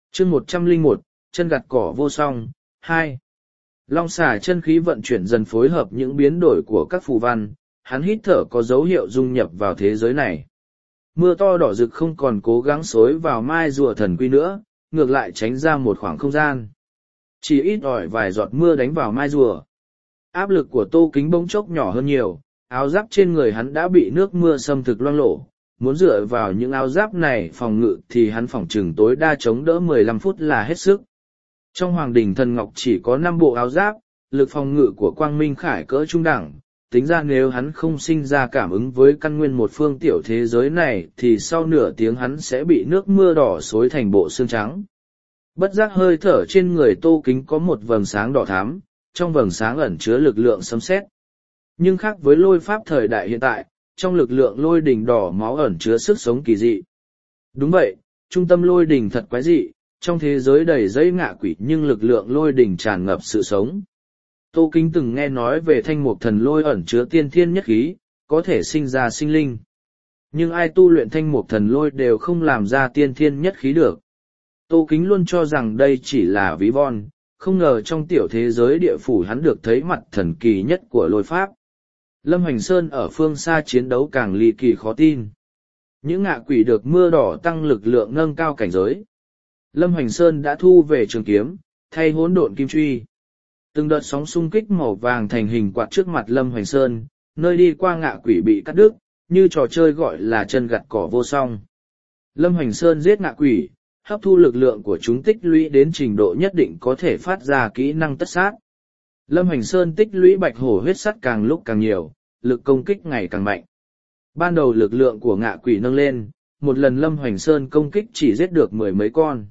Chương 101, chân gặt cỏ vô song, 2. Long xà chân khí vận chuyển dần phối hợp những biến đổi của các phù văn, hắn hít thở có dấu hiệu dung nhập vào thế giới này. Mưa to đỏ rực không còn cố gắng xối vào mai rùa thần quy nữa, ngược lại tránh ra một khoảng không gian. Chỉ ít ỏi vài giọt mưa đánh vào mai rùa. Áp lực của Tô Kính bỗng chốc nhỏ hơn nhiều, áo giáp trên người hắn đã bị nước mưa xâm thực loang lổ. Muốn dựa vào những áo giáp này phòng ngự thì hắn phỏng chừng tối đa chống đỡ 15 phút là hết sức. Trong Hoàng Đình Thần Ngọc chỉ có 5 bộ áo giáp, lực phòng ngự của Quang Minh Khải cỡ trung đẳng. Tính ra nếu hắn không sinh ra cảm ứng với căn nguyên một phương tiểu thế giới này thì sau nửa tiếng hắn sẽ bị nước mưa đỏ xối thành bộ xương trắng. Bất giác hơi thở trên người Tô Kính có một vầng sáng đỏ thắm, trong vầng sáng ẩn chứa lực lượng sấm sét. Nhưng khác với lôi pháp thời đại hiện tại, trong lực lượng lôi đỉnh đỏ máu ẩn chứa sức sống kỳ dị. Đúng vậy, trung tâm lôi đỉnh thật quái dị, trong thế giới đầy dây ngạ quỷ nhưng lực lượng lôi đỉnh tràn ngập sự sống. Tô Kính từng nghe nói về thanh mục thần lôi ẩn chứa tiên thiên nhất khí, có thể sinh ra sinh linh. Nhưng ai tu luyện thanh mục thần lôi đều không làm ra tiên thiên nhất khí được. Tô Kính luôn cho rằng đây chỉ là ví von, không ngờ trong tiểu thế giới địa phủ hắn được thấy mặt thần kỳ nhất của lôi pháp. Lâm Hoành Sơn ở phương xa chiến đấu càng ly kỳ khó tin. Những ngạ quỷ được mưa đỏ tăng lực lượng nâng cao cảnh giới. Lâm Hoành Sơn đã thu về trường kiếm, thay hỗn độn kim truy. Từng đợt sóng xung kích màu vàng thành hình quạt trước mặt Lâm Hoành Sơn, nơi đi qua ngạ quỷ bị cắt đứt, như trò chơi gọi là chân gặt cỏ vô song. Lâm Hoành Sơn giết ngạ quỷ, hấp thu lực lượng của chúng tích lũy đến trình độ nhất định có thể phát ra kỹ năng tất sát. Lâm Hoành Sơn tích lũy bạch hổ huyết sắt càng lúc càng nhiều, lực công kích ngày càng mạnh. Ban đầu lực lượng của ngạ quỷ nâng lên, một lần Lâm Hoành Sơn công kích chỉ giết được 10 mấy con.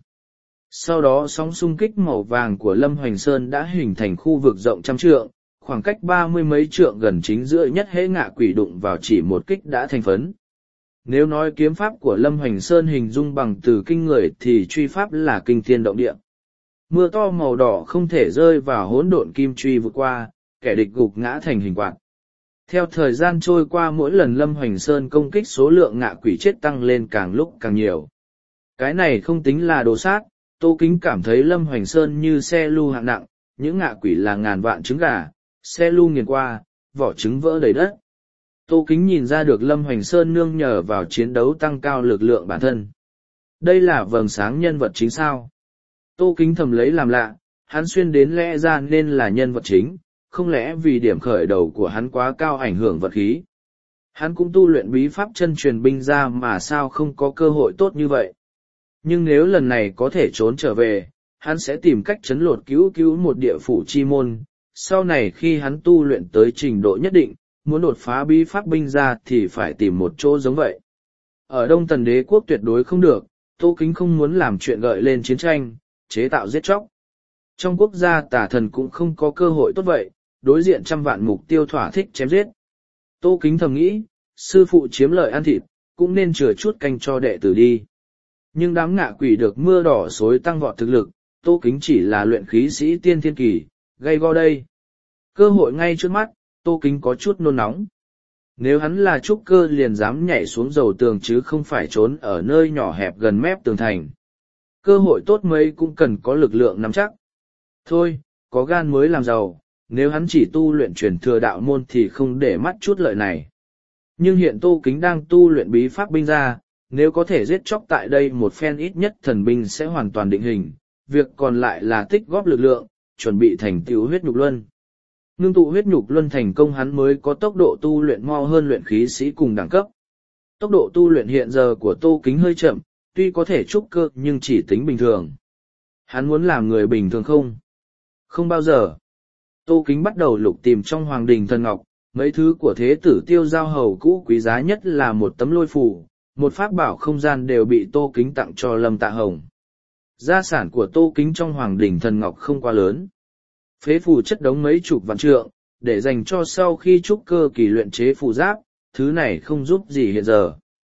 Sau đó sóng xung kích màu vàng của Lâm Hoành Sơn đã hình thành khu vực rộng trăm trượng, khoảng cách 30 mấy trượng gần chính giữa nhất hễ ngạ quỷ đụng vào chỉ một kích đã thành phấn. Nếu nói kiếm pháp của Lâm Hoành Sơn hình dung bằng từ kinh người thì truy pháp là kinh thiên động địa. Mưa to màu đỏ không thể rơi vào hỗn độn kim truy vượt qua, kẻ địch gục ngã thành hình quạt. Theo thời gian trôi qua mỗi lần Lâm Hoành Sơn công kích số lượng ngạ quỷ chết tăng lên càng lúc càng nhiều. Cái này không tính là đồ sát, Tô Kính cảm thấy Lâm Hoành Sơn như xe lu hạng nặng, những ngạ quỷ là ngàn vạn trứng gà, xe lu nghiền qua, vỏ trứng vỡ đầy đất. Tô Kính nhìn ra được Lâm Hoành Sơn nương nhờ vào chiến đấu tăng cao lực lượng bản thân. Đây là vầng sáng nhân vật chính sao? Tô Kính thầm lấy làm lạ, hắn xuyên đến lẽ ra nên là nhân vật chính, không lẽ vì điểm khởi đầu của hắn quá cao ảnh hưởng vật khí. Hắn cũng tu luyện bí pháp chân truyền binh ra mà sao không có cơ hội tốt như vậy. Nhưng nếu lần này có thể trốn trở về, hắn sẽ tìm cách trấn lột cứu một địa phủ chi môn. Sau này khi hắn tu luyện tới trình độ nhất định, muốn đột phá bí pháp binh ra thì phải tìm một chỗ giống vậy. Ở Đông Tần Đế quốc tuyệt đối không được, Tô Kính không muốn làm chuyện gợi lên chiến tranh, chế tạo giết chóc. Trong quốc gia tà thần cũng không có cơ hội tốt vậy, đối diện trăm vạn mục tiêu thỏa thích chém giết. Tô Kính thầm nghĩ, sư phụ chiếm lợi ăn thịt, cũng nên chừa chút canh cho đệ tử đi. Nhưng đám ngạ quỷ được mưa đỏ xối tăng vọt thực lực, Tô Kính chỉ là luyện khí sĩ tiên thiên kỳ, gây go đây. Cơ hội ngay trước mắt, Tô Kính có chút nôn nóng. Nếu hắn là trúc cơ liền dám nhảy xuống dầu tường chứ không phải trốn ở nơi nhỏ hẹp gần mép tường thành. Cơ hội tốt mấy cũng cần có lực lượng nắm chắc. Thôi, có gan mới làm giàu, nếu hắn chỉ tu luyện truyền thừa đạo môn thì không để mắt chút lợi này. Nhưng hiện Tô Kính đang tu luyện bí pháp binh ra, nếu có thể giết chóc tại đây một phen ít nhất thần binh sẽ hoàn toàn định hình, việc còn lại là tích góp lực lượng, chuẩn bị thành tựu huyết nhục luân. Ngưng tụ huyết nhục luân thành công hắn mới có tốc độ tu luyện mau hơn luyện khí sĩ cùng đẳng cấp. Tốc độ tu luyện hiện giờ của Tô Kính hơi chậm, tuy có thể trúc cơ nhưng chỉ tính bình thường. Hắn muốn làm người bình thường không? Không bao giờ. Tô Kính bắt đầu lục tìm trong Hoàng Đình Thần Ngọc, mấy thứ của thế tử Tiêu Giao Hầu cũ quý giá nhất là một tấm lôi phù, một pháp bảo không gian đều bị Tô Kính tặng cho Lâm Tạ Hồng. Gia sản của Tô Kính trong Hoàng Đình Thần Ngọc không quá lớn. Phế phù chất đống mấy chục vạn trượng, để dành cho sau khi trúc cơ kỳ luyện chế phù giáp, thứ này không giúp gì hiện giờ.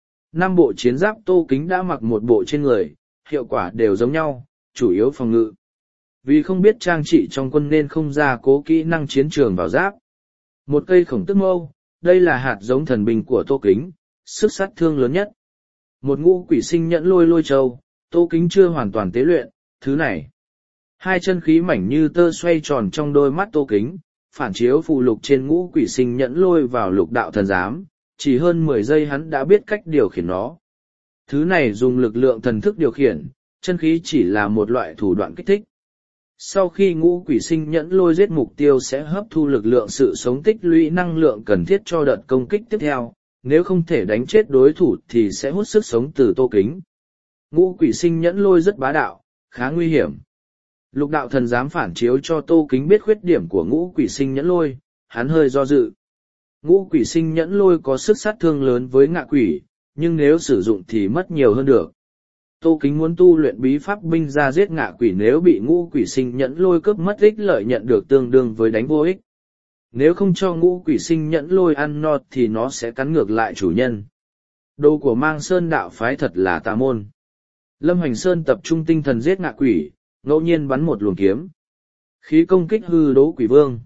5 bộ chiến giáp Tô Kính đã mặc một bộ trên người, hiệu quả đều giống nhau, chủ yếu phòng ngự. Vì không biết trang trị trong quân nên không ra cố kỹ năng chiến trường vào giáp. Một cây khổng tức mâu, đây là hạt giống thần binh của Tô Kính, sức sát thương lớn nhất. Một ngũ quỷ sinh nhẫn lôi châu, Tô Kính chưa hoàn toàn tế luyện, Thứ này, hai chân khí mảnh như tơ xoay tròn trong đôi mắt Tô Kính, phản chiếu phù lục trên ngũ quỷ sinh nhẫn lôi vào lục đạo thần giám, chỉ hơn 10 giây hắn đã biết cách điều khiển nó. Thứ này dùng lực lượng thần thức điều khiển, chân khí chỉ là một loại thủ đoạn kích thích. Sau khi ngũ quỷ sinh nhẫn lôi giết mục tiêu sẽ hấp thu lực lượng sự sống tích lũy năng lượng cần thiết cho đợt công kích tiếp theo, nếu không thể đánh chết đối thủ thì sẽ hút sức sống từ Tô Kính. Ngũ quỷ sinh nhẫn lôi rất bá đạo, khá nguy hiểm. Lục đạo thần dám phản chiếu cho Tô Kính biết khuyết điểm của ngũ quỷ sinh nhẫn lôi, hắn hơi do dự. Ngũ quỷ sinh nhẫn lôi có sức sát thương lớn với ngạ quỷ, nhưng nếu sử dụng thì mất nhiều hơn được. Tô Kính muốn tu luyện bí pháp binh ra giết ngạ quỷ, nếu bị ngũ quỷ sinh nhẫn lôi cướp mất ích lợi nhận được tương đương với đánh vô ích. Nếu không cho ngũ quỷ sinh nhẫn lôi ăn no thì nó sẽ cắn ngược lại chủ nhân. Đồ của Mang Sơn đạo phái thật là tà môn. Lâm Hoành Sơn tập trung tinh thần giết ngạ quỷ, ngẫu nhiên bắn một luồng kiếm. Khí công kích hư đỗ quỷ vương.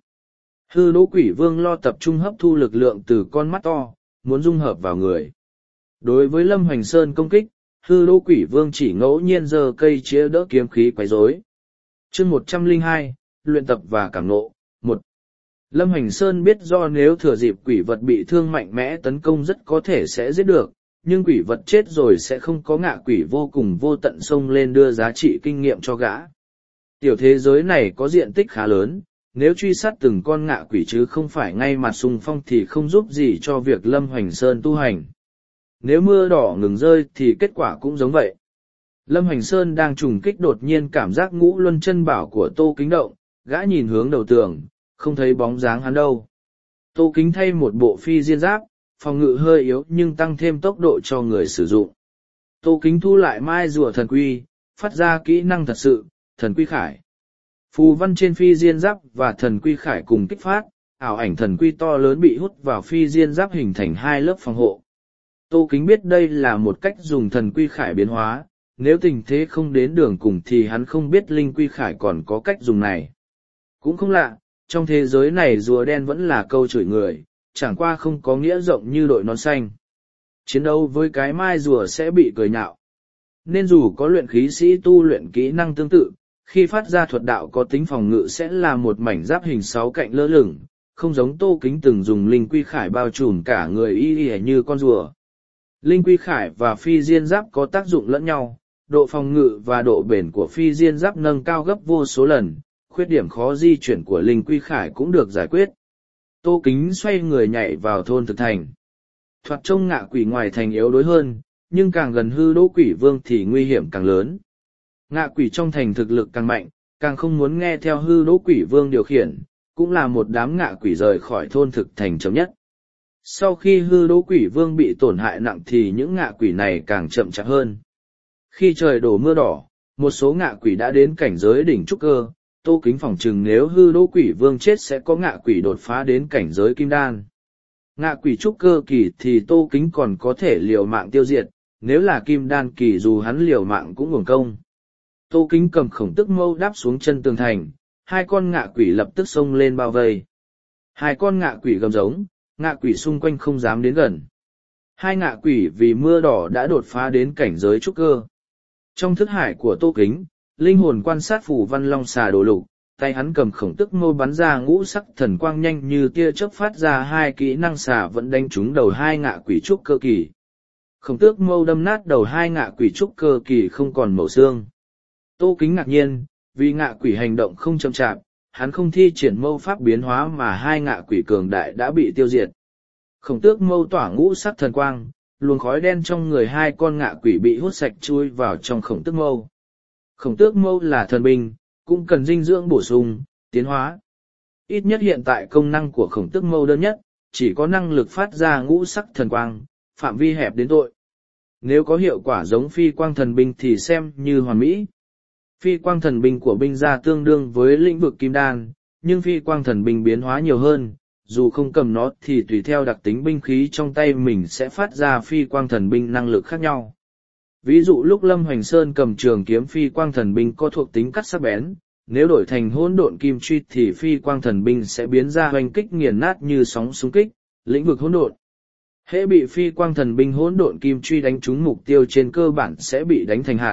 Hư đỗ quỷ vương lo tập trung hấp thu lực lượng từ con mắt to, muốn dung hợp vào người. Đối với Lâm Hoành Sơn công kích, hư đỗ quỷ vương chỉ ngẫu nhiên giơ cây chĩa đỡ kiếm khí quấy rối. Chương 102, luyện tập và cảm ngộ. 1. Lâm Hoành Sơn biết do nếu thừa dịp quỷ vật bị thương mạnh mẽ tấn công rất có thể sẽ giết được, nhưng quỷ vật chết rồi sẽ không có ngạ quỷ vô cùng vô tận xông lên đưa giá trị kinh nghiệm cho gã. Tiểu thế giới này có diện tích khá lớn, nếu truy sát từng con ngạ quỷ chứ không phải ngay mặt xung phong thì không giúp gì cho việc Lâm Hoành Sơn tu hành. Nếu mưa đỏ ngừng rơi thì kết quả cũng giống vậy. Lâm Hoành Sơn đang trùng kích đột nhiên cảm giác ngũ luân chân bảo của Tô Kính động, gã nhìn hướng đầu tường, không thấy bóng dáng hắn đâu. Tô Kính thay một bộ phi diên giáp, phòng ngự hơi yếu nhưng tăng thêm tốc độ cho người sử dụng. Tô Kính thu lại mai rùa thần quy, phát ra kỹ năng thật sự, thần quy khải. Phù văn trên phi diên giáp và thần quy khải cùng kích phát, ảo ảnh thần quy to lớn bị hút vào phi diên giáp hình thành hai lớp phòng hộ. Tô Kính biết đây là một cách dùng thần quy khải biến hóa, nếu tình thế không đến đường cùng thì hắn không biết linh quy khải còn có cách dùng này. Cũng không lạ, trong thế giới này rùa đen vẫn là câu chửi người, chẳng qua không có nghĩa rộng như đội nón xanh. Chiến đấu với cái mai rùa sẽ bị cười nhạo. Nên dù có luyện khí sĩ tu luyện kỹ năng tương tự, khi phát ra thuật đạo có tính phòng ngự sẽ là một mảnh giáp hình 6 cạnh lơ lửng, không giống Tô Kính từng dùng linh quy khải bao trùm cả người y như con rùa. Linh quy khải và phi diên giáp có tác dụng lẫn nhau, độ phòng ngự và độ bền của phi diên giáp nâng cao gấp vô số lần, khuyết điểm khó di chuyển của linh quy khải cũng được giải quyết. Tô Kính xoay người nhảy vào thôn thực thành. Thoạt trông ngạ quỷ ngoài thành yếu đuối hơn, nhưng càng gần hư đỗ quỷ vương thì nguy hiểm càng lớn. Ngạ quỷ trong thành thực lực càng mạnh, càng không muốn nghe theo hư đỗ quỷ vương điều khiển, cũng là một đám ngạ quỷ rời khỏi thôn thực thành chậm nhất. Sau khi hư đỗ quỷ vương bị tổn hại nặng thì những ngạ quỷ này càng chậm chạp hơn. Khi trời đổ mưa đỏ, một số ngạ quỷ đã đến cảnh giới đỉnh trúc cơ. Tô Kính phỏng chừng nếu hư đỗ quỷ vương chết sẽ có ngạ quỷ đột phá đến cảnh giới kim đan. Ngạ quỷ trúc cơ kỳ thì Tô Kính còn có thể liều mạng tiêu diệt, nếu là kim đan kỳ dù hắn liều mạng cũng uổng công. Tô Kính cầm khổng tức mâu đáp xuống chân tường thành, hai con ngạ quỷ lập tức xông lên bao vây. Hai con ngạ quỷ gầm giống, ngạ quỷ xung quanh không dám đến gần. Hai ngạ quỷ vì mưa đỏ đã đột phá đến cảnh giới trúc cơ. Trong thức hải của Tô Kính, linh hồn quan sát phù văn long xà đồ lục, tay hắn cầm khổng tức mâu bắn ra ngũ sắc thần quang nhanh như tia chớp phát ra hai kỹ năng xà vẫn đánh trúng đầu hai ngạ quỷ trúc cơ kỳ. Khổng tước mâu đâm nát đầu hai ngạ quỷ trúc cơ kỳ không còn màu xương. Tô Kính ngạc nhiên, vì ngạ quỷ hành động không chậm chạp, hắn không thi triển mâu pháp biến hóa mà hai ngạ quỷ cường đại đã bị tiêu diệt. Khổng tước mâu tỏa ngũ sắc thần quang, luồng khói đen trong người hai con ngạ quỷ bị hút sạch chui vào trong khổng tước mâu. Khổng tước mâu là thần binh, cũng cần dinh dưỡng bổ sung, tiến hóa. Ít nhất hiện tại công năng của khổng tước mâu đơn nhất, chỉ có năng lực phát ra ngũ sắc thần quang, phạm vi hẹp đến tội. Nếu có hiệu quả giống phi quang thần binh thì xem như hoàn mỹ. Phi quang thần binh của binh gia tương đương với lĩnh vực kim đan, nhưng phi quang thần binh biến hóa nhiều hơn, dù không cầm nó thì tùy theo đặc tính binh khí trong tay mình sẽ phát ra phi quang thần binh năng lực khác nhau. Ví dụ lúc Lâm Hoành Sơn cầm trường kiếm phi quang thần binh có thuộc tính cắt sắc bén, nếu đổi thành hỗn độn kim truy thì phi quang thần binh sẽ biến ra hoành kích nghiền nát như sóng xung kích, lĩnh vực hỗn độn. Hễ bị phi quang thần binh hỗn độn kim truy đánh trúng mục tiêu trên cơ bản sẽ bị đánh thành hạt,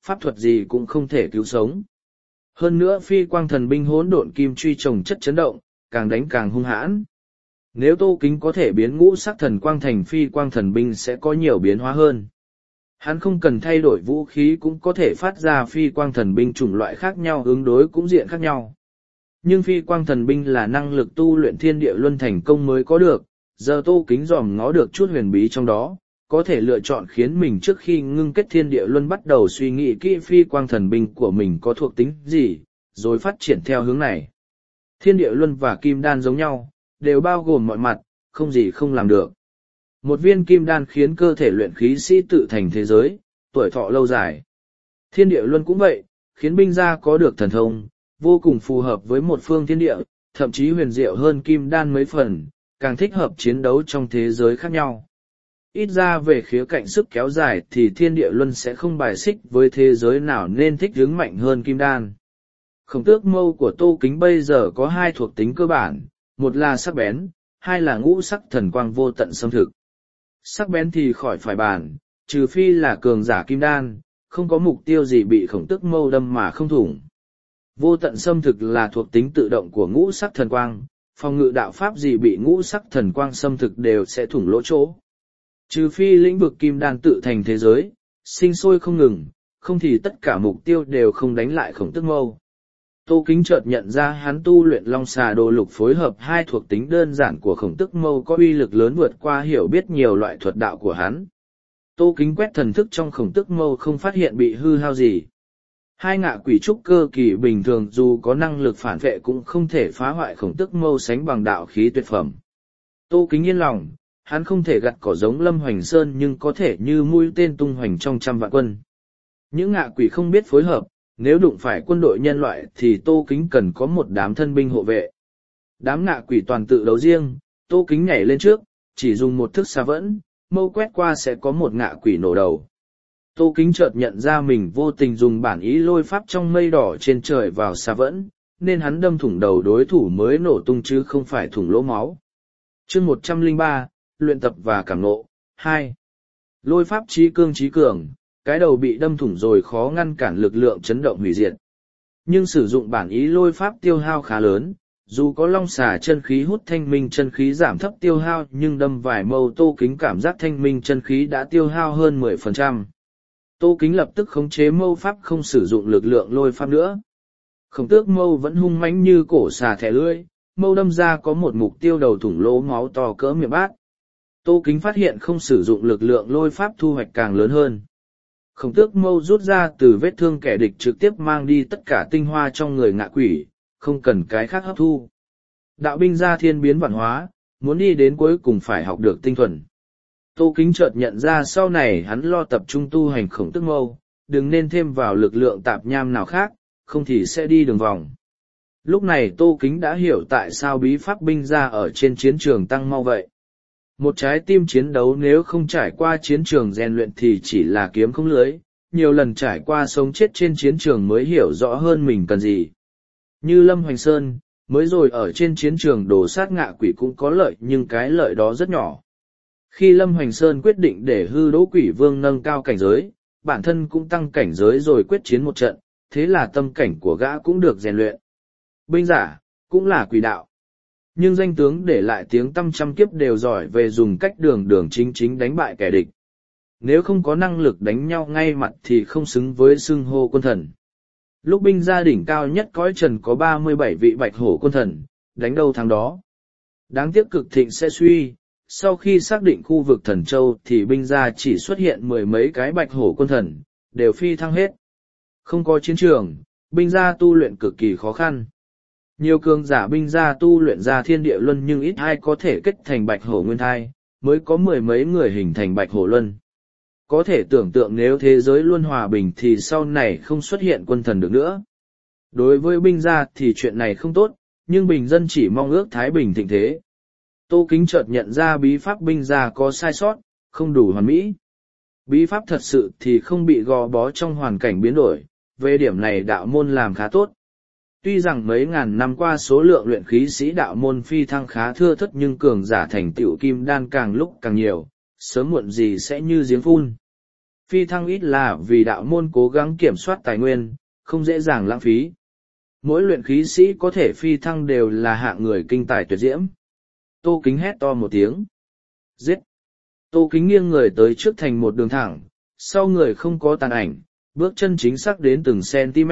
pháp thuật gì cũng không thể cứu sống. Hơn nữa phi quang thần binh hỗn độn kim truy trồng chất chấn động, càng đánh càng hung hãn. Nếu Tô Kính có thể biến ngũ sắc thần quang thành phi quang thần binh sẽ có nhiều biến hóa hơn. Hắn không cần thay đổi vũ khí cũng có thể phát ra phi quang thần binh chủng loại khác nhau, ứng đối cũng diện khác nhau. Nhưng phi quang thần binh là năng lực tu luyện thiên địa luân thành công mới có được, giờ Tô Kính dòm ngó được chút huyền bí trong đó, có thể lựa chọn khiến mình trước khi ngưng kết thiên địa luân bắt đầu suy nghĩ kỹ phi quang thần binh của mình có thuộc tính gì, rồi phát triển theo hướng này. Thiên địa luân và kim đan giống nhau, đều bao gồm mọi mặt, không gì không làm được. Một viên kim đan khiến cơ thể luyện khí sĩ tự thành thế giới, tuổi thọ lâu dài. Thiên địa luân cũng vậy, khiến binh gia có được thần thông, vô cùng phù hợp với một phương thiên địa, thậm chí huyền diệu hơn kim đan mấy phần, càng thích hợp chiến đấu trong thế giới khác nhau. Ít ra về khía cạnh sức kéo dài thì thiên địa luân sẽ không bài xích với thế giới nào nên thích ứng mạnh hơn kim đan. Khổng tước mâu của Tô Kính bây giờ có hai thuộc tính cơ bản, một là sắc bén, hai là ngũ sắc thần quang vô tận xâm thực. Sắc bén thì khỏi phải bàn, trừ phi là cường giả kim đan, không có mục tiêu gì bị khổng tước mâu đâm mà không thủng. Vô tận xâm thực là thuộc tính tự động của ngũ sắc thần quang, phòng ngự đạo pháp gì bị ngũ sắc thần quang xâm thực đều sẽ thủng lỗ chỗ. Trừ phi lĩnh vực kim đan tự thành thế giới, sinh sôi không ngừng, không thì tất cả mục tiêu đều không đánh lại khổng tước mâu. Tô Kính chợt nhận ra hắn tu luyện long xà đồ lục phối hợp hai thuộc tính đơn giản của khổng tước mâu có uy lực lớn vượt qua hiểu biết nhiều loại thuật đạo của hắn. Tô Kính quét thần thức trong khổng tước mâu không phát hiện bị hư hao gì. Hai ngạ quỷ trúc cơ kỳ bình thường dù có năng lực phản vệ cũng không thể phá hoại khổng tước mâu sánh bằng đạo khí tuyệt phẩm. Tô Kính yên lòng, hắn không thể gặt cỏ giống Lâm Hoành Sơn nhưng có thể như mũi tên tung hoành trong trăm vạn quân. Những ngạ quỷ không biết phối hợp, nếu đụng phải quân đội nhân loại thì Tô Kính cần có một đám thân binh hộ vệ. Đám ngạ quỷ toàn tự đấu riêng, Tô Kính nhảy lên trước, chỉ dùng một thức xà vẫn, mâu quét qua sẽ có một ngạ quỷ nổ đầu. Tô Kính chợt nhận ra mình vô tình dùng bản ý lôi pháp trong mây đỏ trên trời vào xà vẫn, nên hắn đâm thủng đầu đối thủ mới nổ tung chứ không phải thủng lỗ máu. Chương 103, luyện tập và cảm ngộ. 2. Lôi pháp chí cương chí cường, cái đầu bị đâm thủng rồi khó ngăn cản lực lượng chấn động hủy diệt. Nhưng sử dụng bản ý lôi pháp tiêu hao khá lớn, dù có long xà chân khí hút thanh minh chân khí giảm thấp tiêu hao nhưng đâm vài mâu Tô Kính cảm giác thanh minh chân khí đã tiêu hao hơn 10%. Tô Kính lập tức khống chế mâu pháp không sử dụng lực lượng lôi pháp nữa. Khổng tước mâu vẫn hung mãnh như cổ xà thẻ lưỡi, mâu đâm ra có một mục tiêu đầu thủng lỗ máu to cỡ miệng bát. Tô Kính phát hiện không sử dụng lực lượng lôi pháp thu hoạch càng lớn hơn. Khổng tước mâu rút ra từ vết thương kẻ địch trực tiếp mang đi tất cả tinh hoa trong người ngạ quỷ, không cần cái khác hấp thu. Đạo binh gia thiên biến vạn hóa, muốn đi đến cuối cùng phải học được tinh thuần. Tô Kính chợt nhận ra sau này hắn lo tập trung tu hành khổng tước mâu, đừng nên thêm vào lực lượng tạp nham nào khác, không thì sẽ đi đường vòng. Lúc này Tô Kính đã hiểu tại sao bí pháp binh gia ở trên chiến trường tăng mau vậy. Một trái tim chiến đấu nếu không trải qua chiến trường rèn luyện thì chỉ là kiếm không lưới, nhiều lần trải qua sống chết trên chiến trường mới hiểu rõ hơn mình cần gì. Như Lâm Hoành Sơn, mới rồi ở trên chiến trường đổ sát ngạ quỷ cũng có lợi nhưng cái lợi đó rất nhỏ. Khi Lâm Hoành Sơn quyết định để hư đỗ quỷ vương nâng cao cảnh giới, bản thân cũng tăng cảnh giới rồi quyết chiến một trận, thế là tâm cảnh của gã cũng được rèn luyện. Binh giả, cũng là quỷ đạo. Nhưng danh tướng để lại tiếng tăm trăm kiếp đều giỏi về dùng cách đường đường chính chính đánh bại kẻ địch. Nếu không có năng lực đánh nhau ngay mặt thì không xứng với xưng hô quân thần. Lúc binh gia đỉnh cao nhất cõi trần có 37 vị bạch hổ quân thần, đánh đâu thắng đó. Đáng tiếc cực thịnh sẽ suy, sau khi xác định khu vực thần châu thì binh gia chỉ xuất hiện mười mấy cái bạch hổ quân thần, đều phi thăng hết. Không có chiến trường, binh gia tu luyện cực kỳ khó khăn. Nhiều cường giả binh gia tu luyện ra thiên địa luân nhưng ít ai có thể kết thành bạch hổ nguyên thai, mới có mười mấy người hình thành bạch hổ luân. Có thể tưởng tượng nếu thế giới luôn hòa bình thì sau này không xuất hiện quân thần được nữa. Đối với binh gia thì chuyện này không tốt, nhưng bình dân chỉ mong ước thái bình thịnh thế. Tô Kính chợt nhận ra bí pháp binh gia có sai sót, không đủ hoàn mỹ. Bí pháp thật sự thì không bị gò bó trong hoàn cảnh biến đổi, về điểm này đạo môn làm khá tốt. Tuy rằng mấy ngàn năm qua số lượng luyện khí sĩ đạo môn phi thăng khá thưa thớt nhưng cường giả thành tựu kim đan càng lúc càng nhiều, sớm muộn gì sẽ như giếng phun. Phi thăng ít là vì đạo môn cố gắng kiểm soát tài nguyên, không dễ dàng lãng phí. Mỗi luyện khí sĩ có thể phi thăng đều là hạng người kinh tài tuyệt diễm. Tô Kính hét to một tiếng. Giết! Tô Kính nghiêng người tới trước thành một đường thẳng, sau người không có tàn ảnh, bước chân chính xác đến từng cm.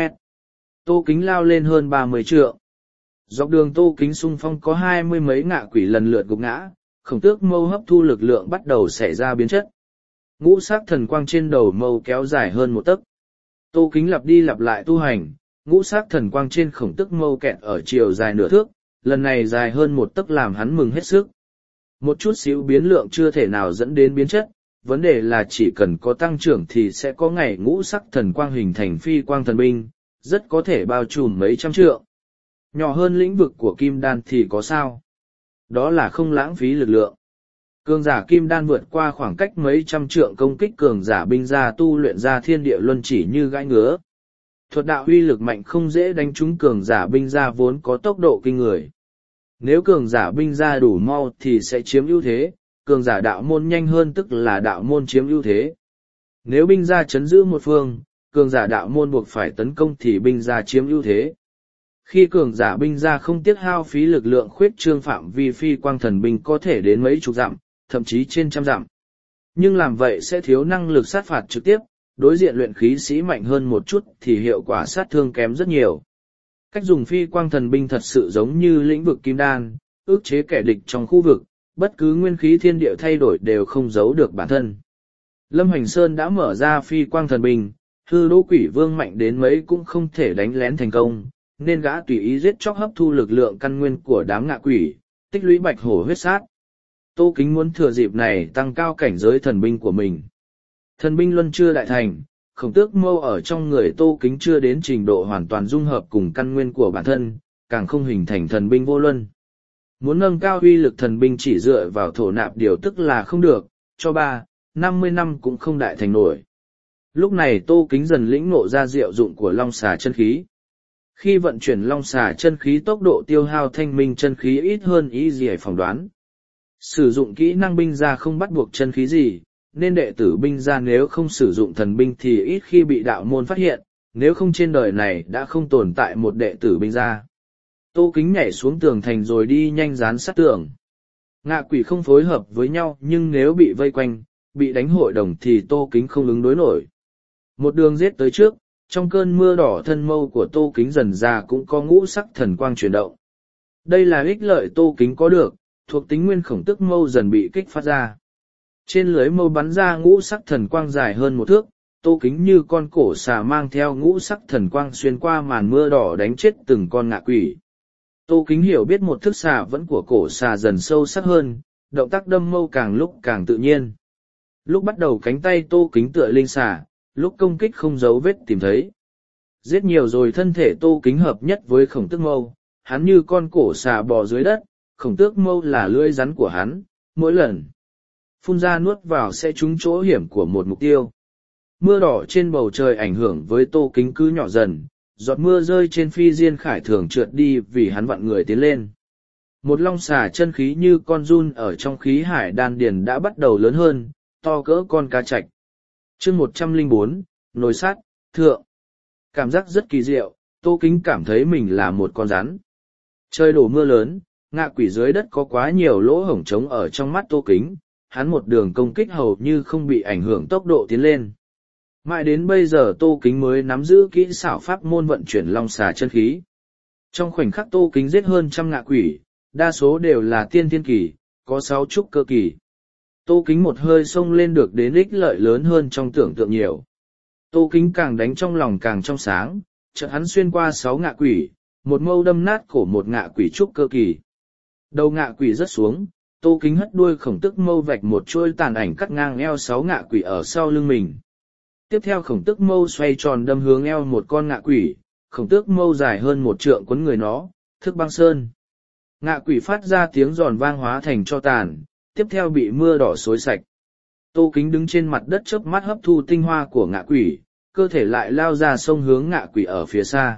Tô Kính lao lên hơn 30 trượng. Dọc đường Tô Kính xung phong có 20 mấy ngạ quỷ lần lượt gục ngã, Khổng Tước mâu hấp thu lực lượng bắt đầu xảy ra biến chất. Ngũ sắc thần quang trên đầu mâu kéo dài hơn một tấc. Tô Kính lặp đi lặp lại tu hành, ngũ sắc thần quang trên Khổng Tước mâu kẹt ở chiều dài nửa thước, lần này dài hơn một tấc làm hắn mừng hết sức. Một chút xíu biến lượng chưa thể nào dẫn đến biến chất, vấn đề là chỉ cần có tăng trưởng thì sẽ có ngày ngũ sắc thần quang hình thành phi quang thần binh, rất có thể bao trùm mấy trăm trượng. Nhỏ hơn lĩnh vực của kim đan thì có sao? Đó là không lãng phí lực lượng. Cường giả kim đan vượt qua khoảng cách mấy trăm trượng công kích cường giả binh gia tu luyện ra thiên địa luân chỉ như gãi ngứa. Thuật đạo uy lực mạnh không dễ đánh trúng cường giả binh gia vốn có tốc độ kinh người. Nếu cường giả binh gia đủ mau thì sẽ chiếm ưu thế, cường giả đạo môn nhanh hơn tức là đạo môn chiếm ưu thế. Nếu binh gia chấn giữ một phương, cường giả đạo môn buộc phải tấn công thì binh gia chiếm ưu thế. Khi cường giả binh gia không tiếc hao phí lực lượng khuyết trương phạm vi phi quang thần binh có thể đến mấy chục dặm, thậm chí trên trăm dặm. Nhưng làm vậy sẽ thiếu năng lực sát phạt trực tiếp, đối diện luyện khí sĩ mạnh hơn một chút thì hiệu quả sát thương kém rất nhiều. Cách dùng phi quang thần binh thật sự giống như lĩnh vực kim đan, ức chế kẻ địch trong khu vực, bất cứ nguyên khí thiên địa thay đổi đều không giấu được bản thân. Lâm Hoành Sơn đã mở ra phi quang thần binh, hư đỗ quỷ vương mạnh đến mấy cũng không thể đánh lén thành công, nên gã tùy ý giết chóc hấp thu lực lượng căn nguyên của đám ngạ quỷ, tích lũy bạch hổ huyết sát. Tô Kính muốn thừa dịp này tăng cao cảnh giới thần binh của mình. Thần binh luân chưa đại thành, Khổng Tước mâu ở trong người Tô Kính chưa đến trình độ hoàn toàn dung hợp cùng căn nguyên của bản thân, càng không hình thành thần binh vô luân. Muốn nâng cao uy lực thần binh chỉ dựa vào thổ nạp điều tức là không được, cho 50 năm cũng không đại thành nổi. Lúc này Tô Kính dần lĩnh ngộ ra diệu dụng của long xà chân khí. Khi vận chuyển long xà chân khí tốc độ tiêu hao thanh minh chân khí ít hơn ý gì phỏng đoán. Sử dụng kỹ năng binh gia không bắt buộc chân khí gì, nên đệ tử binh gia nếu không sử dụng thần binh thì ít khi bị đạo môn phát hiện, nếu không trên đời này đã không tồn tại một đệ tử binh gia. Tô Kính nhảy xuống tường thành rồi đi nhanh dán sát tường. Ngạ quỷ không phối hợp với nhau nhưng nếu bị vây quanh, bị đánh hội đồng thì Tô Kính không ứng đối nổi. Một đường giết tới trước, trong cơn mưa đỏ thân mâu của Tô Kính dần ra cũng có ngũ sắc thần quang chuyển động. Đây là ích lợi Tô Kính có được, thuộc tính nguyên Khổng Tước mâu dần bị kích phát ra. Trên lưới mâu bắn ra ngũ sắc thần quang dài hơn một thước, Tô Kính như con cổ xà mang theo ngũ sắc thần quang xuyên qua màn mưa đỏ đánh chết từng con ngạ quỷ. Tô Kính hiểu biết một thức xà vẫn của cổ xà dần sâu sắc hơn, động tác đâm mâu càng lúc càng tự nhiên. Lúc bắt đầu cánh tay Tô Kính tựa linh xà, lúc công kích không dấu vết tìm thấy. Giết nhiều rồi thân thể Tô Kính hợp nhất với Khổng Tước mâu, hắn như con cổ xà bò dưới đất, Khổng Tước mâu là lưỡi rắn của hắn, mỗi lần phun ra nuốt vào sẽ trúng chỗ hiểm của một mục tiêu. Mưa đỏ trên bầu trời ảnh hưởng với Tô Kính cứ nhỏ dần, giọt mưa rơi trên phi diên khải thường trượt đi vì hắn vặn người tiến lên. Một long xà chân khí như con giun ở trong khí hải đan điền đã bắt đầu lớn hơn, to cỡ con cá trạch. Chương 104, nồi sát, thượng. Cảm giác rất kỳ diệu, Tô Kính cảm thấy mình là một con rắn. Trời đổ mưa lớn, ngạ quỷ dưới đất có quá nhiều lỗ hổng trống ở trong mắt Tô Kính, hắn một đường công kích hầu như không bị ảnh hưởng tốc độ tiến lên. Mãi đến bây giờ Tô Kính mới nắm giữ kỹ xảo pháp môn vận chuyển long xà chân khí. Trong khoảnh khắc Tô Kính giết hơn trăm ngạ quỷ, đa số đều là tiên thiên kỳ, có 6 trúc cơ kỳ. Tô Kính một hơi xông lên được đến ích lợi lớn hơn trong tưởng tượng nhiều. Tô Kính càng đánh trong lòng càng trong sáng, chợt hắn xuyên qua 6 ngạ quỷ, một mâu đâm nát cổ một ngạ quỷ trúc cơ kỳ. Đầu ngạ quỷ rớt xuống, Tô Kính hất đuôi Khổng Tước mâu vạch một chuôi tàn ảnh cắt ngang eo 6 ngạ quỷ ở sau lưng mình. Tiếp theo Khổng Tước mâu xoay tròn đâm hướng eo một con ngạ quỷ, Khổng Tước mâu dài hơn 1 trượng quấn người nó, thức băng sơn. Ngạ quỷ phát ra tiếng giòn vang hóa thành tro tàn, tiếp theo bị mưa đỏ xối sạch. Tô Kính đứng trên mặt đất chớp mắt hấp thu tinh hoa của ngạ quỷ, cơ thể lại lao ra sông hướng ngạ quỷ ở phía xa.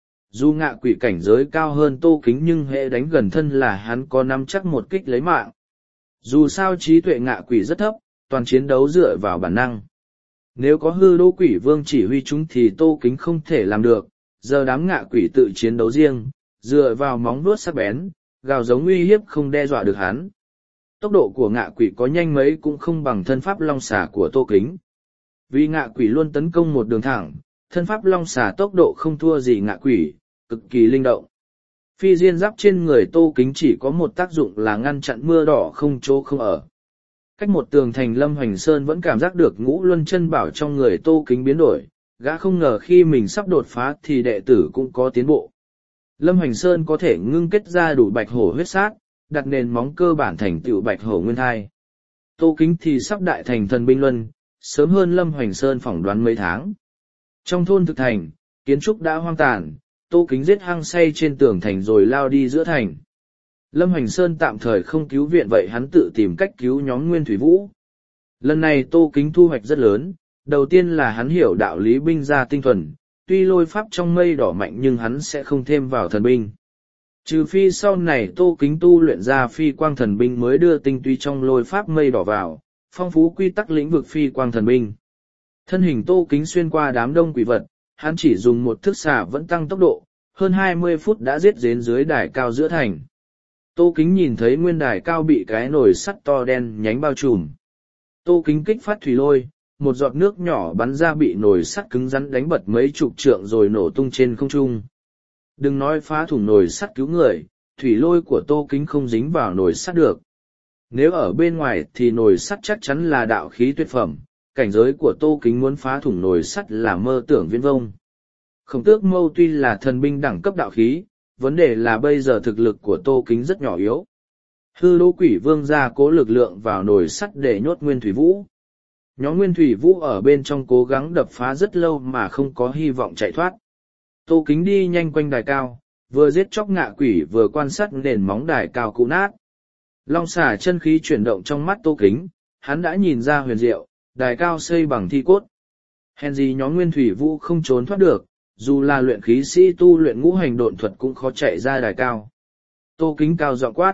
Dù ngạ quỷ cảnh giới cao hơn Tô Kính nhưng hễ đánh gần thân là hắn có nắm chắc một kích lấy mạng. Dù sao trí tuệ ngạ quỷ rất thấp, toàn chiến đấu dựa vào bản năng. Nếu có hư đô quỷ vương chỉ huy chúng thì Tô Kính không thể làm được, giờ đám ngạ quỷ tự chiến đấu riêng, dựa vào móng vuốt sắc bén, gào giống uy hiếp không đe dọa được hắn. Tốc độ của ngạ quỷ có nhanh mấy cũng không bằng thân pháp long xà của Tô Kính. Vì ngạ quỷ luôn tấn công một đường thẳng, thân pháp long xà tốc độ không thua gì ngạ quỷ, cực kỳ linh động. Phi diên giáp trên người Tô Kính chỉ có một tác dụng là ngăn chặn mưa đỏ không chỗ không ở. Cách một tường thành Lâm Hoành Sơn vẫn cảm giác được ngũ luân chân bảo trong người Tô Kính biến đổi, gã không ngờ khi mình sắp đột phá thì đệ tử cũng có tiến bộ. Lâm Hoành Sơn có thể ngưng kết ra đủ bạch hổ huyết sát, đặt nền móng cơ bản thành tựu bạch hổ nguyên thai. Tô Kính thì sắp đại thành thần binh luân, sớm hơn Lâm Hoành Sơn phỏng đoán mấy tháng. Trong thôn thực thành, kiến trúc đã hoang tàn, Tô Kính giết hăng say trên tường thành rồi lao đi giữa thành. Lâm Hoành Sơn tạm thời không cứu viện vậy hắn tự tìm cách cứu nhóm Nguyên Thủy Vũ. Lần này Tô Kính thu hoạch rất lớn, đầu tiên là hắn hiểu đạo lý binh gia tinh thuần, tuy lôi pháp trong mây đỏ mạnh nhưng hắn sẽ không thêm vào thần binh. Trừ phi sau này Tô Kính tu luyện ra phi quang thần binh mới đưa tinh túy trong lôi pháp mây đỏ vào, phong phú quy tắc lĩnh vực phi quang thần binh. Thân hình Tô Kính xuyên qua đám đông quỷ vật, hắn chỉ dùng một thức xạ vẫn tăng tốc độ, hơn 20 phút đã giết đến dưới đài cao giữa thành. Tô Kính nhìn thấy nguyên đài cao bị cái nồi sắt to đen nhánh bao trùm. Tô Kính kích phát thủy lôi, một giọt nước nhỏ bắn ra bị nồi sắt cứng rắn đánh bật mấy chục trượng rồi nổ tung trên không trung. Đừng nói phá thủng nồi sắt cứu người, thủy lôi của Tô Kính không dính vào nồi sắt được. Nếu ở bên ngoài thì nồi sắt chắc chắn là đạo khí tuyệt phẩm, cảnh giới của Tô Kính muốn phá thủng nồi sắt là mơ tưởng viễn vông. Khổng Tước Mâu tuy là thần binh đẳng cấp đạo khí, vấn đề là bây giờ thực lực của Tô Kính rất nhỏ yếu. Hư Đô Quỷ Vương gia cố lực lượng vào nồi sắt để nhốt Nguyên Thủy Vũ. Nhóm Nguyên Thủy Vũ ở bên trong cố gắng đập phá rất lâu mà không có hy vọng chạy thoát. Tô Kính đi nhanh quanh đài cao, vừa giết chóc ngạ quỷ vừa quan sát nền móng đài cao cũ nát. Long xà chân khí chuyển động trong mắt Tô Kính, hắn đã nhìn ra huyền diệu, đài cao xây bằng thi cốt. Hèn gì nhóm Nguyên Thủy Vũ không trốn thoát được, dù là luyện khí sĩ tu luyện ngũ hành độn thuật cũng khó chạy ra đài cao. Tô Kính cao giọng quát.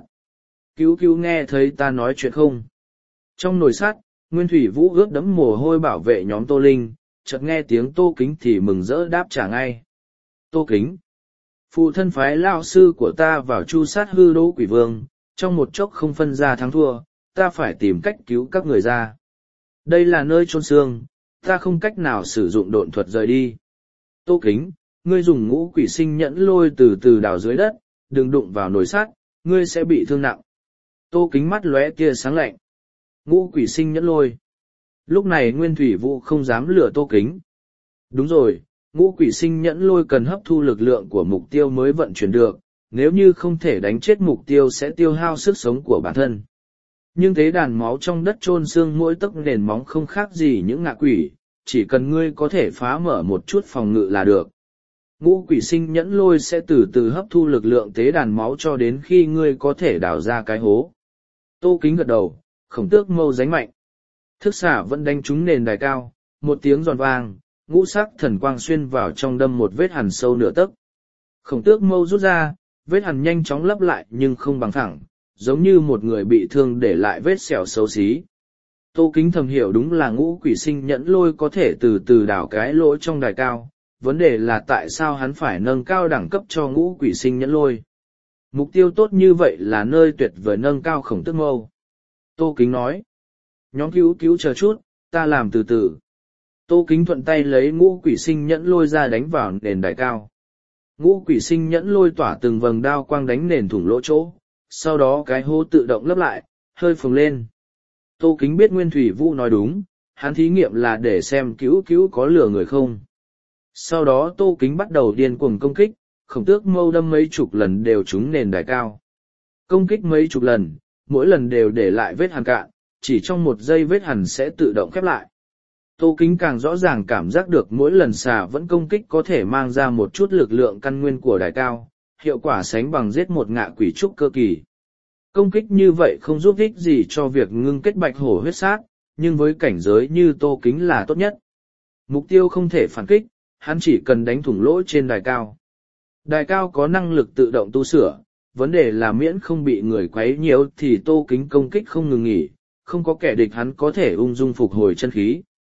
Cứu nghe thấy ta nói chuyện không? Trong nồi sắt, Nguyên Thủy Vũ ướt đẫm mồ hôi bảo vệ nhóm Tô Linh, chợt nghe tiếng Tô Kính thì mừng rỡ đáp trả ngay. Tô Kính. Phụ thân phái lao sư của ta vào chu sát hư đô quỷ vương, trong một chốc không phân ra thắng thua, ta phải tìm cách cứu các người ra. Đây là nơi chôn xương, ta không cách nào sử dụng độn thuật rời đi. Tô Kính, ngươi dùng ngũ quỷ sinh nhẫn lôi từ từ đào dưới đất, đừng đụng vào nồi sắt, ngươi sẽ bị thương nặng. Tô Kính mắt lóe tia sáng lạnh. Ngũ quỷ sinh nhẫn lôi. Lúc này Nguyên Thủy Vũ không dám lừa Tô Kính. Đúng rồi, ngũ quỷ sinh nhẫn lôi cần hấp thu lực lượng của mục tiêu mới vận chuyển được, nếu như không thể đánh chết mục tiêu sẽ tiêu hao sức sống của bản thân. Nhưng thế đàn máu trong đất chôn xương mỗi tấc nền móng không khác gì những ngạ quỷ, chỉ cần ngươi có thể phá mở một chút phòng ngự là được. Ngũ quỷ sinh nhẫn lôi sẽ từ từ hấp thu lực lượng tế đàn máu cho đến khi ngươi có thể đào ra cái hố. Tô Kính gật đầu, Khổng Tước Mâu giánh mạnh. Thức xả vẫn đánh trúng nền đài cao, một tiếng giòn vang, ngũ sắc thần quang xuyên vào trong đâm một vết hằn sâu nửa tấc. Khổng Tước Mâu rút ra, vết hằn nhanh chóng lấp lại nhưng không bằng thẳng, giống như một người bị thương để lại vết sẹo xấu xí. Tô Kính thầm hiểu đúng là ngũ quỷ sinh nhẫn lôi có thể từ từ đào cái lỗ trong đài cao, vấn đề là tại sao hắn phải nâng cao đẳng cấp cho ngũ quỷ sinh nhẫn lôi. Mục tiêu tốt như vậy là nơi tuyệt vời nâng cao Khổng Tước Mâu. Tô Kính nói, nhóm cứu chờ chút, ta làm từ từ. Tô Kính thuận tay lấy ngũ quỷ sinh nhẫn lôi ra đánh vào nền đài cao. Ngũ quỷ sinh nhẫn lôi tỏa từng vầng đao quang đánh nền thủng lỗ chỗ, sau đó cái hố tự động lấp lại, hơi phồng lên. Tô Kính biết Nguyên Thủy Vũ nói đúng, hắn thí nghiệm là để xem cứu có lừa người không. Sau đó Tô Kính bắt đầu điên cuồng công kích, Khổng Tước Mâu đâm mấy chục lần đều trúng nền đài cao. Công kích mấy chục lần, mỗi lần đều để lại vết hằn cạn, chỉ trong một giây vết hằn sẽ tự động khép lại. Tô Kính càng rõ ràng cảm giác được mỗi lần xà vẫn công kích có thể mang ra một chút lực lượng căn nguyên của đài cao, hiệu quả sánh bằng giết một ngạ quỷ trúc cơ kỳ. Công kích như vậy không giúp ích gì cho việc ngưng kết bạch hổ huyết sát, nhưng với cảnh giới như Tô Kính là tốt nhất. Mục tiêu không thể phản kích, hắn chỉ cần đánh thủng lỗ trên đài cao. Đài cao có năng lực tự động tu sửa, vấn đề là miễn không bị người quấy nhiễu thì Tô Kính công kích không ngừng nghỉ, không có kẻ địch hắn có thể ung dung phục hồi chân khí.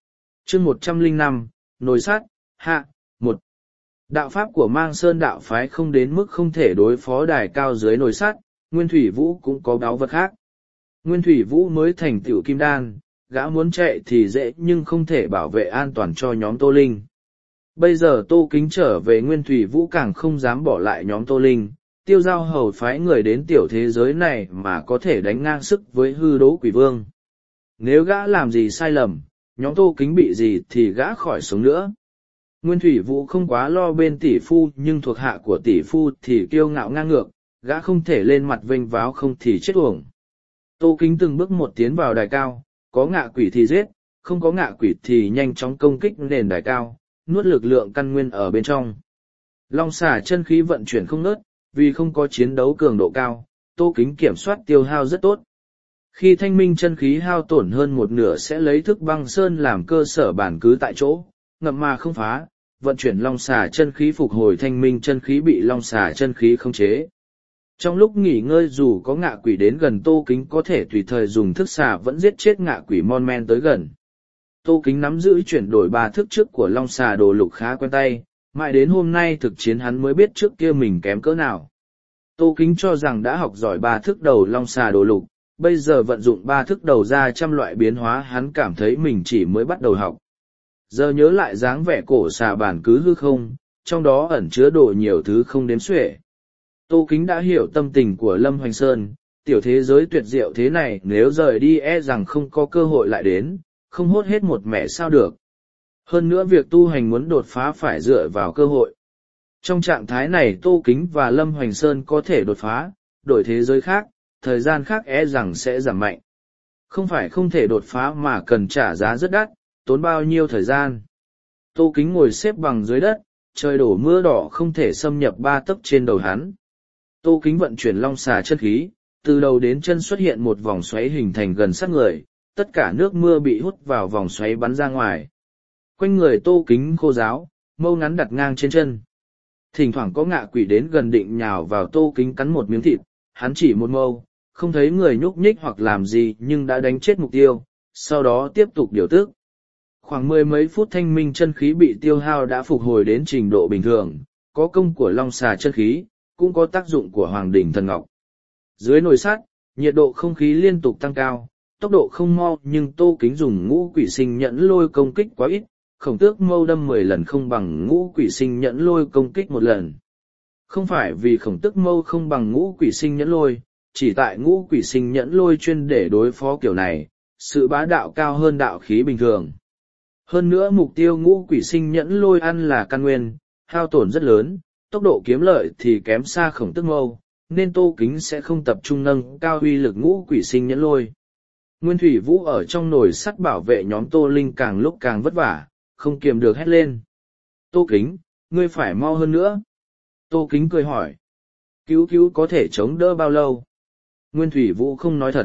chương 105, nồi sắt, hạ, một. Đạo pháp của Mang Sơn đạo phái không đến mức không thể đối phó đài cao dưới nồi sắt, Nguyên Thủy Vũ cũng có báu vật khác. Nguyên Thủy Vũ mới thành tựu kim đan, gã muốn chạy thì dễ nhưng không thể bảo vệ an toàn cho nhóm Tô Linh. Bây giờ Tô Kính trở về Nguyên Thủy Vũ càng không dám bỏ lại nhóm Tô Linh, Tiêu Giao Hầu phái người đến tiểu thế giới này mà có thể đánh ngang sức với Hư Đỗ Quỷ Vương. Nếu gã làm gì sai lầm, nhóm Tô Kính bị gì thì gã khỏi sống nữa. Nguyên Thủy Vũ không quá lo bên tỷ phu nhưng thuộc hạ của tỷ phu thì kiêu ngạo ngang ngược, gã không thể lên mặt vênh váo không thì chết uổng. Tô Kính từng bước một tiến vào đài cao, có ngạ quỷ thì giết, không có ngạ quỷ thì nhanh chóng công kích nền đài cao, nuốt lực lượng căn nguyên ở bên trong. Long xà chân khí vận chuyển không ngớt, vì không có chiến đấu cường độ cao, Tô Kính kiểm soát tiêu hao rất tốt. Khi thanh minh chân khí hao tổn hơn một nửa sẽ lấy thức băng sơn làm cơ sở bản cứ tại chỗ, ngậm mà không phá, vận chuyển long xà chân khí phục hồi thanh minh chân khí bị long xà chân khí khống chế. Trong lúc nghỉ ngơi dù có ngạ quỷ đến gần Tô Kính có thể tùy thời dùng thức xà vẫn giết chết ngạ quỷ mon men tới gần. Tô Kính nắm giữ chuyển đổi 3 thức trước của long xà đồ lục khá quen tay, mãi đến hôm nay thực chiến hắn mới biết trước kia mình kém cỡ nào. Tô Kính cho rằng đã học giỏi 3 thức đầu long xà đồ lục, bây giờ vận dụng 3 thức đầu ra trăm loại biến hóa hắn cảm thấy mình chỉ mới bắt đầu học. Giờ nhớ lại dáng vẻ cổ xà bản cứ hư không, trong đó ẩn chứa đồ nhiều thứ không đếm xuể. Tô Kính đã hiểu tâm tình của Lâm Hoành Sơn, tiểu thế giới tuyệt diệu thế này nếu rời đi e rằng không có cơ hội lại đến, không hốt hết một mẻ sao được. Hơn nữa việc tu hành muốn đột phá phải dựa vào cơ hội. Trong trạng thái này Tô Kính và Lâm Hoành Sơn có thể đột phá, đổi thế giới khác, thời gian khác e rằng sẽ giảm mạnh. Không phải không thể đột phá mà cần trả giá rất đắt, tốn bao nhiêu thời gian. Tô Kính ngồi xếp bằng dưới đất, trời đổ mưa đỏ không thể xâm nhập 3 tấc trên đầu hắn. Tô Kính vận chuyển long xà chân khí, từ đầu đến chân xuất hiện một vòng xoáy hình thành gần sát người, tất cả nước mưa bị hút vào vòng xoáy bắn ra ngoài. Quanh người Tô Kính khô ráo, mâu ngắn đặt ngang trên chân. Thỉnh thoảng có ngạ quỷ đến gần định nhào vào Tô Kính cắn một miếng thịt, hắn chỉ một mâu, không thấy người nhúc nhích hoặc làm gì nhưng đã đánh chết mục tiêu, sau đó tiếp tục điều tức. Khoảng 10 mấy phút thanh minh chân khí bị tiêu hao đã phục hồi đến trình độ bình thường, có công của long xà chân khí, cũng có tác dụng của hoàng đỉnh thần ngọc. Dưới nồi sắt, nhiệt độ không khí liên tục tăng cao, tốc độ không mau nhưng Tô Kính dùng ngũ quỷ sinh nhẫn lôi công kích quá ít, Khổng Tước mâu đâm 10 lần không bằng ngũ quỷ sinh nhẫn lôi công kích 1 lần. Không phải vì Khổng Tước mâu không bằng ngũ quỷ sinh nhẫn lôi, chỉ tại ngũ quỷ sinh nhẫn lôi chuyên để đối phó kiểu này, sự bá đạo cao hơn đạo khí bình thường. Hơn nữa mục tiêu ngũ quỷ sinh nhẫn lôi ăn là căn nguyên, hao tổn rất lớn, tốc độ kiếm lợi thì kém xa Khổng Tước mâu, nên Tô Kính sẽ không tập trung nâng cao uy lực ngũ quỷ sinh nhẫn lôi. Nguyên Thủy Vũ ở trong nồi sắt bảo vệ nhóm Tô Linh càng lúc càng vất vả, không kiềm được hét lên. Tô Kính, ngươi phải mau hơn nữa. Tô Kính cười hỏi. Cứu cứu có thể chống đỡ bao lâu? Nguyên Thủy Vũ không nói thật.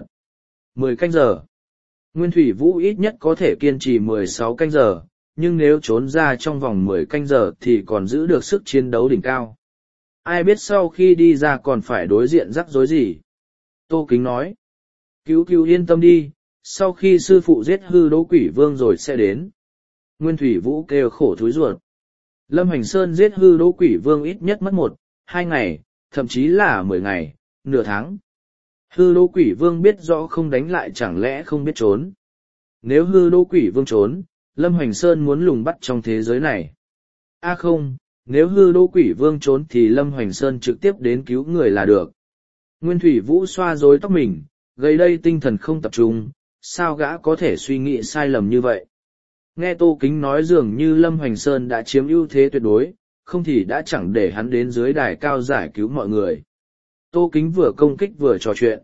10 canh giờ. Nguyên Thủy Vũ ít nhất có thể kiên trì 16 canh giờ, nhưng nếu trốn ra trong vòng 10 canh giờ thì còn giữ được sức chiến đấu đỉnh cao. Ai biết sau khi đi ra còn phải đối diện rắc rối gì? Tô Kính nói. Cứu cứu yên tâm đi, sau khi sư phụ giết Hư Đỗ Quỷ Vương rồi sẽ đến. Nguyên Thủy Vũ kêu khổ thúi ruột. Lâm Hành Sơn giết Hư Đỗ Quỷ Vương ít nhất mất 1-2 ngày, thậm chí là 10 ngày, nửa tháng. Hư Đỗ Quỷ Vương biết rõ không đánh lại chẳng lẽ không biết trốn. Nếu Hư Đỗ Quỷ Vương trốn, Lâm Hành Sơn muốn lùng bắt trong thế giới này. Không, nếu Hư Đỗ Quỷ Vương trốn thì Lâm Hành Sơn trực tiếp đến cứu người là được. Nguyên Thủy Vũ xoa rối tóc mình, gây đây tinh thần không tập trung, sao gã có thể suy nghĩ sai lầm như vậy. Nghe Tô Kính nói dường như Lâm Hoành Sơn đã chiếm ưu thế tuyệt đối, không thì đã chẳng để hắn đến dưới đài cao giải cứu mọi người. Tô Kính vừa công kích vừa trò chuyện.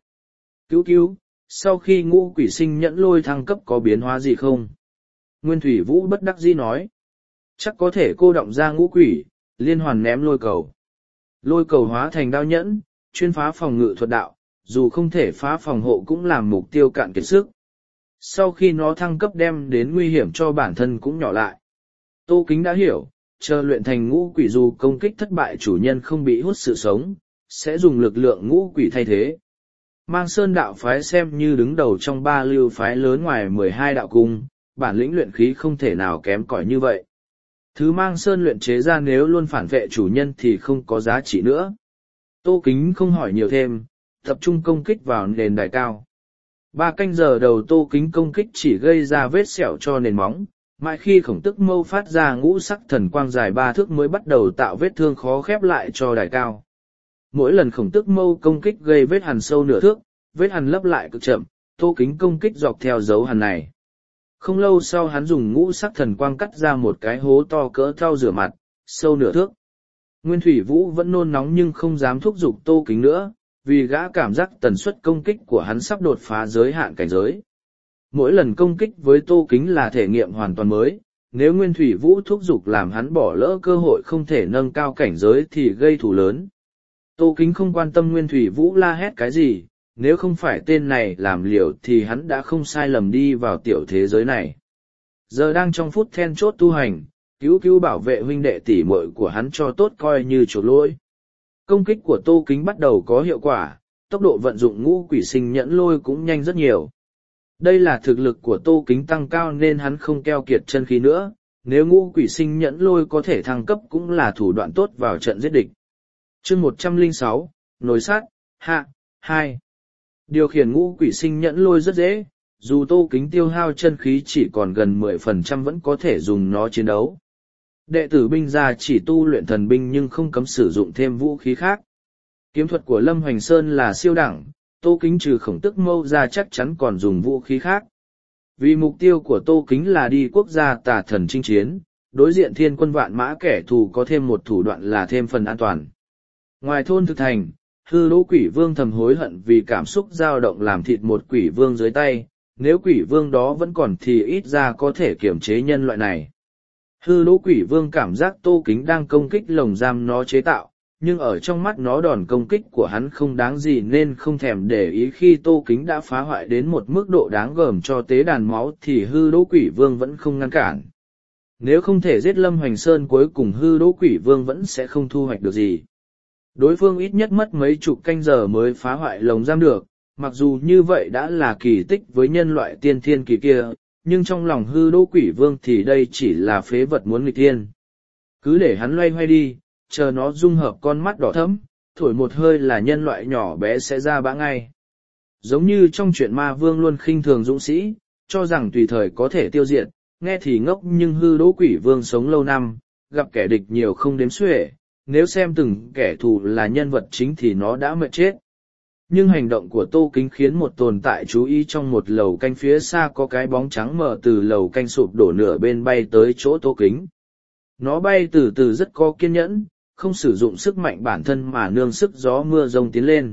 Cứu, sau khi ngũ quỷ sinh nhẫn lôi thăng cấp có biến hóa gì không? Nguyên Thủy Vũ bất đắc dĩ nói. Chắc có thể cô động ra ngũ quỷ, liên hoàn ném lôi cầu. Lôi cầu hóa thành đao nhẫn, chuyên phá phòng ngự thuật đạo, dù không thể phá phòng hộ cũng làm mục tiêu cạn kiệt sức. Sau khi nó thăng cấp đem đến nguy hiểm cho bản thân cũng nhỏ lại. Tô Kính đã hiểu, chờ luyện thành ngũ quỷ dù công kích thất bại chủ nhân không bị hút sự sống, sẽ dùng lực lượng ngũ quỷ thay thế. Mang Sơn đạo phái xem như đứng đầu trong 3 lưu phái lớn ngoài 12 đạo cung, bản lĩnh luyện khí không thể nào kém cỏi như vậy. Thứ Mang Sơn luyện chế ra nếu luôn phản vệ chủ nhân thì không có giá trị nữa. Tô Kính không hỏi nhiều thêm, tập trung công kích vào nền đài cao. 3 canh giờ đầu Tô Kính công kích chỉ gây ra vết sẹo cho nền móng, mãi khi Khổng Tức Mâu phát ra ngũ sắc thần quang dài 3 thước mới bắt đầu tạo vết thương khó khép lại cho đài cao. Mỗi lần Khổng Tức Mâu công kích gây vết hằn sâu nửa thước, vết hằn lấp lại cực chậm, Tô Kính công kích dọc theo dấu hằn này. Không lâu sau hắn dùng ngũ sắc thần quang cắt ra một cái hố to cỡ thau rửa mặt, sâu nửa thước. Nguyên Thủy Vũ vẫn nôn nóng nhưng không dám thúc giục Tô Kính nữa, vì gã cảm giác tần suất công kích của hắn sắp đột phá giới hạn cảnh giới. Mỗi lần công kích với Tô Kính là thể nghiệm hoàn toàn mới, nếu Nguyên Thủy Vũ thúc giục làm hắn bỏ lỡ cơ hội không thể nâng cao cảnh giới thì gây thù lớn. Tô Kính không quan tâm Nguyên Thủy Vũ la hét cái gì, nếu không phải tên này làm liều thì hắn đã không sai lầm đi vào tiểu thế giới này. Giờ đang trong phút then chốt tu hành, cứu bảo vệ huynh đệ tỷ muội của hắn cho tốt coi như chuộc lỗi. Công kích của Tô Kính bắt đầu có hiệu quả, tốc độ vận dụng ngũ quỷ sinh nhẫn lôi cũng nhanh rất nhiều. Đây là thực lực của Tô Kính tăng cao nên hắn không keo kiệt chân khí nữa, nếu ngũ quỷ sinh nhẫn lôi có thể thăng cấp cũng là thủ đoạn tốt vào trận giết địch. Chương 106, Nồi sát, hạ, 2. Điều khiển ngũ quỷ sinh nhẫn lôi rất dễ, dù Tô Kính tiêu hao chân khí chỉ còn gần 10% vẫn có thể dùng nó chiến đấu. Đệ tử binh gia chỉ tu luyện thần binh nhưng không cấm sử dụng thêm vũ khí khác. Kiếm thuật của Lâm Hoành Sơn là siêu đẳng, Tô Kính trừ Khổng Tức Mâu ra chắc chắn còn dùng vũ khí khác. Vì mục tiêu của Tô Kính là đi quốc gia tà thần chinh chiến, đối diện thiên quân vạn mã kẻ thù có thêm một thủ đoạn là thêm phần an toàn. Ngoài thôn thực thành, Hư Lỗ Quỷ Vương thầm hối hận vì cảm xúc dao động làm thịt một quỷ vương dưới tay, nếu quỷ vương đó vẫn còn thì ít ra có thể kiểm chế nhân loại này. Hư Lỗ Quỷ Vương cảm giác Tô Kính đang công kích lồng giam nó chế tạo, nhưng ở trong mắt nó đòn công kích của hắn không đáng gì nên không thèm để ý. Khi Tô Kính đã phá hoại đến một mức độ đáng gờm cho tế đàn máu thì Hư Lỗ Quỷ Vương vẫn không ngăn cản. Nếu không thể giết Lâm Hoành Sơn cuối cùng Hư Lỗ Quỷ Vương vẫn sẽ không thu hoạch được gì. Đối phương ít nhất mất mấy chục canh giờ mới phá hoại lồng giam được, mặc dù như vậy đã là kỳ tích với nhân loại tiên thiên kỳ kia, nhưng trong lòng Hư Lỗ Quỷ Vương thì đây chỉ là phế vật muốn nghịch thiên. Cứ để hắn loay hoay đi, chờ nó dung hợp con mắt đỏ thẫm, thổi một hơi là nhân loại nhỏ bé sẽ ra bã ngay. Giống như trong chuyện Ma Vương luôn khinh thường dũng sĩ, cho rằng tùy thời có thể tiêu diệt, nghe thì ngốc nhưng Hư Lỗ Quỷ Vương sống lâu năm, gặp kẻ địch nhiều không đếm xuể, nếu xem từng kẻ thù là nhân vật chính thì nó đã mệt chết. Nhưng hành động của Tô Kính khiến một tồn tại chú ý trong một lầu canh phía xa có cái bóng trắng mờ từ lầu canh sụp đổ nửa bên bay tới chỗ Tô Kính. Nó bay từ từ rất có kiên nhẫn, không sử dụng sức mạnh bản thân mà nương sức gió mưa rông tiến lên.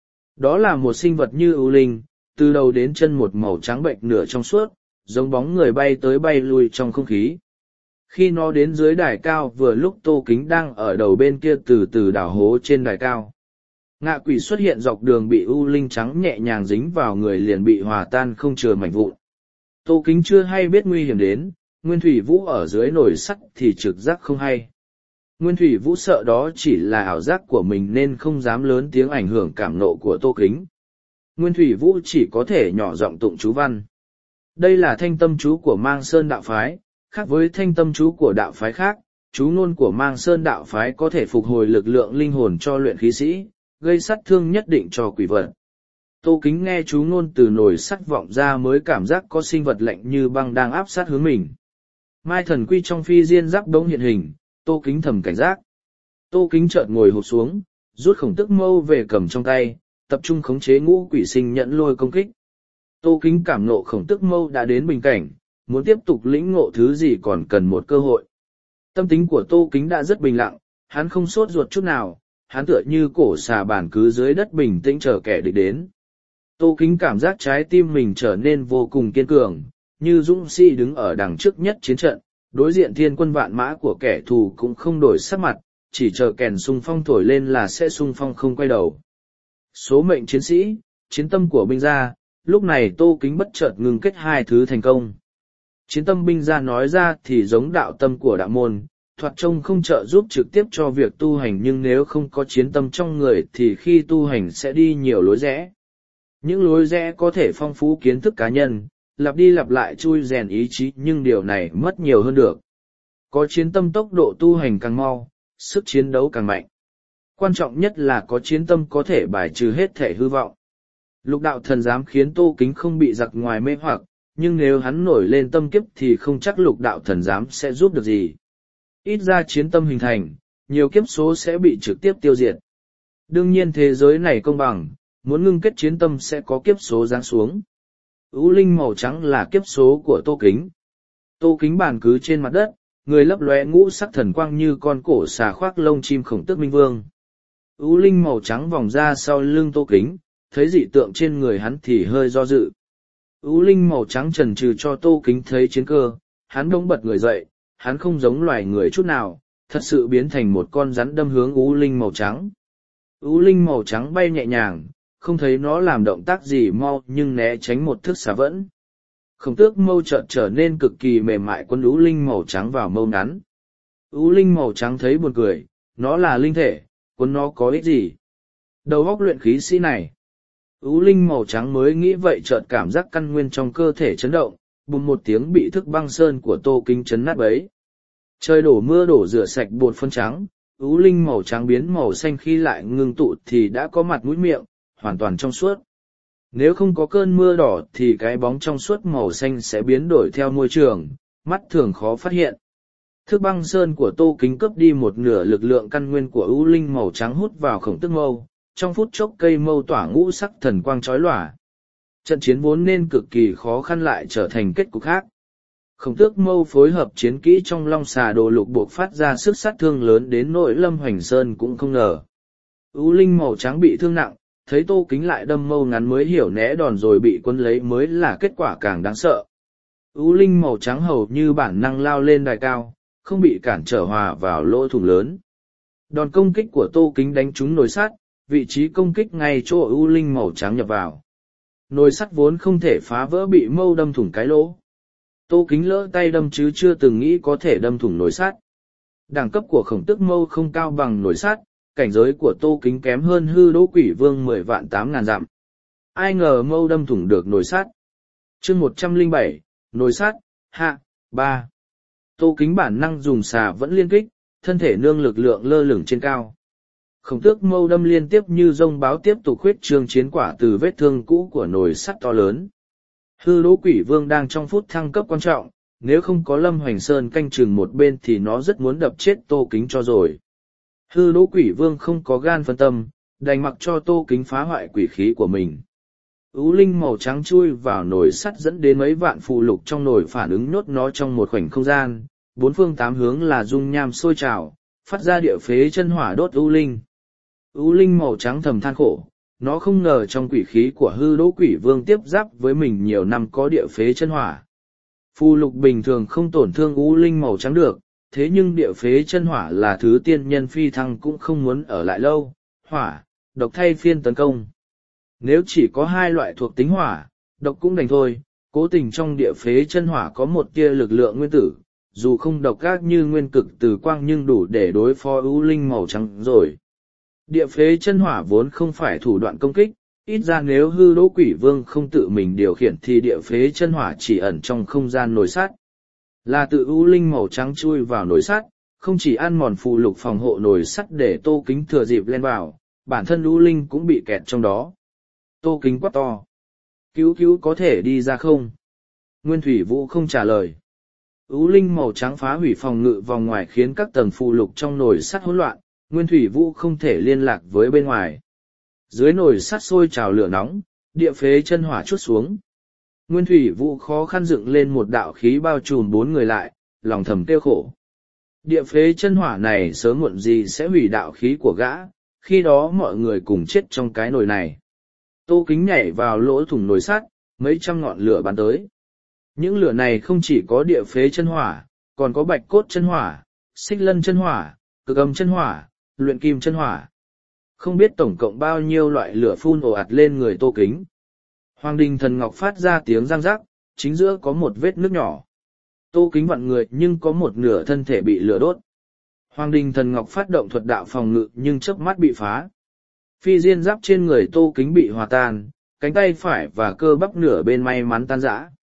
Đó là một sinh vật như ưu linh, từ đầu đến chân một màu trắng bệnh nửa trong suốt, giống bóng người bay tới bay lui trong không khí. Khi nó đến dưới đài cao vừa lúc Tô Kính đang ở đầu bên kia từ từ đào hố trên đài cao. Ngạ quỷ xuất hiện dọc đường bị u linh trắng nhẹ nhàng dính vào người liền bị hòa tan không chừa mảnh vụn. Tô Kính chưa hay biết nguy hiểm đến, Nguyên Thủy Vũ ở dưới nồi sắt thì trực giác không hay. Nguyên Thủy Vũ sợ đó chỉ là ảo giác của mình nên không dám lớn tiếng ảnh hưởng cảm nộ của Tô Kính. Nguyên Thủy Vũ chỉ có thể nhỏ giọng tụng chú văn. Đây là thanh tâm chú của Mang Sơn đạo phái, khác với thanh tâm chú của đạo phái khác, chú ngôn của Mang Sơn đạo phái có thể phục hồi lực lượng linh hồn cho luyện khí sĩ, gây sát thương nhất định cho quỷ vật. Tô Kính nghe chú ngôn từ nồi sắt vọng ra mới cảm giác có sinh vật lạnh như băng đang áp sát hướng mình. Mai thần quy trong phi diên giáp đống hiện hình, Tô Kính thầm cảnh giác. Tô Kính chợt ngồi hụt xuống, rút Khổng Tức Mâu về cầm trong tay, tập trung khống chế ngũ quỷ sinh nhẫn lôi công kích. Tô Kính cảm ngộ Khổng Tức Mâu đã đến bình cảnh, muốn tiếp tục lĩnh ngộ thứ gì còn cần một cơ hội. Tâm tính của Tô Kính đã rất bình lặng, hắn không sốt ruột chút nào, hắn tựa như cổ xà bản cứ dưới đất bình tĩnh chờ kẻ địch đến. Tô Kính cảm giác trái tim mình trở nên vô cùng kiên cường, như dũng sĩ đứng ở đằng trước nhất chiến trận, đối diện thiên quân vạn mã của kẻ thù cũng không đổi sắc mặt, chỉ chờ kèn xung phong thổi lên là sẽ xung phong không quay đầu. Số mệnh chiến sĩ, chiến tâm của binh gia, lúc này Tô Kính bất chợt ngừng kết hai thứ thành công. Chiến tâm binh gia nói ra thì giống đạo tâm của đạo môn, thoạt trông không trợ giúp trực tiếp cho việc tu hành nhưng nếu không có chiến tâm trong người thì khi tu hành sẽ đi nhiều lối rẽ. Những lối rẽ có thể phong phú kiến thức cá nhân, lặp đi lặp lại chui rèn ý chí nhưng điều này mất nhiều hơn được. Có chiến tâm tốc độ tu hành càng mau, sức chiến đấu càng mạnh. Quan trọng nhất là có chiến tâm có thể bài trừ hết thể hư vọng. Lục đạo thần giám khiến Tô Kính không bị giặc ngoài mê hoặc, nhưng nếu hắn nổi lên tâm kiếp thì không chắc lục đạo thần giám sẽ giúp được gì. Ít ra chiến tâm hình thành, nhiều kiếp số sẽ bị trực tiếp tiêu diệt. Đương nhiên thế giới này công bằng, muốn ngưng kết chiến tâm sẽ có kiếp số giáng xuống. U linh màu trắng là kiếp số của Tô Kính. Tô Kính bàn cứ trên mặt đất, người lấp lóe ngũ sắc thần quang như con cổ xà khoác lông chim Khổng Tước Minh Vương. U linh màu trắng vòng ra sau lưng Tô Kính, thấy dị tượng trên người hắn thì hơi do dự. U linh màu trắng chần chừ cho Tô Kính thấy chiến cơ, hắn bỗng bật người dậy, hắn không giống loài người chút nào, thật sự biến thành một con rắn đâm hướng U linh màu trắng. U linh màu trắng bay nhẹ nhàng, không thấy nó làm động tác gì mau nhưng né tránh một thước xà vẫn. Khổng Tước mâu chợt trở nên cực kỳ mềm mại quấn U linh màu trắng vào mâu ngắn. U linh màu trắng thấy buồn cười, nó là linh thể, quấn nó có ích gì? Đầu óc luyện khí sĩ này. U linh màu trắng mới nghĩ vậy chợt cảm giác căn nguyên trong cơ thể chấn động, bùm một tiếng bị thức băng sơn của Tô Kính chấn nát bấy. Trời đổ mưa đổ rửa sạch bột phân trắng, U linh màu trắng biến màu xanh khi lại ngưng tụ thì đã có mặt mũi miệng, hoàn toàn trong suốt. Nếu không có cơn mưa đỏ thì cái bóng trong suốt màu xanh sẽ biến đổi theo môi trường, mắt thường khó phát hiện. Thức băng sơn của Tô Kính cướp đi một nửa lực lượng căn nguyên của U linh màu trắng hút vào Khổng Tước mâu, trong phút chốc cây mâu tỏa ngũ sắc thần quang chói lòa. Trận chiến vốn nên cực kỳ khó khăn lại trở thành kết cục khác. Khổng Tước mâu phối hợp chiến kỹ trong Long Xà Đồ Lục buộc phát ra sức sát thương lớn đến nỗi Lâm Hoành Sơn cũng không ngờ. U linh màu trắng bị thương nặng, thấy Tô Kính lại đâm mâu ngắn mới hiểu né đòn rồi bị quân lấy mới là kết quả càng đáng sợ. U linh màu trắng hầu như bản năng lao lên đài cao, không bị cản trở hòa vào lỗ thủng lớn. Đòn công kích của Tô Kính đánh trúng nồi sắt, vị trí công kích ngay chỗ U linh màu trắng nhập vào. Nồi sắt vốn không thể phá vỡ bị mâu đâm thủng cái lỗ. Tô Kính lỡ tay đâm chứ chưa từng nghĩ có thể đâm thủng nồi sắt. Đẳng cấp của Khổng Tước mâu không cao bằng nồi sắt, cảnh giới của Tô Kính kém hơn Hư Đỗ Quỷ Vương 10.000 dặm. Ai ngờ mâu đâm thủng được nồi sắt. Chương 107, nồi sắt, hạ, 3. Tô Kính bản năng dùng xà vẫn liên kích, thân thể nương lực lượng lơ lửng trên cao. Khổng Tước mâu đâm liên tiếp như dông báo tiếp tục khuyết trương chiến quả từ vết thương cũ của nồi sắt to lớn. Hư Đỗ Quỷ Vương đang trong phút thăng cấp quan trọng, nếu không có Lâm Hoành Sơn canh chừng một bên thì nó rất muốn đập chết Tô Kính cho rồi. Hư Đỗ Quỷ Vương không có gan phân tâm, đành mặc cho Tô Kính phá hoại quỷ khí của mình. U linh màu trắng chui vào nồi sắt dẫn đến mấy vạn phù lục trong nồi phản ứng nhốt nó trong một khoảnh không gian, bốn phương tám hướng là dung nham sôi trào, phát ra địa phế chân hỏa đốt U linh. U linh màu trắng thầm than khổ, nó không ngờ trong quỷ khí của Hư Đỗ Quỷ Vương tiếp giáp với mình nhiều năm có địa phế chân hỏa. Phù lục bình thường không tổn thương U linh màu trắng được, thế nhưng địa phế chân hỏa là thứ tiên nhân phi thăng cũng không muốn ở lại lâu, hỏa, độc thay phiên tấn công. Nếu chỉ có hai loại thuộc tính hỏa, độc cũng đành thôi, cố tình trong địa phế chân hỏa có một tia lực lượng nguyên tử, dù không độc ác như nguyên cực từ quang nhưng đủ để đối phó U linh màu trắng rồi. Địa phế chân hỏa vốn không phải thủ đoạn công kích, ít ra nếu Hư Đỗ Quỷ Vương không tự mình điều khiển thì địa phế chân hỏa chỉ ẩn trong không gian nồi sắt. Là tự U linh màu trắng chui vào nồi sắt, không chỉ ăn mòn phù lục phòng hộ nồi sắt để Tô Kính thừa dịp lên vào, bản thân U linh cũng bị kẹt trong đó. Tô Kính quát to. Cứu cứu có thể đi ra không? Nguyên Thủy Vũ không trả lời. U linh màu trắng phá hủy phòng ngự vòng ngoài khiến các tầng phù lục trong nồi sắt hỗn loạn, Nguyên Thủy Vũ không thể liên lạc với bên ngoài. Dưới nồi sắt sôi trào lửa nóng, địa phế chân hỏa trút xuống. Nguyên Thủy Vũ khó khăn dựng lên một đạo khí bao trùm bốn người lại, lòng thầm tiêu khổ. Địa phế chân hỏa này sớm muộn gì sẽ hủy đạo khí của gã, khi đó mọi người cùng chết trong cái nồi này. Tô Kính nhảy vào lỗ thủng nồi sắt, mấy trăm ngọn lửa bắn tới. Những lửa này không chỉ có địa phế chân hỏa, còn có bạch cốt chân hỏa, xích lân chân hỏa, cực âm chân hỏa, luyện kim chân hỏa. Không biết tổng cộng bao nhiêu loại lửa phun ồ ạt lên người Tô Kính. Hoàng Đình Thần Ngọc phát ra tiếng răng rắc, chính giữa có một vết nước nhỏ. Tô Kính vặn người nhưng có một nửa thân thể bị lửa đốt. Hoàng Đình Thần Ngọc phát động thuật đạo phòng ngự nhưng chớp mắt bị phá. Phi diên giáp trên người Tô Kính bị hòa tan, cánh tay phải và cơ bắp nửa bên may mắn tan rã.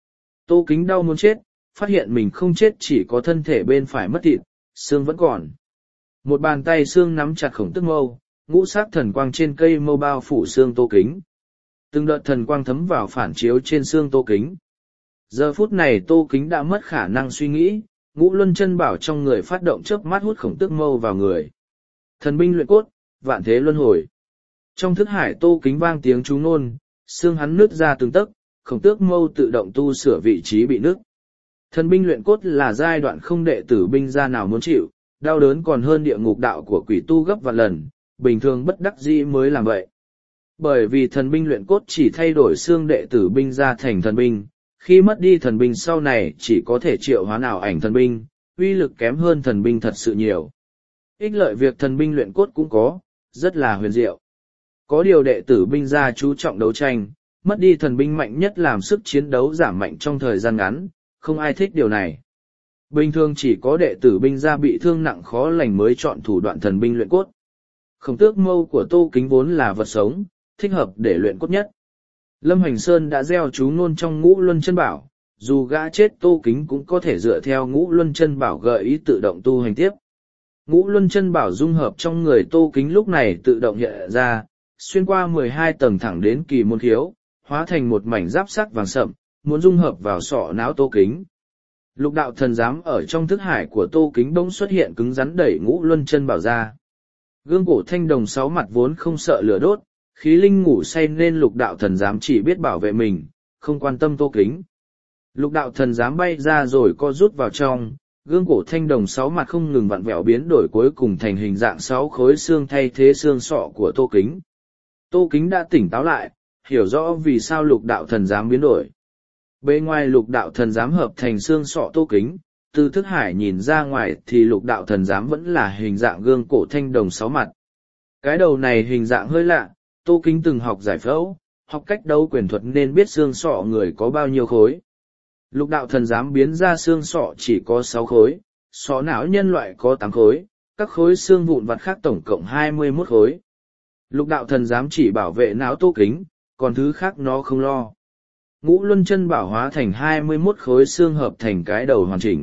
Tô Kính đau muốn chết, phát hiện mình không chết chỉ có thân thể bên phải mất thịt, xương vẫn còn. Một bàn tay xương nắm chặt Khổng Tước Mâu, ngũ sắc thần quang trên cây mâu bao phủ xương Tô Kính. Từng đợt thần quang thấm vào phản chiếu trên xương Tô Kính. Giờ phút này Tô Kính đã mất khả năng suy nghĩ, Ngũ Luân Chân Bảo trong người phát động chớp mắt hút Khổng Tước Mâu vào người. Thần binh luyện cốt, vạn thế luân hồi. Trong thức hải Tô Kính vang tiếng chú ngôn, xương hắn nứt ra từng tấc, Khổng Tước Mâu tự động tu sửa vị trí bị nứt. Thần binh luyện cốt là giai đoạn không đệ tử binh gia nào muốn chịu, đau đớn còn hơn địa ngục đạo của quỷ tu gấp vạn lần, bình thường bất đắc dĩ mới làm vậy. Bởi vì thần binh luyện cốt chỉ thay đổi xương đệ tử binh ra thành thần binh, khi mất đi thần binh sau này chỉ có thể triệu hoán ảo ảnh thần binh, uy lực kém hơn thần binh thật sự nhiều. Ích lợi việc thần binh luyện cốt cũng có, rất là huyền diệu. Có điều đệ tử binh gia chú trọng đấu tranh, mất đi thần binh mạnh nhất làm sức chiến đấu giảm mạnh trong thời gian ngắn, không ai thích điều này. Bình thường chỉ có đệ tử binh gia bị thương nặng khó lành mới chọn thủ đoạn thần binh luyện cốt. Khổng Tước Mâu của Tô Kính vốn là vật sống, thích hợp để luyện cốt nhất. Lâm Hoành Sơn đã gieo chú ngôn trong Ngũ Luân Chân Bảo, dù gã chết Tô Kính cũng có thể dựa theo Ngũ Luân Chân Bảo gợi ý tự động tu hành tiếp. Ngũ Luân Chân Bảo dung hợp trong người Tô Kính lúc này tự động hiện ra, xuyên qua 12 tầng thẳng đến kỳ môn khiếu, hóa thành một mảnh giáp sắc vàng sậm, muốn dung hợp vào sọ não Tô Kính. Lục đạo thần giám ở trong thức hải của Tô Kính bỗng xuất hiện cứng rắn đẩy Ngũ Luân Chân Bảo ra. Gương cổ thanh đồng 6 mặt vốn không sợ lửa đốt, khí linh ngủ say nên lục đạo thần giám chỉ biết bảo vệ mình, không quan tâm Tô Kính. Lục đạo thần giám bay ra rồi co rút vào trong, gương cổ thanh đồng 6 mặt không ngừng vặn vẹo biến đổi cuối cùng thành hình dạng 6 khối xương thay thế xương sọ của Tô Kính. Tô Kính đã tỉnh táo lại, hiểu rõ vì sao lục đạo thần giám biến đổi. Bề ngoài lục đạo thần giám hợp thành xương sọ Tô Kính, từ thức hải nhìn ra ngoài thì lục đạo thần giám vẫn là hình dạng gương cổ thanh đồng 6 mặt. Cái đầu này hình dạng hơi lạ, Tô Kính từng học giải phẫu, học cách đấu quyền thuật nên biết xương sọ người có bao nhiêu khối. Lục đạo thần giám biến ra xương sọ chỉ có 6 khối, sọ não nhân loại có 8 khối, các khối xương vụn vặt khác tổng cộng 21 khối. Lục đạo thần giám chỉ bảo vệ não Tô Kính, còn thứ khác nó không lo. Ngũ Luân Chân Bảo hóa thành 21 khối xương hợp thành cái đầu hoàn chỉnh.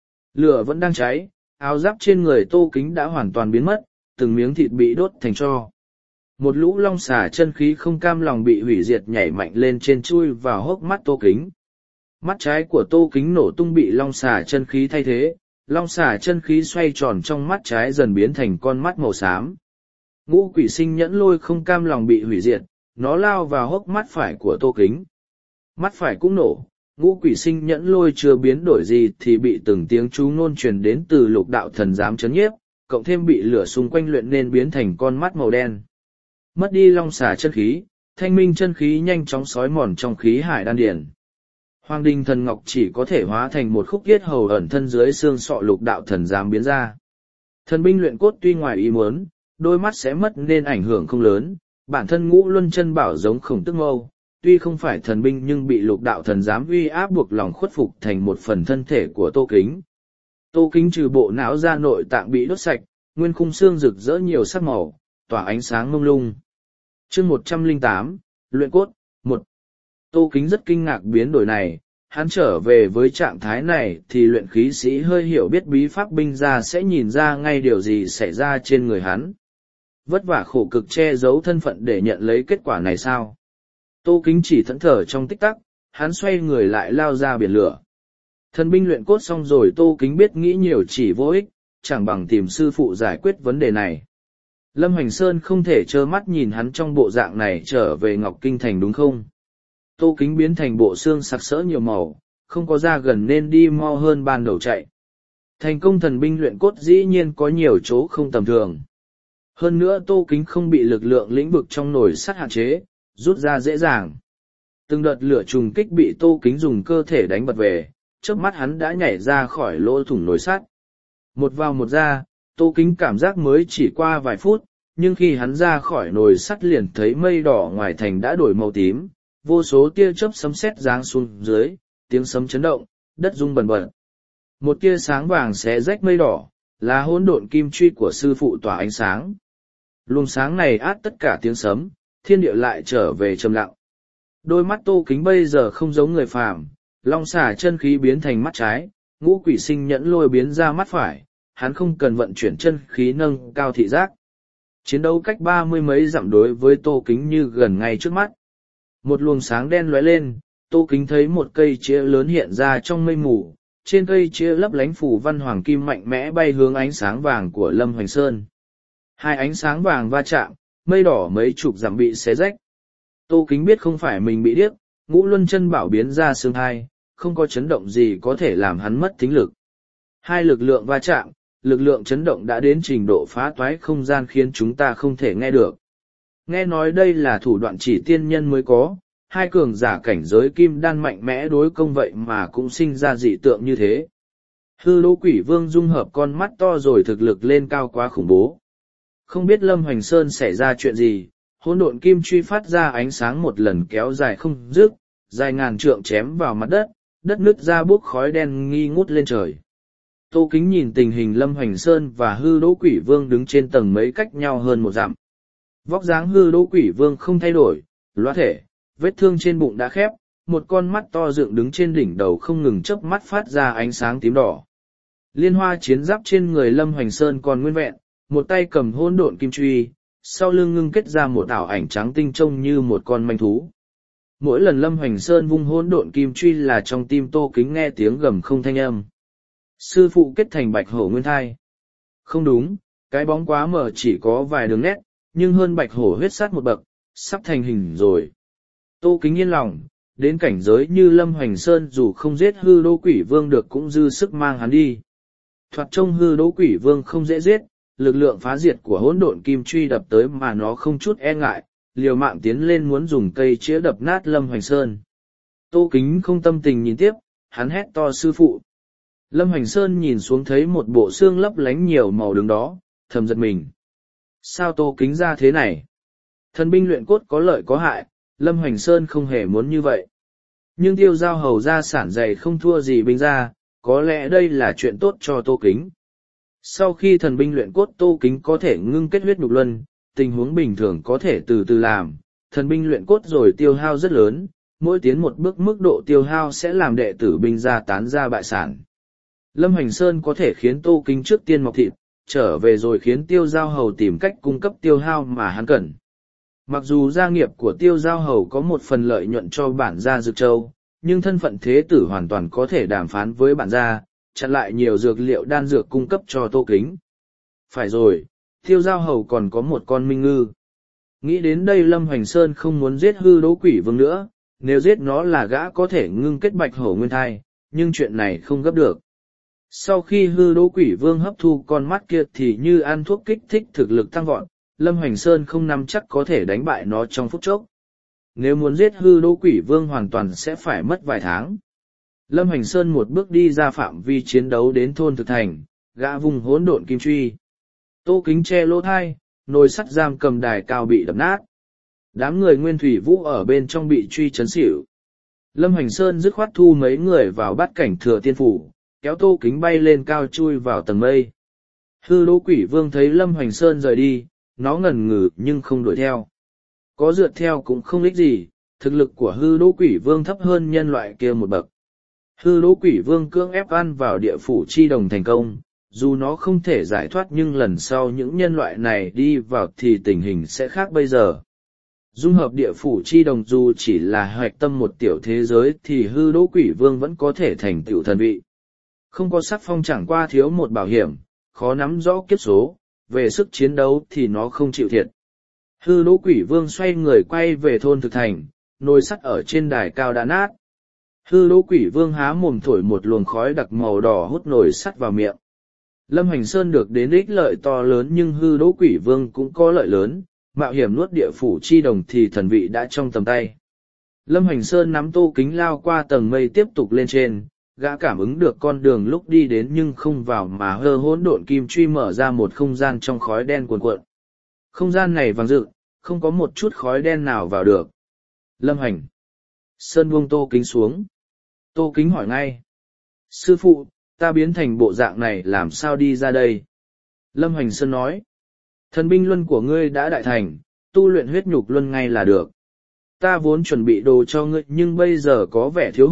Lửa vẫn đang cháy, áo giáp trên người Tô Kính đã hoàn toàn biến mất, từng miếng thịt bị đốt thành tro. Một lũ long xà chân khí không cam lòng bị hủy diệt nhảy mạnh lên trên chui vào hốc mắt Tô Kính. Mắt trái của Tô Kính nổ tung bị long xà chân khí thay thế, long xà chân khí xoay tròn trong mắt trái dần biến thành con mắt màu xám. Ngũ Quỷ Sinh Nhẫn Lôi không cam lòng bị hủy diệt, nó lao vào hốc mắt phải của Tô Kính. Mắt phải cũng nổ, Ngũ Quỷ Sinh Nhẫn Lôi chưa biến đổi gì thì bị từng tiếng chú ngôn truyền đến từ lục đạo thần giám chấn nhiếp, cộng thêm bị lửa xung quanh luyện nên biến thành con mắt màu đen. Mất đi long xà chân khí, thanh minh chân khí nhanh chóng xói mòn trong khí hải đan điển. Hoàng Đình Thần Ngọc chỉ có thể hóa thành một khúc yết hầu ẩn thân dưới xương sọ lục đạo thần giám biến ra. Thần binh luyện cốt tuy ngoài ý muốn, đôi mắt sẽ mất nên ảnh hưởng không lớn, bản thân Ngũ Luân Chân Bảo giống Khổng Tước Mâu, tuy không phải thần binh nhưng bị lục đạo thần giám uy áp buộc lòng khuất phục thành một phần thân thể của Tô Kính. Tô Kính trừ bộ não ra nội tạng bị đốt sạch, nguyên khung xương rực rỡ nhiều sắc màu, tỏa ánh sáng mông lung. Chương 108, Luyện Cốt, 1. Tô Kính rất kinh ngạc biến đổi này, hắn trở về với trạng thái này thì luyện khí sĩ hơi hiểu biết bí pháp binh ra sẽ nhìn ra ngay điều gì xảy ra trên người hắn. Vất vả khổ cực che giấu thân phận để nhận lấy kết quả này sao? Tô Kính chỉ thẫn thờ trong tích tắc, hắn xoay người lại lao ra biển lửa. Thần binh luyện cốt xong rồi Tô Kính biết nghĩ nhiều chỉ vô ích, chẳng bằng tìm sư phụ giải quyết vấn đề này. Lâm Hoành Sơn không thể trơ mắt nhìn hắn trong bộ dạng này trở về Ngọc Kinh Thành đúng không? Tô Kính biến thành bộ xương sặc sỡ nhiều màu, không có ra gần nên đi mau hơn ban đầu chạy. Thành công thần binh luyện cốt dĩ nhiên có nhiều chỗ không tầm thường. Hơn nữa Tô Kính không bị lực lượng lĩnh vực trong nồi sắt hạn chế, rút ra dễ dàng. Từng đợt lửa trùng kích bị Tô Kính dùng cơ thể đánh bật về, trước mắt hắn đã nhảy ra khỏi lỗ thủng nồi sắt. Một vào một ra, Tô Kính cảm giác mới chỉ qua vài phút, nhưng khi hắn ra khỏi nồi sắt liền thấy mây đỏ ngoài thành đã đổi màu tím, vô số tia chớp sấm sét giáng xuống dưới, tiếng sấm chấn động, đất rung bần bật. Một tia sáng vàng xé rách mây đỏ, là hỗn độn kim truy của sư phụ tỏa ánh sáng. Luồng sáng này át tất cả tiếng sấm, thiên địa lại trở về trầm lặng. Đôi mắt Tô Kính bây giờ không giống người phàm, Long xà chân khí biến thành mắt trái, ngũ quỷ sinh nhẫn lôi biến ra mắt phải, hắn không cần vận chuyển chân khí nâng cao thị giác. Chiến đấu cách 30 mấy dặm đối với Tô Kính như gần ngay trước mắt. Một luồng sáng đen lóe lên, Tô Kính thấy một cây chĩa lớn hiện ra trong mây mù, trên cây chĩa lấp lánh phủ văn hoàng kim mạnh mẽ bay hướng ánh sáng vàng của Lâm Hoành Sơn. Hai ánh sáng vàng va chạm, mây đỏ mấy chục dặm bị xé rách. Tô Kính biết không phải mình bị điếc, Ngũ Luân Chân Bảo biến ra xương thai, không có chấn động gì có thể làm hắn mất thính lực. Hai lực lượng va chạm, lực lượng chấn động đã đến trình độ phá toái không gian khiến chúng ta không thể nghe được. Nghe nói đây là thủ đoạn chỉ tiên nhân mới có, hai cường giả cảnh giới kim đan mạnh mẽ đối công vậy mà cũng sinh ra dị tượng như thế. Hư Lỗ Quỷ Vương dung hợp con mắt to rồi thực lực lên cao quá khủng bố. Không biết Lâm Hoành Sơn xảy ra chuyện gì, hỗn độn kim truy phát ra ánh sáng một lần kéo dài không dứt, dài ngàn trượng chém vào mặt đất, đất nứt ra bốc khói đen nghi ngút lên trời. Tô Kính nhìn tình hình Lâm Hoành Sơn và Hư Lỗ Quỷ Vương đứng trên tầng mấy cách nhau hơn một dặm. Vóc dáng Hư Lỗ Quỷ Vương không thay đổi, loát thể, vết thương trên bụng đã khép, một con mắt to dựng đứng trên đỉnh đầu không ngừng chớp mắt phát ra ánh sáng tím đỏ. Liên hoa chiến giáp trên người Lâm Hoành Sơn còn nguyên vẹn, một tay cầm hỗn độn kim truy, sau lưng ngưng kết ra một ảo ảnh trắng tinh trông như một con manh thú. Mỗi lần Lâm Hoành Sơn vung hỗn độn kim truy là trong tim Tô Kính nghe tiếng gầm không thanh âm. Sư phụ kết thành bạch hổ nguyên thai. Không đúng, cái bóng quá mờ chỉ có vài đường nét, nhưng hơn bạch hổ huyết sát một bậc, sắp thành hình rồi. Tô Kính yên lòng, đến cảnh giới như Lâm Hoành Sơn dù không giết Hư Lỗ Quỷ Vương được cũng dư sức mang hắn đi. Thoạt trông Hư Lỗ Quỷ Vương không dễ giết, lực lượng phá diệt của hỗn độn kim truy đập tới mà nó không chút e ngại, liều mạng tiến lên muốn dùng cây chĩa đập nát Lâm Hoành Sơn. Tô Kính không tâm tình nhìn tiếp, hắn hét to sư phụ. Lâm Hoành Sơn nhìn xuống thấy một bộ xương lấp lánh nhiều màu đứng đó, thầm giật mình. Sao Tô Kính ra thế này? Thần binh luyện cốt có lợi có hại, Lâm Hoành Sơn không hề muốn như vậy. Nhưng Tiêu Giao Hầu ra sản dày không thua gì binh ra, có lẽ đây là chuyện tốt cho Tô Kính. Sau khi thần binh luyện cốt Tô Kính có thể ngưng kết huyết nhục luân, tình huống bình thường có thể từ từ làm, thần binh luyện cốt rồi tiêu hao rất lớn, mỗi tiến một bước mức độ tiêu hao sẽ làm đệ tử binh gia tán ra bại sản. Lâm Hoành Sơn có thể khiến Tô Kính trước tiên mọc thịt, trở về rồi khiến Tiêu Giao Hầu tìm cách cung cấp tiêu hao mà hắn cần. Mặc dù gia nghiệp của Tiêu Giao Hầu có một phần lợi nhuận cho bản gia Dược Châu, nhưng thân phận thế tử hoàn toàn có thể đàm phán với bản gia, chặn lại nhiều dược liệu đan dược cung cấp cho Tô Kính. Phải rồi, Tiêu Giao Hầu còn có một con minh ngư. Nghĩ đến đây Lâm Hoành Sơn không muốn giết Hư Lỗ Quỷ Vương nữa, nếu giết nó là gã có thể ngưng kết bạch hổ nguyên thai, nhưng chuyện này không gấp được. Sau khi Hư Lỗ Quỷ Vương hấp thu con mắt kia thì như ăn thuốc kích thích thực lực tăng vọt, Lâm Hoành Sơn không nắm chắc có thể đánh bại nó trong phút chốc. Nếu muốn giết Hư Lỗ Quỷ Vương hoàn toàn sẽ phải mất vài tháng. Lâm Hoành Sơn một bước đi ra phạm vi chiến đấu đến thôn thực thành, gã vùng hỗn độn kim truy. Tô Kính che lỗ thai, nồi sắt giam cầm đài cao bị đập nát. Đám người Nguyên Thủy Vũ ở bên trong bị truy chấn xỉu. Lâm Hoành Sơn dứt khoát thu mấy người vào bát cảnh Thừa Tiên Phủ, kéo Tô Kính bay lên cao chui vào tầng mây. Hư Lỗ Quỷ Vương thấy Lâm Hoành Sơn rời đi, nó ngần ngừ nhưng không đuổi theo. Có rượt theo cũng không ích gì, thực lực của Hư Lỗ Quỷ Vương thấp hơn nhân loại kia một bậc. Hư Lỗ Quỷ Vương cưỡng ép ăn vào địa phủ chi đồng thành công, dù nó không thể giải thoát nhưng lần sau những nhân loại này đi vào thì tình hình sẽ khác bây giờ. Dung hợp địa phủ chi đồng dù chỉ là hoạch tâm một tiểu thế giới thì Hư Lỗ Quỷ Vương vẫn có thể thành tựu thần vị. Không có sắc phong chẳng qua thiếu một bảo hiểm, khó nắm rõ kiếp số, về sức chiến đấu thì nó không chịu thiệt. Hư Lỗ Quỷ Vương xoay người quay về thôn thực thành, nồi sắt ở trên đài cao đã nát. Hư Lỗ Quỷ Vương há mồm thổi một luồng khói đặc màu đỏ hút nồi sắt vào miệng. Lâm Hoành Sơn được đến ích lợi to lớn nhưng Hư Lỗ Quỷ Vương cũng có lợi lớn, mạo hiểm nuốt địa phủ chi đồng thì thần vị đã trong tầm tay. Lâm Hoành Sơn nắm Tô Kính lao qua tầng mây tiếp tục lên trên, gã cảm ứng được con đường lúc đi đến nhưng không vào mà hỗn độn kim truy mở ra một không gian trong khói đen cuồn cuộn. Không gian này vàng rực, không có một chút khói đen nào vào được. Lâm Hoành Sơn buông Tô Kính xuống. Tô Kính hỏi ngay. Sư phụ, ta biến thành bộ dạng này làm sao đi ra đây? Lâm Hoành Sơn nói. Thần binh luân của ngươi đã đại thành, tu luyện huyết nhục luân ngay là được. Ta vốn chuẩn bị đồ cho ngươi nhưng bây giờ có vẻ thiếu hụt,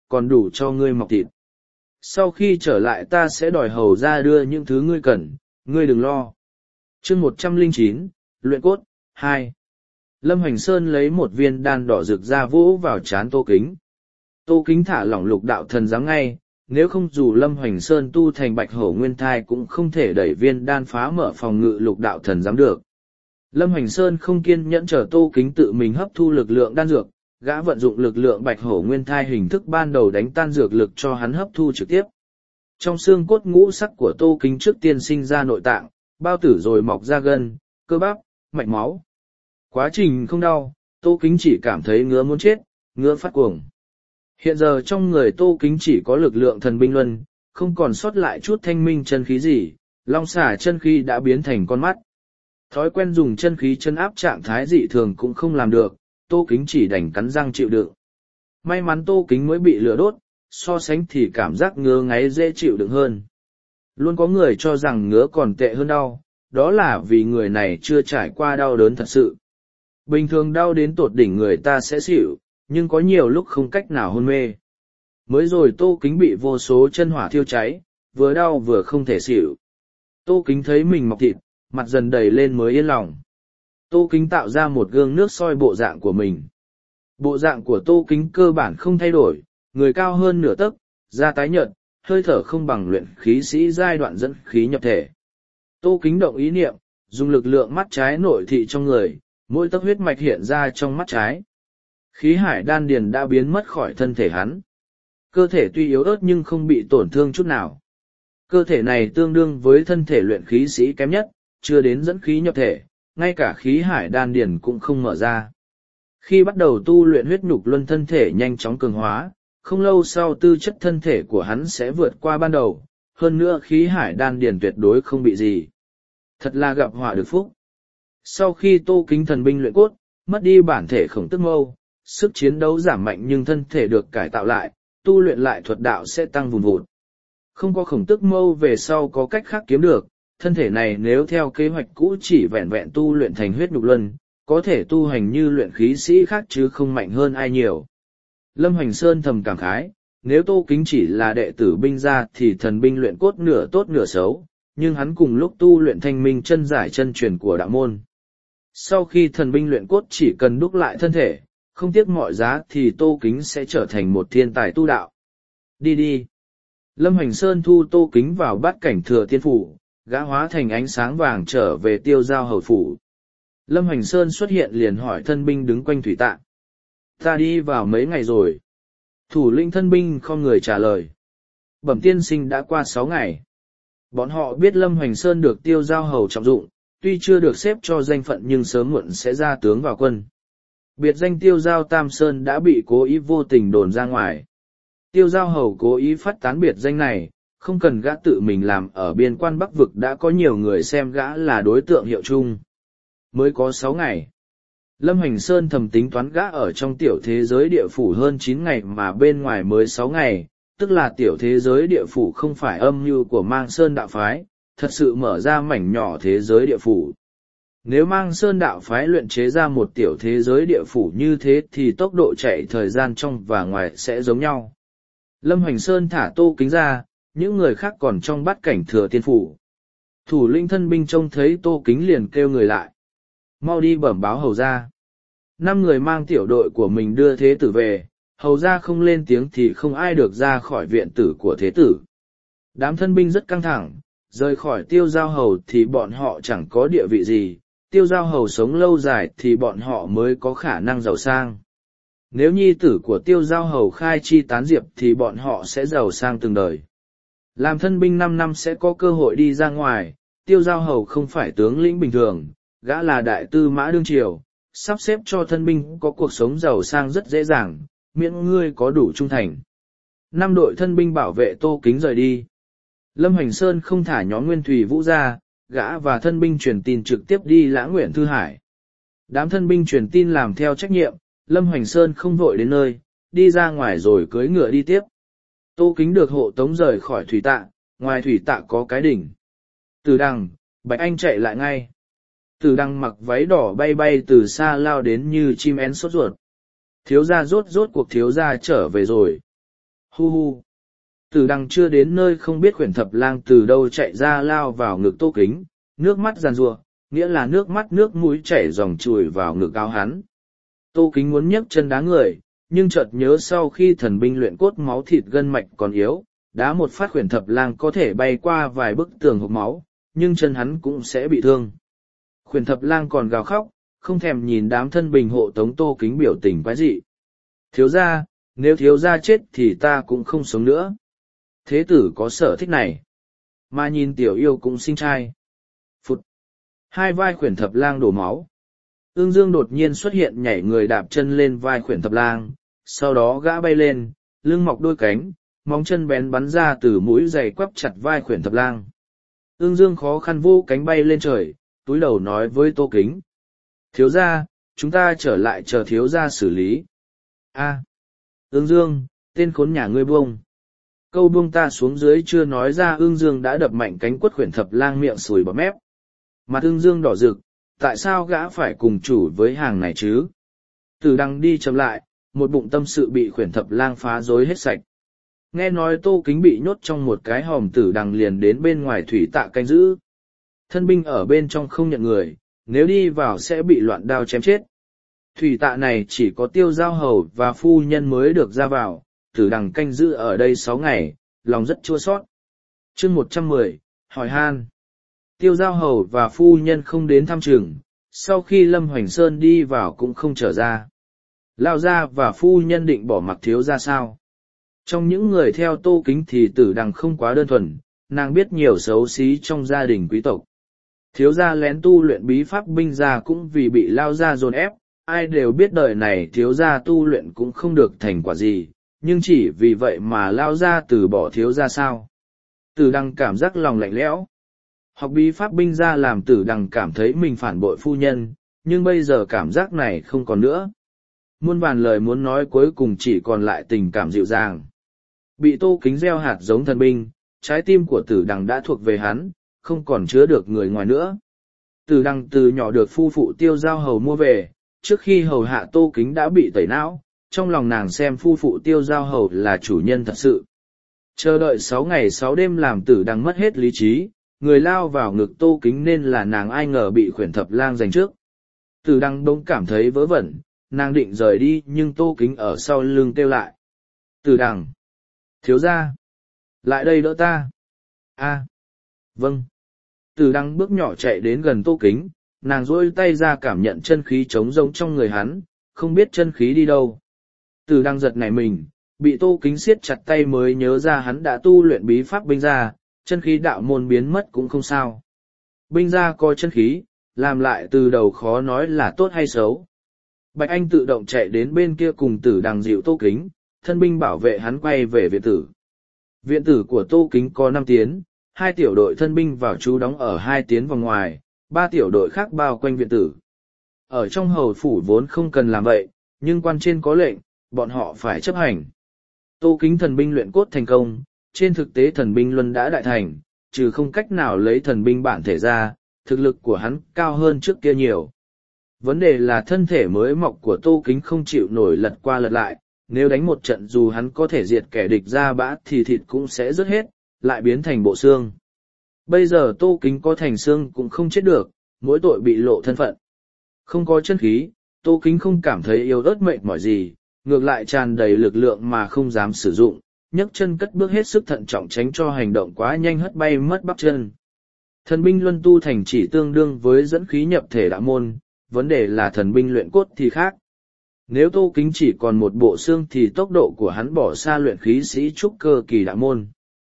còn đủ cho ngươi mọc thịt. Sau khi trở lại ta sẽ đòi hầu ra đưa những thứ ngươi cần, ngươi đừng lo. Chương 109, Luyện cốt, 2. Lâm Hoành Sơn lấy một viên đan đỏ rực ra vỗ vào trán Tô Kính. Tô Kính thả lỏng lục đạo thần giám ngay, nếu không dù Lâm Hoành Sơn tu thành bạch hổ nguyên thai cũng không thể đẩy viên đan phá mở phòng ngự lục đạo thần giám được. Lâm Hoành Sơn không kiên nhẫn chờ Tô Kính tự mình hấp thu lực lượng đan dược, gã vận dụng lực lượng bạch hổ nguyên thai hình thức ban đầu đánh tan dược lực cho hắn hấp thu trực tiếp. Trong xương cốt ngũ sắc của Tô Kính trước tiên sinh ra nội tạng, bao tử rồi mọc ra gân, cơ bắp, mạch máu. Quá trình không đau, Tô Kính chỉ cảm thấy ngứa muốn chết, ngứa phát cuồng. Hiện giờ trong người Tô Kính chỉ có lực lượng thần binh luân, không còn sót lại chút thanh minh chân khí gì, long xả chân khí đã biến thành con mắt. Thói quen dùng chân khí chân áp trạng thái dị thường cũng không làm được, Tô Kính chỉ đành cắn răng chịu đựng. May mắn Tô Kính mới bị lửa đốt, so sánh thì cảm giác ngứa ngáy dễ chịu đựng hơn. Luôn có người cho rằng ngứa còn tệ hơn đau, đó là vì người này chưa trải qua đau đớn thật sự. Bình thường đau đến tột đỉnh người ta sẽ xỉu, nhưng có nhiều lúc không cách nào hôn mê. Mới rồi Tô Kính bị vô số chân hỏa thiêu cháy, vừa đau vừa không thể xỉu. Tô Kính thấy mình mọc thịt, mặt dần đầy lên mới yên lòng. Tô Kính tạo ra một gương nước soi bộ dạng của mình. Bộ dạng của Tô Kính cơ bản không thay đổi, người cao hơn nửa tấc, da tái nhợt, hơi thở không bằng luyện khí sĩ giai đoạn dẫn khí nhập thể. Tô Kính động ý niệm, dùng lực lượng mắt trái nội thị trong người, mỗi tấc huyết mạch hiện ra trong mắt trái. Khí hải đan điền đã biến mất khỏi thân thể hắn. Cơ thể tuy yếu ớt nhưng không bị tổn thương chút nào. Cơ thể này tương đương với thân thể luyện khí sĩ kém nhất, chưa đến dẫn khí nhập thể, ngay cả khí hải đan điền cũng không mở ra. Khi bắt đầu tu luyện huyết nhục luân thân thể nhanh chóng cường hóa, không lâu sau tư chất thân thể của hắn sẽ vượt qua ban đầu, hơn nữa khí hải đan điền tuyệt đối không bị gì. Thật là gặp họa được phúc. Sau khi Tô Kính thần binh luyện cốt, mất đi bản thể khổng tức mâu, sức chiến đấu giảm mạnh nhưng thân thể được cải tạo lại, tu luyện lại thuật đạo sẽ tăng vùn vụt. Không có khổng tức mâu về sau có cách khác kiếm được, thân thể này nếu theo kế hoạch cũ chỉ vẹn vẹn tu luyện thành huyết nhục luân, có thể tu hành như luyện khí sĩ khác chứ không mạnh hơn ai nhiều. Lâm Hoành Sơn thầm cảm khái, nếu Tô Kính chỉ là đệ tử binh gia thì thần binh luyện cốt nửa tốt nửa xấu, nhưng hắn cùng lúc tu luyện thanh minh chân giải chân truyền của đạo môn. Sau khi thần binh luyện cốt chỉ cần đúc lại thân thể, không tiếc mọi giá thì Tô Kính sẽ trở thành một thiên tài tu đạo. Đi đi. Lâm Hoành Sơn thu Tô Kính vào bát cảnh thừa tiên phủ, gã hóa thành ánh sáng vàng trở về Tiêu Giao hầu phủ. Lâm Hoành Sơn xuất hiện liền hỏi thân binh đứng quanh thủy tạ. Ta đi vào mấy ngày rồi. Thủ lĩnh thân binh không người trả lời. Bẩm tiên sinh đã qua 6 ngày. Bọn họ biết Lâm Hoành Sơn được Tiêu Giao hầu trọng dụng, tuy chưa được xếp cho danh phận nhưng sớm muộn sẽ ra tướng vào quân. Biệt danh Tiêu Giao Tam Sơn đã bị cố ý vô tình đồn ra ngoài. Tiêu Giao hầu cố ý phát tán biệt danh này, không cần gã tự mình làm, ở biên quan Bắc Vực đã có nhiều người xem gã là đối tượng hiệu chung. Mới có 6 ngày. Lâm Hoành Sơn thầm tính toán gã ở trong tiểu thế giới địa phủ hơn 9 ngày mà bên ngoài mới 6 ngày, tức là tiểu thế giới địa phủ không phải âm mưu của Mang Sơn đạo phái, thật sự mở ra mảnh nhỏ thế giới địa phủ. Nếu Mang Sơn đạo phái luyện chế ra một tiểu thế giới địa phủ như thế thì tốc độ chạy thời gian trong và ngoài sẽ giống nhau. Lâm Hoành Sơn thả Tô Kính ra, những người khác còn trong bát cảnh thừa tiên phủ. Thủ lĩnh thân binh trông thấy Tô Kính liền kêu người lại. Mau đi bẩm báo hầu ra. 5 người mang tiểu đội của mình đưa thế tử về, hầu ra không lên tiếng thì không ai được ra khỏi viện tử của thế tử. Đám thân binh rất căng thẳng, rời khỏi Tiêu Giao hầu thì bọn họ chẳng có địa vị gì, Tiêu Giao hầu sống lâu dài thì bọn họ mới có khả năng giàu sang. Nếu nhi tử của Tiêu Giao hầu khai chi tán diệp thì bọn họ sẽ giàu sang từng đời. Làm thân binh 5 năm sẽ có cơ hội đi ra ngoài, Tiêu Giao hầu không phải tướng lĩnh bình thường, gã là đại tư mã đương triều, sắp xếp cho thân binh có cuộc sống giàu sang rất dễ dàng, miễn ngươi có đủ trung thành. 5 đội thân binh bảo vệ Tô Kính rời đi. Lâm Hoành Sơn không thả nhóm Nguyên Thủy Vũ ra, gã và thân binh truyền tin trực tiếp đi Lã Nguyện Thư Hải. Đám thân binh truyền tin làm theo trách nhiệm, Lâm Hoành Sơn không vội đến nơi, đi ra ngoài rồi cưỡi ngựa đi tiếp. Tô Kính được hộ tống rời khỏi thủy tạ, ngoài thủy tạ có cái đỉnh. Từ đằng, Bạch Anh chạy lại ngay. Từ đằng mặc váy đỏ bay bay từ xa lao đến như chim én sốt ruột. Thiếu gia rốt cuộc thiếu gia trở về rồi. Hu hu. Tử đằng chưa đến nơi không biết khuyển thập lang từ đâu chạy ra lao vào ngực Tô Kính, nước mắt giàn giụa, nghĩa là nước mắt nước mũi chảy dòng chùi vào ngực áo hắn. Tô Kính muốn nhấc chân đá người, nhưng chợt nhớ sau khi thần binh luyện cốt máu thịt gân mạch còn yếu, đá một phát khuyển thập lang có thể bay qua vài bức tường hộc máu, nhưng chân hắn cũng sẽ bị thương. Khuyển thập lang còn gào khóc, không thèm nhìn đám thân bình hộ tống Tô Kính biểu tình quái dị. Thiếu gia, nếu thiếu gia chết thì ta cũng không sống nữa. Thế tử có sở thích này. Mà nhìn tiểu yêu cũng sinh trai. Phụt. Hai vai khuyển thập lang đổ máu. Ương Dương đột nhiên xuất hiện nhảy người đạp chân lên vai khuyển thập lang, sau đó gã bay lên, lưng mọc đôi cánh, móng chân bén bắn ra từ mũi giày quắp chặt vai khuyển thập lang. Ương Dương khó khăn vô cánh bay lên trời, túi đầu nói với Tô Kính. Thiếu gia, chúng ta trở lại chờ thiếu gia xử lý. A. Ương Dương, tên khốn nhà ngươi buông. Câu buông ta xuống dưới chưa nói ra Ương Dương đã đập mạnh cánh quất khuyển thập lang miệng sùi bọt mép. Mặt Ương Dương đỏ rực, tại sao gã phải cùng chủ với hàng này chứ? Tử Đằng đi chậm lại, một bụng tâm sự bị khuyển thập lang phá rối hết sạch. Nghe nói Tô Kính bị nhốt trong một cái hòm, Tử Đằng liền đến bên ngoài thủy tạ canh giữ. Thân binh ở bên trong không nhận người, nếu đi vào sẽ bị loạn đao chém chết. Thủy tạ này chỉ có Tiêu Giao Hầu và phu nhân mới được ra vào, Tử Đằng canh giữ ở đây 6 ngày, lòng rất chua xót. Chương 110, hỏi han. Tiêu Giao Hầu và phu nhân không đến thăm trường, sau khi Lâm Hoành Sơn đi vào cũng không trở ra. Lao gia và phu nhân định bỏ mặc thiếu gia sao? Trong những người theo Tô Kính thì Tử Đằng không quá đơn thuần, nàng biết nhiều xấu xí trong gia đình quý tộc. Thiếu gia lén tu luyện bí pháp binh gia cũng vì bị Lao gia dồn ép, ai đều biết đời này thiếu gia tu luyện cũng không được thành quả gì, nhưng chỉ vì vậy mà Lao gia từ bỏ thiếu gia sao? Tử Đằng cảm giác lòng lạnh lẽo. Học bí pháp binh gia làm Tử Đằng cảm thấy mình phản bội phu nhân, nhưng bây giờ cảm giác này không còn nữa. Muôn vàn lời muốn nói cuối cùng chỉ còn lại tình cảm dịu dàng. Bị Tô Kính gieo hạt giống thần binh, trái tim của Tử Đằng đã thuộc về hắn, không còn chứa được người ngoài nữa. Tử Đằng từ nhỏ được phu phụ Tiêu Giao Hầu mua về, trước khi hầu hạ Tô Kính đã bị tẩy não, trong lòng nàng xem phu phụ Tiêu Giao Hầu là chủ nhân thật sự. Chờ đợi 6 ngày 6 đêm làm Tử Đằng mất hết lý trí, người lao vào ngực Tô Kính nên là nàng ai ngờ bị khuyển thập lang giành trước. Tử Đằng bỗng cảm thấy vớ vẩn, nàng định rời đi nhưng Tô Kính ở sau lưng kêu lại. Tử Đằng! Thiếu gia! Lại đây đỡ ta! A! Vâng! Tử Đằng bước nhỏ chạy đến gần Tô Kính, nàng duỗi tay ra cảm nhận chân khí trống rỗng trong người hắn, không biết chân khí đi đâu. Tử Đằng giật nảy mình, bị Tô Kính siết chặt tay mới nhớ ra hắn đã tu luyện bí pháp binh gia, chân khí đạo môn biến mất cũng không sao. Binh gia có chân khí, làm lại từ đầu khó nói là tốt hay xấu. Bạch Anh tự động chạy đến bên kia cùng Tử Đằng dịu Tô Kính, thân binh bảo vệ hắn quay về viện tử. Viện tử của Tô Kính có 5 tiến, 2 tiểu đội thân binh vào trú đóng ở 2 tiến vòng ngoài, 3 tiểu đội khác bao quanh viện tử. Ở trong hầu phủ vốn không cần làm vậy, nhưng quan trên có lệnh, bọn họ phải chấp hành. Tô Kính thần binh luyện cốt thành công, trên thực tế thần binh luân đã đại thành, trừ không cách nào lấy thần binh bản thể ra, thực lực của hắn cao hơn trước kia nhiều. Vấn đề là thân thể mới mọc của Tô Kính không chịu nổi lật qua lật lại, nếu đánh một trận dù hắn có thể diệt kẻ địch ra bã thì thịt cũng sẽ rớt hết, lại biến thành bộ xương. Bây giờ Tô Kính có thành xương cũng không chết được, mỗi tội bị lộ thân phận. Không có chân khí, Tô Kính không cảm thấy yếu ớt mệt mỏi gì, ngược lại tràn đầy lực lượng mà không dám sử dụng, nhấc chân cất bước hết sức thận trọng tránh cho hành động quá nhanh hất bay mất bắp chân. Thần binh luân tu thành chỉ tương đương với dẫn khí nhập thể đạo môn, vấn đề là thần binh luyện cốt thì khác. Nếu Tô Kính chỉ còn một bộ xương thì tốc độ của hắn bỏ xa luyện khí sĩ trúc cơ kỳ đạo môn.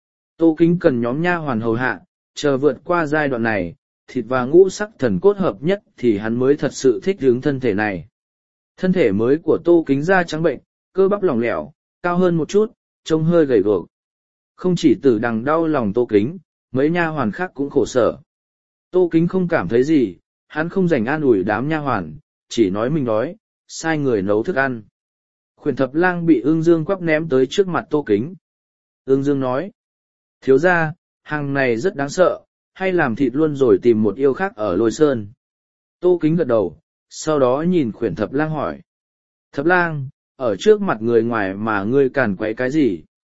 Tô Kính cần nhóm nha hoàn hầu hạ, chờ vượt qua giai đoạn này, thịt và ngũ sắc thần cốt hợp nhất thì hắn mới thật sự thích ứng thân thể này. Thân thể mới của Tô Kính da trắng bệnh, cơ bắp lỏng lẻo, cao hơn một chút, trông hơi gầy guộc. Không chỉ Tử Đằng đau lòng Tô Kính, mấy nha hoàn khác cũng khổ sở. Tô Kính không cảm thấy gì, hắn không dành an ủi đám nha hoàn, chỉ nói mình đói, sai người nấu thức ăn. Khuyển thập lang bị Ương Dương quắp ném tới trước mặt Tô Kính. Ương Dương nói, thiếu gia, hàng này rất đáng sợ, hay làm thịt luôn rồi tìm một yêu khác ở Lôi Sơn. Tô Kính gật đầu, sau đó nhìn khuyển thập lang hỏi. Thập lang, ở trước mặt người ngoài mà ngươi càn quấy cái gì?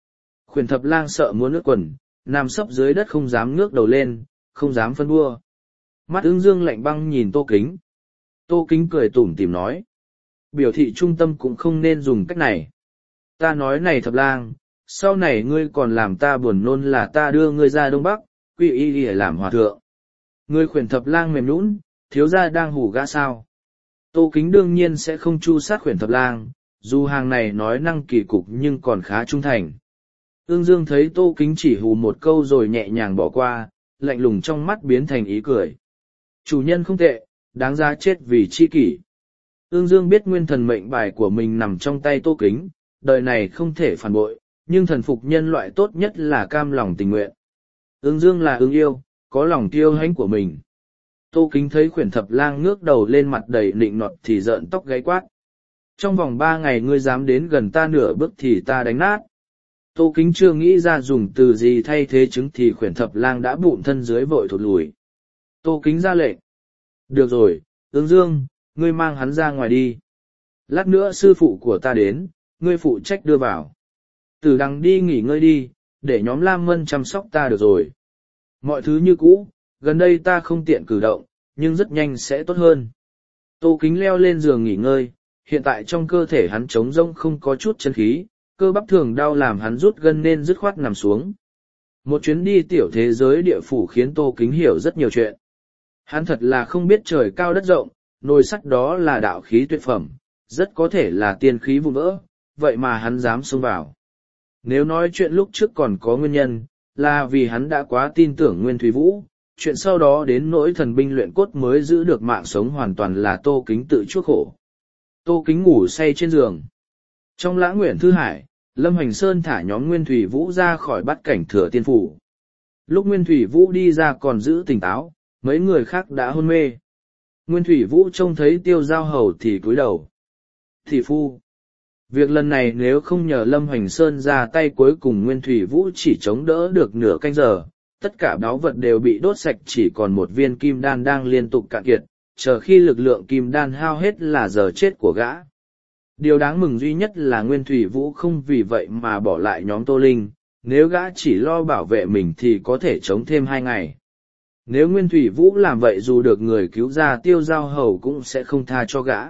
Khuyển thập lang sợ muốn nước quần, nằm sấp dưới đất không dám ngước đầu lên, không dám phân bua. Mắt Ưng Dương lạnh băng nhìn Tô Kính. Tô Kính cười tủm tỉm nói. Biểu thị trung tâm cũng không nên dùng cách này. Ta nói này thập lang, sau này ngươi còn làm ta buồn nôn là ta đưa ngươi ra Đông Bắc, quy y để làm hòa thượng. Ngươi khuyển thập lang mềm nũng, thiếu gia đang hủ gã sao. Tô Kính đương nhiên sẽ không chu sát khuyển thập lang, dù hàng này nói năng kỳ cục nhưng còn khá trung thành. Ương Dương thấy Tô Kính chỉ hù một câu rồi nhẹ nhàng bỏ qua, lạnh lùng trong mắt biến thành ý cười. Chủ nhân không tệ, đáng giá chết vì chi kỷ. Ương Dương biết nguyên thần mệnh bài của mình nằm trong tay Tô Kính, đời này không thể phản bội, nhưng thần phục nhân loại tốt nhất là cam lòng tình nguyện. Ương Dương là ương yêu, có lòng kiêu hãnh của mình. Tô Kính thấy khuyển thập lang ngước đầu lên mặt đầy nịnh nọt thì rợn tóc gáy quát. Trong vòng 3 ngày ngươi dám đến gần ta nửa bước thì ta đánh nát. Tô Kính chưa nghĩ ra dùng từ gì thay thế chứng thì khuyển thập lang đã bụng thân dưới vội thụt lùi. Tô Kính ra lệnh. Được rồi, Ương Dương, ngươi mang hắn ra ngoài đi. Lát nữa sư phụ của ta đến, ngươi phụ trách đưa vào. Tử Đằng đi nghỉ ngơi đi, để nhóm Lam Mân chăm sóc ta được rồi. Mọi thứ như cũ, gần đây ta không tiện cử động, nhưng rất nhanh sẽ tốt hơn. Tô Kính leo lên giường nghỉ ngơi, hiện tại trong cơ thể hắn trống rỗng không có chút chân khí, cơ bắp thường đau làm hắn rút gân nên dứt khoát nằm xuống. Một chuyến đi tiểu thế giới địa phủ khiến Tô Kính hiểu rất nhiều chuyện. Hắn thật là không biết trời cao đất rộng, nồi sắt đó là đạo khí tuyệt phẩm, rất có thể là tiên khí vụn vỡ, vậy mà hắn dám xông vào. Nếu nói chuyện lúc trước còn có nguyên nhân, là vì hắn đã quá tin tưởng Nguyên Thủy Vũ, chuyện sau đó đến nỗi thần binh luyện cốt mới giữ được mạng sống hoàn toàn là Tô Kính tự chuốc khổ. Tô Kính ngủ say trên giường. Trong Lã Nguyện Thư Hải, Lâm Hoành Sơn thả nhóm Nguyên Thủy Vũ ra khỏi bát cảnh Thừa Tiên Phủ. Lúc Nguyên Thủy Vũ đi ra còn giữ tỉnh táo, mấy người khác đã hôn mê. Nguyên Thủy Vũ trông thấy Tiêu Giao Hầu thì cúi đầu. Thị phu. Việc lần này nếu không nhờ Lâm Hoành Sơn ra tay cuối cùng Nguyên Thủy Vũ chỉ chống đỡ được nửa canh giờ, tất cả báu vật đều bị đốt sạch chỉ còn một viên kim đan đang liên tục cạn kiệt, chờ khi lực lượng kim đan hao hết là giờ chết của gã. Điều đáng mừng duy nhất là Nguyên Thủy Vũ không vì vậy mà bỏ lại nhóm Tô Linh, nếu gã chỉ lo bảo vệ mình thì có thể chống thêm 2 ngày. Nếu Nguyên Thủy Vũ làm vậy dù được người cứu ra Tiêu Giao Hầu cũng sẽ không tha cho gã.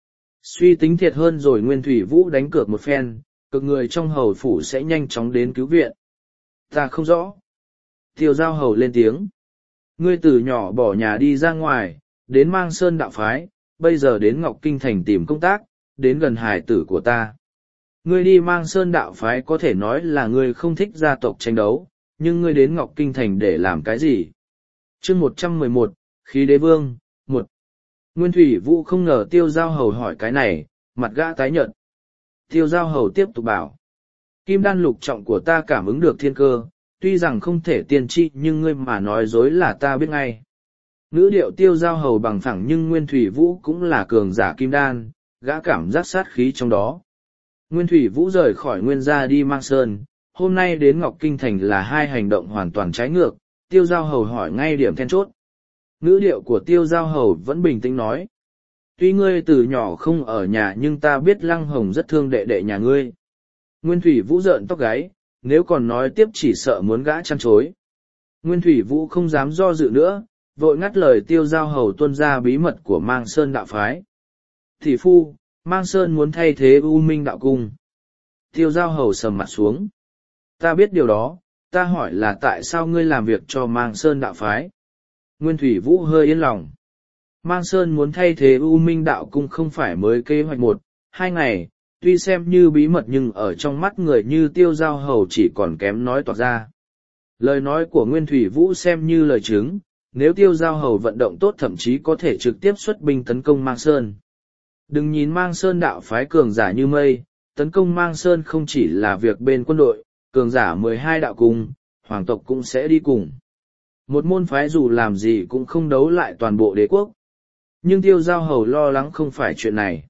Suy tính thiệt hơn rồi Nguyên Thủy Vũ đánh cược một phen, cực người trong hầu phủ sẽ nhanh chóng đến cứu viện. Ta không rõ. Tiêu Giao Hầu lên tiếng. Ngươi từ nhỏ bỏ nhà đi ra ngoài, đến Mang Sơn đạo phái, bây giờ đến Ngọc Kinh Thành tìm công tác, đến gần hài tử của ta. Ngươi đi Mang Sơn đạo phái có thể nói là ngươi không thích gia tộc tranh đấu, nhưng ngươi đến Ngọc Kinh Thành để làm cái gì? Chương 111, Khí Đế Vương, 1. Nguyên Thủy Vũ không ngờ Tiêu Giao Hầu hỏi cái này, mặt gã tái nhợt. Tiêu Giao Hầu tiếp tục bảo. Kim đan lục trọng của ta cảm ứng được thiên cơ, tuy rằng không thể tiên tri nhưng ngươi mà nói dối là ta biết ngay. Ngữ điệu Tiêu Giao Hầu bằng phẳng nhưng Nguyên Thủy Vũ cũng là cường giả kim đan, gã cảm giác sát khí trong đó. Nguyên Thủy Vũ rời khỏi Nguyên gia đi Mang Sơn, hôm nay đến Ngọc Kinh Thành là hai hành động hoàn toàn trái ngược, Tiêu Giao Hầu hỏi ngay điểm then chốt. Ngữ điệu của Tiêu Giao Hầu vẫn bình tĩnh nói. Tuy ngươi từ nhỏ không ở nhà nhưng ta biết Lăng Hồng rất thương đệ đệ nhà ngươi. Nguyên Thủy Vũ rợn tóc gáy, nếu còn nói tiếp chỉ sợ muốn gã chăn chối. Nguyên Thủy Vũ không dám do dự nữa, vội ngắt lời Tiêu Giao Hầu tuôn ra bí mật của Mang Sơn đạo phái. Thị phu, Mang Sơn muốn thay thế U Minh đạo cung. Tiêu Giao Hầu sầm mặt xuống. Ta biết điều đó, ta hỏi là tại sao ngươi làm việc cho Mang Sơn đạo phái. Nguyên Thủy Vũ hơi yên lòng. Mang Sơn muốn thay thế U Minh đạo cung không phải mới kế hoạch 1-2 ngày, tuy xem như bí mật nhưng ở trong mắt người như Tiêu Giao Hầu chỉ còn kém nói toạc ra. Lời nói của Nguyên Thủy Vũ xem như lời chứng, nếu Tiêu Giao Hầu vận động tốt thậm chí có thể trực tiếp xuất binh tấn công Mang Sơn. Đừng nhìn Mang Sơn đạo phái cường giả như mây, tấn công Mang Sơn không chỉ là việc bên quân đội, cường giả 12 đạo cung, hoàng tộc cũng sẽ đi cùng. Một môn phái dù làm gì cũng không đấu lại toàn bộ đế quốc. Nhưng Tiêu Giao Hầu lo lắng không phải chuyện này.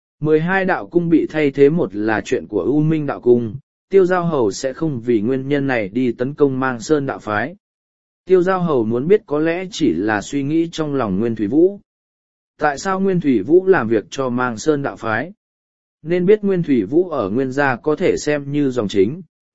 12 đạo cung bị thay thế một là chuyện của U Minh đạo cung, Tiêu Giao Hầu sẽ không vì nguyên nhân này đi tấn công Mang Sơn đạo phái. Tiêu Giao Hầu muốn biết có lẽ chỉ là suy nghĩ trong lòng Nguyên Thủy Vũ. Tại sao Nguyên Thủy Vũ làm việc cho Mang Sơn đạo phái? Nên biết Nguyên Thủy Vũ ở Nguyên gia có thể xem như dòng chính,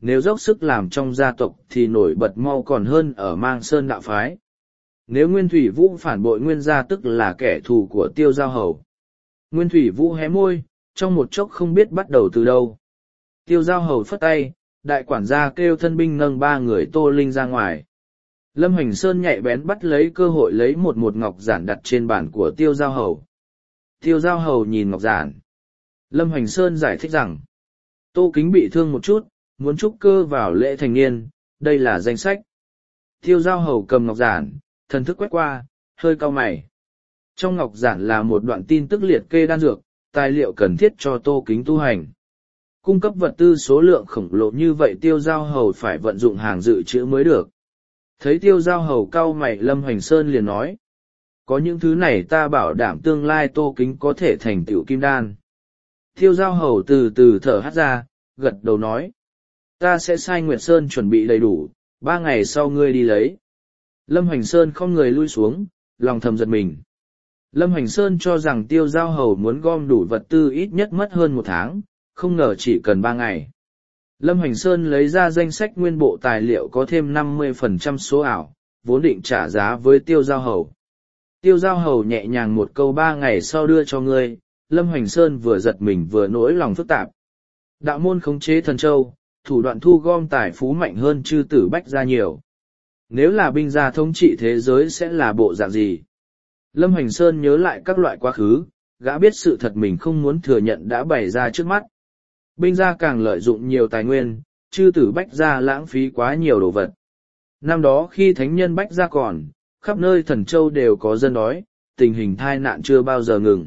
nếu dốc sức làm trong gia tộc thì nổi bật mau còn hơn ở Mang Sơn đạo phái. Nếu Nguyên Thủy Vũ phản bội Nguyên gia tức là kẻ thù của Tiêu Giao Hầu. Nguyên Thủy Vũ hé môi, trong một chốc không biết bắt đầu từ đâu. Tiêu Giao Hầu phất tay, đại quản gia kêu thân binh nâng 3 người Tô Linh ra ngoài. Lâm Hoành Sơn nhạy bén bắt lấy cơ hội lấy một ngọc giản đặt trên bàn của Tiêu Giao Hầu. Tiêu Giao Hầu nhìn ngọc giản. Lâm Hoành Sơn giải thích rằng, Tô Kính bị thương một chút, muốn trúc cơ vào lễ thành niên, đây là danh sách. Tiêu Giao Hầu cầm ngọc giản, thần thức quét qua, hơi cau mày. Trong ngọc giản là một đoạn tin tức liệt kê đan dược, tài liệu cần thiết cho Tô Kính tu hành. Cung cấp vật tư số lượng khổng lồ như vậy Tiêu Giao Hầu phải vận dụng hàng dự trữ mới được. Thấy Tiêu Giao Hầu cau mày, Lâm Hoành Sơn liền nói, có những thứ này ta bảo đảm tương lai Tô Kính có thể thành tựu kim đan. Tiêu Giao Hầu từ từ thở hắt ra, gật đầu nói, ta sẽ sai Nguyệt Sơn chuẩn bị đầy đủ, 3 ngày sau ngươi đi lấy. Lâm Hoành Sơn không người lui xuống, lòng thầm giật mình. Lâm Hoành Sơn cho rằng Tiêu Giao Hầu muốn gom đủ vật tư ít nhất mất hơn 1 tháng, không ngờ chỉ cần 3 ngày. Lâm Hoành Sơn lấy ra danh sách nguyên bộ tài liệu có thêm 50% số ảo, vốn định trả giá với Tiêu Giao Hầu. Tiêu Giao Hầu nhẹ nhàng một câu 3 ngày sau đưa cho ngươi, Lâm Hoành Sơn vừa giật mình vừa nỗi lòng phức tạp. Đạo môn khống chế thần châu, thủ đoạn thu gom tài phú mạnh hơn chư tử Bách gia nhiều. Nếu là binh gia thống trị thế giới sẽ là bộ dạng gì? Lâm Hoành Sơn nhớ lại các loại quá khứ, gã biết sự thật mình không muốn thừa nhận đã bày ra trước mắt. Binh gia càng lợi dụng nhiều tài nguyên, chư tử Bách gia lãng phí quá nhiều đồ vật. Năm đó khi thánh nhân Bách gia còn, khắp nơi thần châu đều có dân đói, tình hình tai nạn chưa bao giờ ngừng.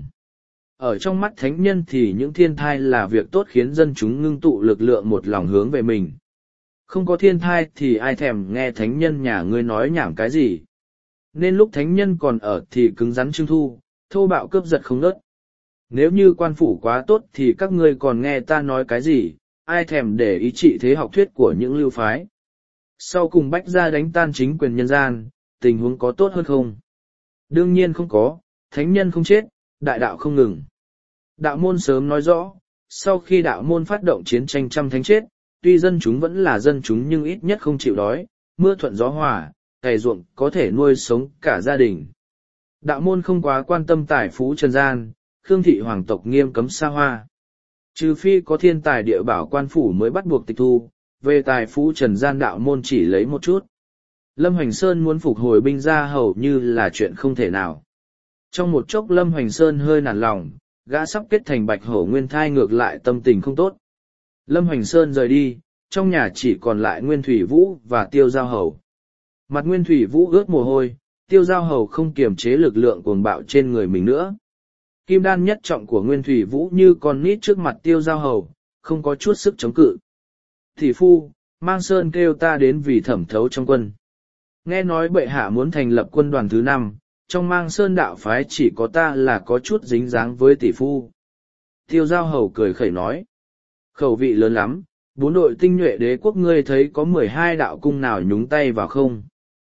Ở trong mắt thánh nhân thì những thiên thai là việc tốt khiến dân chúng ngưng tụ lực lượng một lòng hướng về mình. Không có thiên thai thì ai thèm nghe thánh nhân nhà ngươi nói nhảm cái gì. Nên lúc thánh nhân còn ở thì cứng rắn trưng thu, thô bạo cướp giật không ngớt. Nếu như quan phủ quá tốt thì các ngươi còn nghe ta nói cái gì, ai thèm để ý trị thế học thuyết của những lưu phái. Sau cùng Bách gia đánh tan chính quyền nhân gian, tình huống có tốt hơn không? Đương nhiên không có, thánh nhân không chết, đại đạo không ngừng. Đạo môn sớm nói rõ, sau khi đạo môn phát động chiến tranh trăm thánh chết, tuy dân chúng vẫn là dân chúng nhưng ít nhất không chịu đói, mưa thuận gió hòa, cày ruộng có thể nuôi sống cả gia đình. Đạo môn không quá quan tâm tài phú trần gian, Khương thị hoàng tộc nghiêm cấm xa hoa. Trừ phi có thiên tài địa bảo quan phủ mới bắt buộc tịch thu, về tài phú trần gian đạo môn chỉ lấy một chút. Lâm Hoành Sơn muốn phục hồi binh gia hầu như là chuyện không thể nào. Trong một chốc Lâm Hoành Sơn hơi nản lòng, gã sắp kết thành Bạch Hổ Nguyên Thai ngược lại tâm tình không tốt. Lâm Hoành Sơn rời đi, trong nhà chỉ còn lại Nguyên Thủy Vũ và Tiêu Giao Hầu. Mặt Nguyên Thủy Vũ ướt mồ hôi, Tiêu Giao Hầu không kiềm chế lực lượng cuồng bạo trên người mình nữa. Kim đan nhất trọng của Nguyên Thủy Vũ như con nít trước mặt Tiêu Giao Hầu, không có chút sức chống cự. Thị phu, Mang Sơn kêu ta đến vì thẩm thấu trong quân. Nghe nói bệ hạ muốn thành lập quân đoàn thứ 5, trong Mang Sơn đạo phái chỉ có ta là có chút dính dáng với tỷ phu. Tiêu Giao Hầu cười khẩy nói. Khẩu vị lớn lắm, 4 đội tinh nhuệ đế quốc ngươi thấy có 12 đạo cung nào nhúng tay vào không?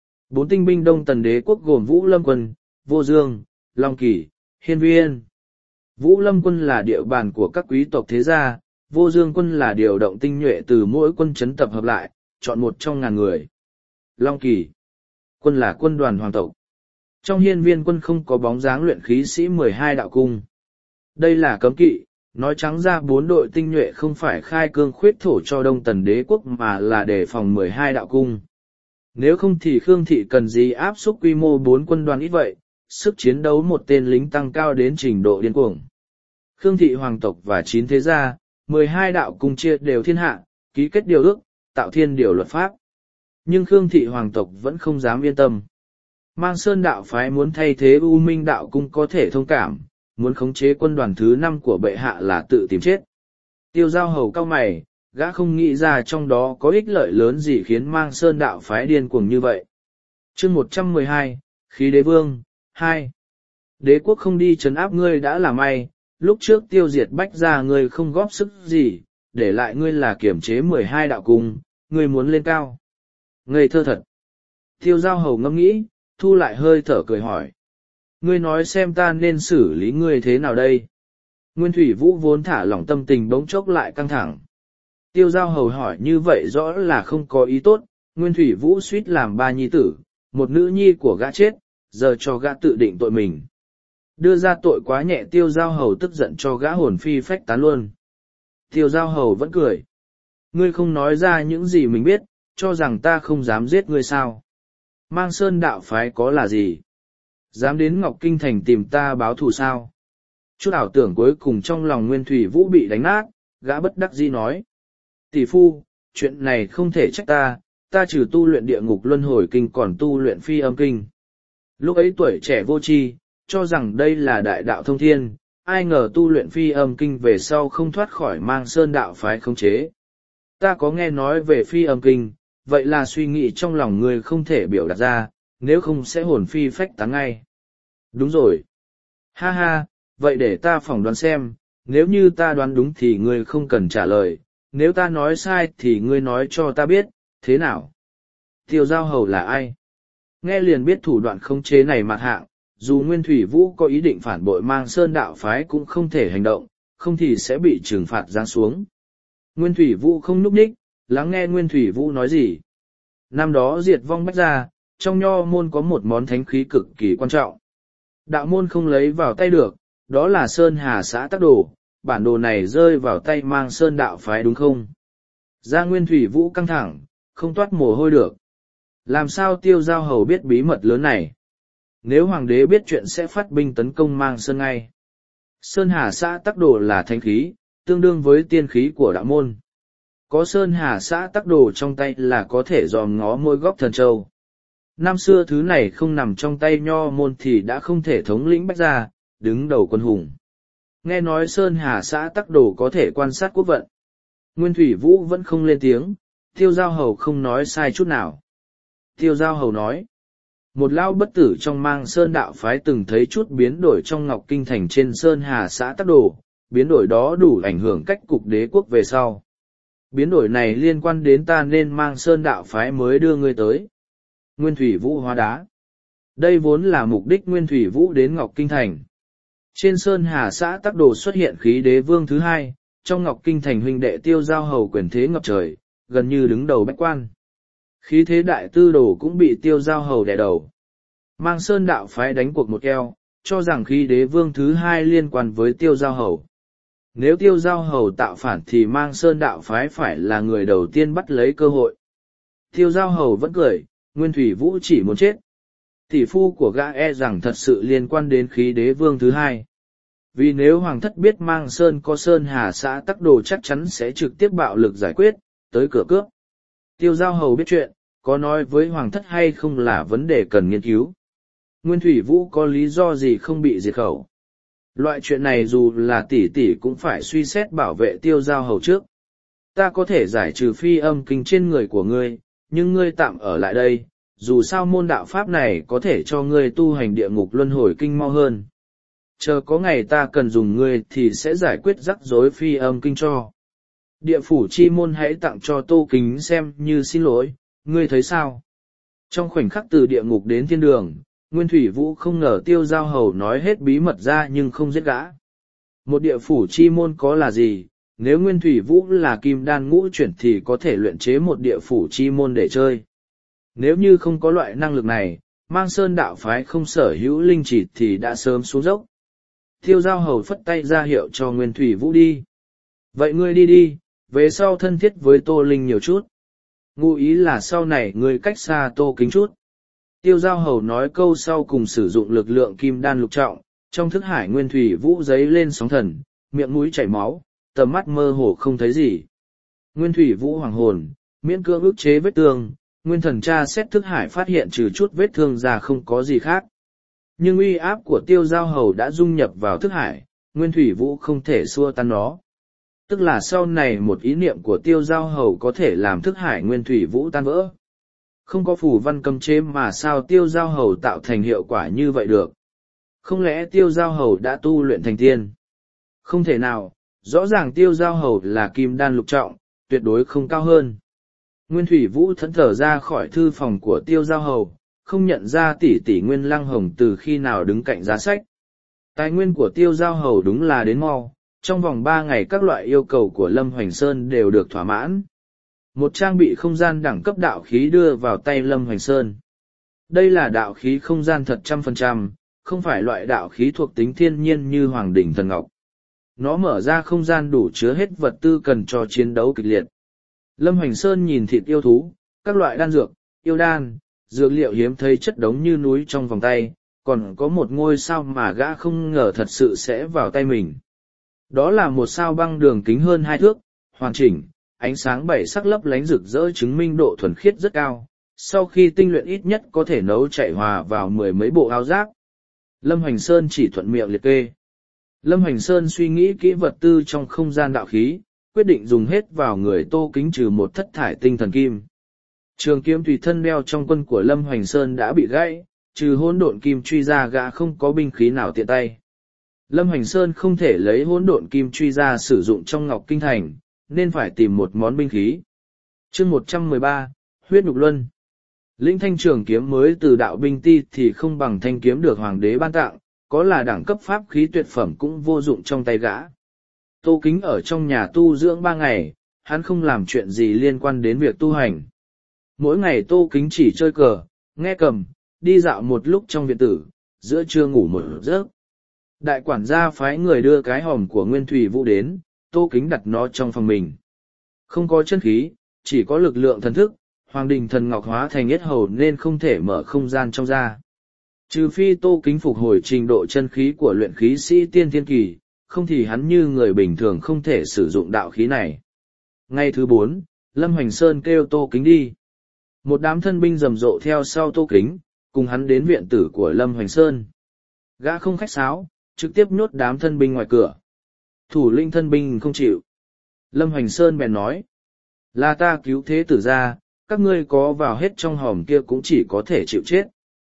4 tinh binh Đông Tần đế quốc gồm Vũ Lâm Quân, Vô Dương, Long Kỳ, Hiên Viên. Vũ Lâm Quân là địa bàn của các quý tộc thế gia, Vô Dương Quân là điều động tinh nhuệ từ mỗi quân chấn tập hợp lại, chọn một trong ngàn người. Long Kỳ Quân là quân đoàn hoàng tộc. Trong Hiên Viên Quân không có bóng dáng luyện khí sĩ 12 đạo cung. Đây là cấm kỵ, nói trắng ra 4 đội tinh nhuệ không phải khai cương khuyết thổ cho Đông Tần đế quốc mà là đề phòng 12 đạo cung. Nếu không thì Khương Thị cần gì áp xúc quy mô 4 quân đoàn ít vậy, sức chiến đấu một tên lính tăng cao đến trình độ điên cuồng. Khương Thị hoàng tộc và 9 thế gia, 12 đạo cung chia đều thiên hạ, ký kết điều ước, tạo thiên điều luật pháp. Nhưng Khương Thị hoàng tộc vẫn không dám yên tâm. Mang Sơn đạo phái muốn thay thế U Minh đạo cung có thể thông cảm, muốn khống chế quân đoàn thứ 5 của bệ hạ là tự tìm chết. Tiêu Giao Hầu cao mày, gã không nghĩ ra trong đó có ích lợi lớn gì khiến Mang Sơn đạo phái điên cuồng như vậy. Chương 112, Khí Đế Vương 2. Đế quốc không đi trấn áp ngươi đã là may, lúc trước tiêu diệt Bách gia ngươi không góp sức gì, để lại ngươi là kiểm chế 12 đạo cung, ngươi muốn lên cao. Ngây thơ thật. Tiêu Giao Hầu ngẫm nghĩ, thu lại hơi thở cười hỏi. Ngươi nói xem ta nên xử lý ngươi thế nào đây? Nguyên Thủy Vũ vốn thả lỏng tâm tình bỗng chốc lại căng thẳng. Tiêu giao hầu hỏi như vậy rõ là không có ý tốt, Nguyên Thủy Vũ suýt làm ba nhi tử, một nữ nhi của gã chết, giờ cho gã tự định tội mình. Đưa ra tội quá nhẹ, tiêu giao hầu tức giận cho gã hồn phi phách tán luôn. Tiêu giao hầu vẫn cười. Ngươi không nói ra những gì mình biết, cho rằng ta không dám giết ngươi sao? Mang Sơn đạo phái có là gì? Dám đến Ngọc Kinh Thành tìm ta báo thù sao? Chút ảo tưởng cuối cùng trong lòng Nguyên Thủy Vũ bị đánh nát, gã bất đắc dĩ nói. Tỷ phu, chuyện này không thể trách ta trừ tu luyện địa ngục luân hồi kinh còn tu luyện phi âm kinh. Lúc ấy tuổi trẻ vô tri, cho rằng đây là đại đạo thông thiên, ai ngờ tu luyện phi âm kinh về sau không thoát khỏi Mang Sơn đạo phái khống chế. Ta có nghe nói về phi âm kinh, vậy là suy nghĩ trong lòng người không thể biểu đạt ra, nếu không sẽ hồn phi phách tán ngay. Đúng rồi. Ha ha, vậy để ta phỏng đoán xem, nếu như ta đoán đúng thì ngươi không cần trả lời, nếu ta nói sai thì ngươi nói cho ta biết, thế nào? Tiêu giao hầu là ai? Nghe liền biết thủ đoạn khống chế này mặt hạng, dù Nguyên Thủy Vũ có ý định phản bội Mang Sơn đạo phái cũng không thể hành động, không thì sẽ bị trừng phạt giáng xuống. Nguyên Thủy Vũ không núp ních, lắng nghe Nguyên Thủy Vũ nói gì. Năm đó diệt vong bách gia, trong nho môn có một món thánh khí cực kỳ quan trọng. Đạo môn không lấy vào tay được, đó là Sơn Hà xã tắc đồ, bản đồ này rơi vào tay Mang Sơn đạo phái đúng không? Ra Nguyên Thủy Vũ căng thẳng, không toát mồ hôi được. Làm sao tiêu giao hầu biết bí mật lớn này? Nếu hoàng đế biết chuyện sẽ phát binh tấn công Mang Sơn ngay. Sơn Hà xã tắc đồ là thánh khí, tương đương với tiên khí của đạo môn. Có Sơn Hà xã tắc đồ trong tay là có thể dòm ngó mỗi góc thần châu. Năm xưa thứ này không nằm trong tay nho môn thì đã không thể thống lĩnh bách gia, đứng đầu quân hùng. Nghe nói Sơn Hà xã tắc đồ có thể quan sát quốc vận. Nguyên Thủy Vũ vẫn không lên tiếng, tiêu giao hầu không nói sai chút nào. Tiêu giao hầu nói, một lão bất tử trong Mang Sơn đạo phái từng thấy chút biến đổi trong Ngọc Kinh Thành trên Sơn Hà xã tắc đồ, biến đổi đó đủ ảnh hưởng cách cục đế quốc về sau. Biến đổi này liên quan đến ta nên Mang Sơn đạo phái mới đưa ngươi tới. Nguyên Thủy Vũ hóa đá. Đây vốn là mục đích Nguyên Thủy Vũ đến Ngọc Kinh Thành. Trên Sơn Hà xã tắc đồ xuất hiện khí đế vương thứ hai, trong Ngọc Kinh Thành huynh đệ tiêu giao hầu quyền thế ngập trời, gần như đứng đầu bách quan. Khí thế đại tư đồ cũng bị tiêu giao hầu đè đầu. Mang Sơn đạo phái đánh cuộc một eo, cho rằng khí đế vương thứ hai liên quan với tiêu giao hầu. Nếu tiêu giao hầu tạo phản thì Mang Sơn đạo phái phải là người đầu tiên bắt lấy cơ hội. Tiêu giao hầu vẫn cười, Nguyên Thủy Vũ chỉ muốn chết. Tỷ phu của gã e rằng thật sự liên quan đến khí đế vương thứ hai. Vì nếu hoàng thất biết Mang Sơn có Sơn Hà xã tắc đồ chắc chắn sẽ trực tiếp bạo lực giải quyết, tới cửa cướp. Tiêu giao hầu biết chuyện, có nói với hoàng thất hay không là vấn đề cần nghiên cứu. Nguyên Thủy Vũ có lý do gì không bị diệt khẩu. Loại chuyện này dù là tỷ cũng phải suy xét bảo vệ tiêu giao hầu trước. Ta có thể giải trừ phi âm kinh trên người của ngươi, nhưng ngươi tạm ở lại đây, dù sao môn đạo pháp này có thể cho ngươi tu hành địa ngục luân hồi kinh mau hơn. Chờ có ngày ta cần dùng ngươi thì sẽ giải quyết rắc rối phi âm kinh cho. Địa phủ chi môn hãy tặng cho Tô Kính xem như xin lỗi, ngươi thấy sao? Trong khoảnh khắc từ địa ngục đến thiên đường, Nguyên Thủy Vũ không ngờ tiêu giao hầu nói hết bí mật ra nhưng không giết gã. Một địa phủ chi môn có là gì? Nếu Nguyên Thủy Vũ là kim đan ngũ chuyển thì có thể luyện chế một địa phủ chi môn để chơi. Nếu như không có loại năng lực này, Mang Sơn đạo phái không sở hữu linh chỉ thì đã sớm xuống dốc. Tiêu giao hầu phất tay ra hiệu cho Nguyên Thủy Vũ đi. Vậy ngươi đi đi, về sau thân thiết với Tô Linh nhiều chút. Ngụ ý là sau này ngươi cách xa Tô Kính chút. Tiêu giao hầu nói câu sau cùng sử dụng lực lượng kim đan lục trọng, trong thức hải Nguyên Thủy Vũ giấy lên sóng thần, miệng mũi chảy máu, tầm mắt mơ hồ không thấy gì. Nguyên Thủy Vũ hoàng hồn, miễn cưỡng ức chế vết thương, Nguyên Thần tra xét thức hải phát hiện trừ chút vết thương ra không có gì khác. Nhưng uy áp của tiêu giao hầu đã dung nhập vào thức hải, Nguyên Thủy Vũ không thể xua tan nó. Tức là sau này một ý niệm của tiêu giao hầu có thể làm thức hải Nguyên Thủy Vũ tan vỡ. Không có phù văn cấm chế mà sao tiêu giao hầu tạo thành hiệu quả như vậy được. Không lẽ tiêu giao hầu đã tu luyện thành tiên? Không thể nào, rõ ràng tiêu giao hầu là kim đan lục trọng, tuyệt đối không cao hơn. Nguyên Thủy Vũ thẫn thở ra khỏi thư phòng của tiêu giao hầu, không nhận ra tỷ Nguyên Lăng Hồng từ khi nào đứng cạnh giá sách. Tài nguyên của tiêu giao hầu đúng là đến mau, trong vòng 3 ngày các loại yêu cầu của Lâm Hoành Sơn đều được thỏa mãn. Một trang bị không gian đẳng cấp đạo khí đưa vào tay Lâm Hoành Sơn. Đây là đạo khí không gian thật 100%, không phải loại đạo khí thuộc tính thiên nhiên như Hoàng Đỉnh Thần Ngọc. Nó mở ra không gian đủ chứa hết vật tư cần cho chiến đấu kịch liệt. Lâm Hoành Sơn nhìn thịt yêu thú, các loại đan dược, yêu đan, dược liệu hiếm thấy chất đống như núi trong vòng tay, còn có một ngôi sao mà gã không ngờ thật sự sẽ vào tay mình. Đó là một sao băng đường kính hơn 2 thước, hoàn chỉnh, ánh sáng 7 sắc lấp lánh rực rỡ chứng minh độ thuần khiết rất cao. Sau khi tinh luyện ít nhất có thể nấu chạy hòa vào 10 mấy bộ áo giáp. Lâm Hoành Sơn chỉ thuận miệng liệt kê. Lâm Hoành Sơn suy nghĩ kỹ vật tư trong không gian đạo khí, quyết định dùng hết vào người Tô Kính trừ một thất thải tinh thần kim. Trường kiếm tùy thân đeo trong quân của Lâm Hoành Sơn đã bị gãy, trừ hỗn độn kim truy ra gã không có binh khí nào tiện tay. Lâm Hoành Sơn không thể lấy hỗn độn kim truy ra sử dụng trong Ngọc Kinh Thành, nên phải tìm một món binh khí. Chương 113, Huyết Nhục Luân. Lĩnh thanh trường kiếm mới từ đạo binh ti thì không bằng thanh kiếm được hoàng đế ban tặng, có là đẳng cấp pháp khí tuyệt phẩm cũng vô dụng trong tay gã. Tô Kính ở trong nhà tu dưỡng 3 ngày, hắn không làm chuyện gì liên quan đến việc tu hành. Mỗi ngày Tô Kính chỉ chơi cờ, nghe cầm, đi dạo một lúc trong viện tử, giữa trưa ngủ một giấc. Đại quản gia phái người đưa cái hòm của Nguyên Thủy Vũ đến, Tô Kính đặt nó trong phòng mình. Không có chân khí, chỉ có lực lượng thần thức, Hoàng Đình Thần Ngọc hóa thành yết hầu nên không thể mở không gian trong ra. Trừ phi Tô Kính phục hồi trình độ chân khí của luyện khí sĩ tiên thiên kỳ, không thì hắn như người bình thường không thể sử dụng đạo khí này. Ngày thứ 4, Lâm Hoành Sơn kêu Tô Kính đi. Một đám thân binh rầm rộ theo sau Tô Kính, cùng hắn đến viện tử của Lâm Hoành Sơn. Gã không khách sáo, trực tiếp nhốt đám thân binh ngoài cửa. Thủ lĩnh thân binh không chịu. Lâm Hoành Sơn bèn nói, là ta cứu thế tử ra, các ngươi có vào hết trong hòm kia cũng chỉ có thể chịu chết.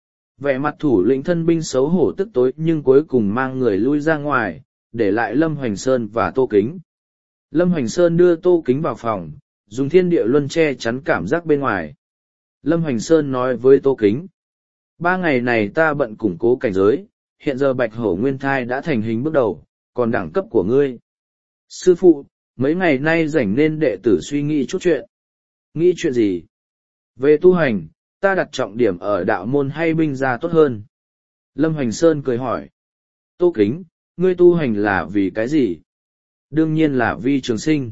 Vẻ mặt thủ lĩnh thân binh xấu hổ tức tối nhưng cuối cùng mang người lui ra ngoài, để lại Lâm Hoành Sơn và Tô Kính. Lâm Hoành Sơn đưa Tô Kính vào phòng, dùng thiên địa luân che chắn cảm giác bên ngoài. Lâm Hoành Sơn nói với Tô Kính, 3 ngày này ta bận củng cố cảnh giới, hiện giờ Bạch Hổ Nguyên Thai đã thành hình bước đầu, còn đẳng cấp của ngươi. Sư phụ, mấy ngày nay rảnh nên đệ tử suy nghĩ chút chuyện. Nghĩ chuyện gì? Về tu hành, ta đặt trọng điểm ở đạo môn hay binh gia tốt hơn? Lâm Hoành Sơn cười hỏi. Tô Kính, ngươi tu hành là vì cái gì? Đương nhiên là vì trường sinh.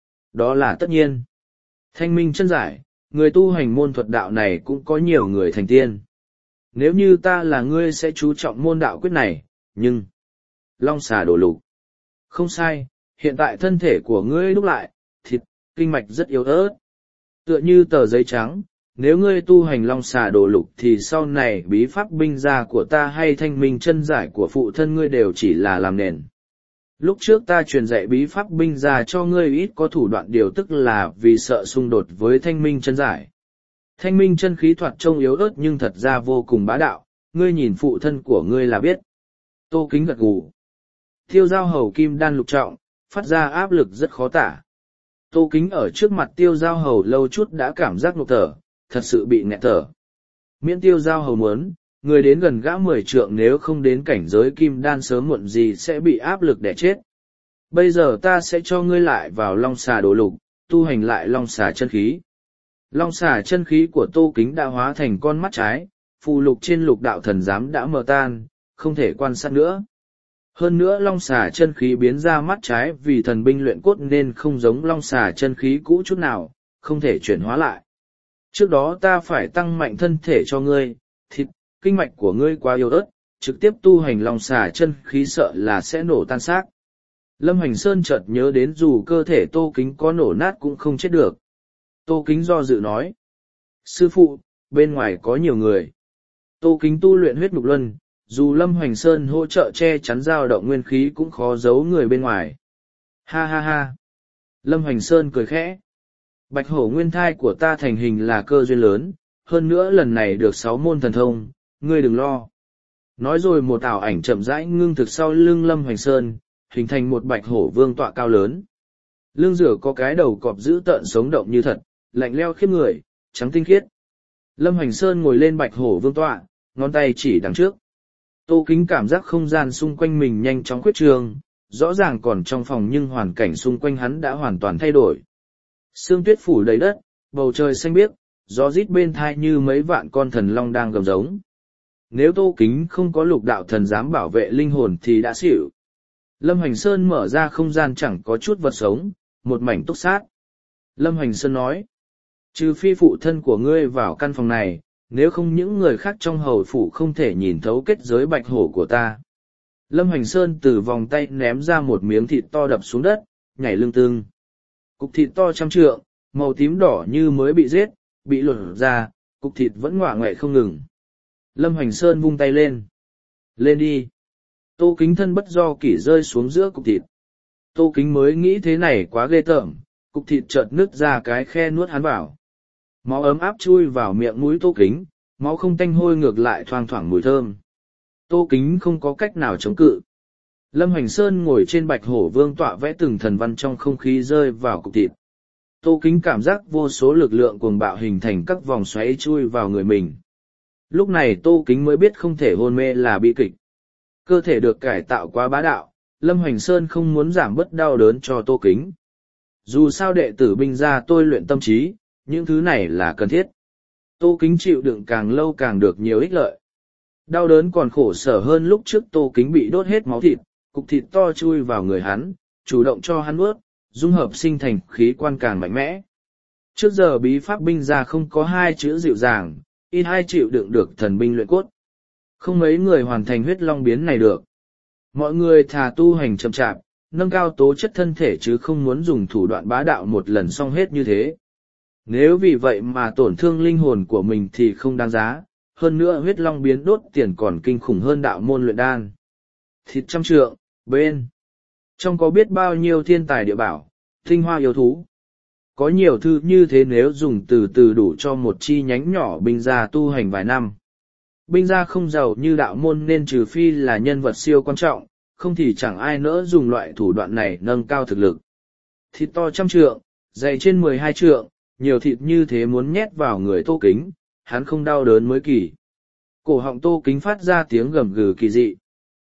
Đó là tất nhiên. Thanh minh chân giải, người tu hành môn thuật đạo này cũng có nhiều người thành tiên. Nếu như ta là ngươi sẽ chú trọng môn đạo quyết này, nhưng... Long xà đổ lục. Không sai, hiện tại thân thể của ngươi đúc lại, thịt, kinh mạch rất yếu ớt. Tựa như tờ giấy trắng, nếu ngươi tu hành long xà đổ lục thì sau này bí pháp binh gia của ta hay thanh minh chân giải của phụ thân ngươi đều chỉ là làm nền. Lúc trước ta truyền dạy bí pháp binh gia cho ngươi ít có thủ đoạn điều tức là vì sợ xung đột với thanh minh chân giải. Thanh minh chân khí thoạt trông yếu ớt nhưng thật ra vô cùng bá đạo, ngươi nhìn phụ thân của ngươi là biết. Tô Kính gật gù. Tiêu giao hầu kim đan lục trọng, phát ra áp lực rất khó tả. Tô Kính ở trước mặt tiêu giao hầu lâu chút đã cảm giác ngộp thở, thật sự bị nghẹt thở. Miễn tiêu giao hầu muốn, người đến gần gã 10 trượng nếu không đến cảnh giới kim đan sớm muộn gì sẽ bị áp lực đè chết. Bây giờ ta sẽ cho ngươi lại vào long xà đồ lục, tu hành lại long xà chân khí. Long xà chân khí của Tô Kính đã hóa thành con mắt trái, phù lục trên lục đạo thần giám đã mờ tan, không thể quan sát nữa. Hơn nữa long xà chân khí biến ra mắt trái vì thần binh luyện cốt nên không giống long xà chân khí cũ chút nào, không thể chuyển hóa lại. Trước đó ta phải tăng mạnh thân thể cho ngươi, thịt, kinh mạch của ngươi quá yếu ớt, trực tiếp tu hành long xà chân khí sợ là sẽ nổ tan xác. Lâm Hoành Sơn chợt nhớ đến dù cơ thể Tô Kính có nổ nát cũng không chết được. Tô Kính do dự nói. Sư phụ, bên ngoài có nhiều người. Tô Kính tu luyện huyết nhục luân, dù Lâm Hoành Sơn hỗ trợ che chắn dao động nguyên khí cũng khó giấu người bên ngoài. Ha ha ha. Lâm Hoành Sơn cười khẽ. Bạch Hổ Nguyên Thai của ta thành hình là cơ duyên lớn, hơn nữa lần này được 6 môn thần thông, ngươi đừng lo. Nói rồi một ảo ảnh chậm rãi ngưng thực sau lưng Lâm Hoành Sơn, hình thành một bạch hổ vương tọa cao lớn. Lưng rửa có cái đầu cọp dữ tợn sống động như thật, lạnh leo khiếp người, trắng tinh khiết. Lâm Hoành Sơn ngồi lên bạch hổ vương tọa, ngón tay chỉ đằng trước. Tô Kính cảm giác không gian xung quanh mình nhanh chóng khuyết trường, rõ ràng còn trong phòng nhưng hoàn cảnh xung quanh hắn đã hoàn toàn thay đổi. Sương tuyết phủ đầy đất, bầu trời xanh biếc, gió rít bên thai như mấy vạn con thần long đang gầm giống. Nếu Tô Kính không có lục đạo thần dám bảo vệ linh hồn thì đã xỉu. Lâm Hoành Sơn mở ra không gian chẳng có chút vật sống, một mảnh túc sát. Lâm Hoành Sơn nói, trừ phi phụ thân của ngươi vào căn phòng này, nếu không những người khác trong hầu phủ không thể nhìn thấu kết giới bạch hổ của ta. Lâm Hoành Sơn từ vòng tay ném ra một miếng thịt to đập xuống đất, nhảy lưng tưng. Cục thịt to trăm trượng, màu tím đỏ như mới bị giết, bị lột ra, cục thịt vẫn ngoạ ngoại không ngừng. Lâm Hoành Sơn vung tay lên. Lên đi. Tô Kính thân bất do kỷ rơi xuống giữa cục thịt. Tô Kính mới nghĩ thế này quá ghê tởm, cục thịt chợt nứt ra cái khe nuốt hắn vào. Máu ấm áp chui vào miệng mũi Tô Kính, máu không tanh hôi ngược lại thoang thoảng mùi thơm. Tô Kính không có cách nào chống cự. Lâm Hoành Sơn ngồi trên bạch hổ vương tọa vẽ từng thần văn trong không khí rơi vào cục thịt. Tô Kính cảm giác vô số lực lượng cuồng bạo hình thành các vòng xoáy chui vào người mình. Lúc này Tô Kính mới biết không thể hôn mê là bi kịch. Cơ thể được cải tạo quá bá đạo, Lâm Hoành Sơn không muốn giảm bớt đau đớn cho Tô Kính. Dù sao đệ tử binh gia tôi luyện tâm trí, những thứ này là cần thiết. Tô Kính chịu đựng càng lâu càng được nhiều ích lợi. Đau đớn còn khổ sở hơn lúc trước Tô Kính bị đốt hết máu thịt, cục thịt to chui vào người hắn, chủ động cho hắn nuốt, dung hợp sinh thành khí quan càng mạnh mẽ. Trước giờ bí pháp binh gia không có hai chữ dịu dàng, ít hai chịu đựng được thần binh luyện cốt. Không mấy người hoàn thành huyết long biến này được. Mọi người thà tu hành chậm chạp, nâng cao tố chất thân thể chứ không muốn dùng thủ đoạn bá đạo một lần xong hết như thế. Nếu vì vậy mà tổn thương linh hồn của mình thì không đáng giá, hơn nữa huyết long biến đốt tiền còn kinh khủng hơn đạo môn luyện đan. Thịt trăm trượng, bên trong có biết bao nhiêu thiên tài địa bảo, tinh hoa yêu thú. Có nhiều thư như thế nếu dùng từ từ đủ cho một chi nhánh nhỏ binh gia tu hành vài năm. Binh gia không giàu như đạo môn nên trừ phi là nhân vật siêu quan trọng, không thì chẳng ai nỡ dùng loại thủ đoạn này nâng cao thực lực. Thịt to trăm trượng, dày trên 12 trượng, nhiều thịt như thế muốn nhét vào người Tô Kính, hắn không đau đớn mới kỳ. Cổ họng Tô Kính phát ra tiếng gầm gừ kỳ dị.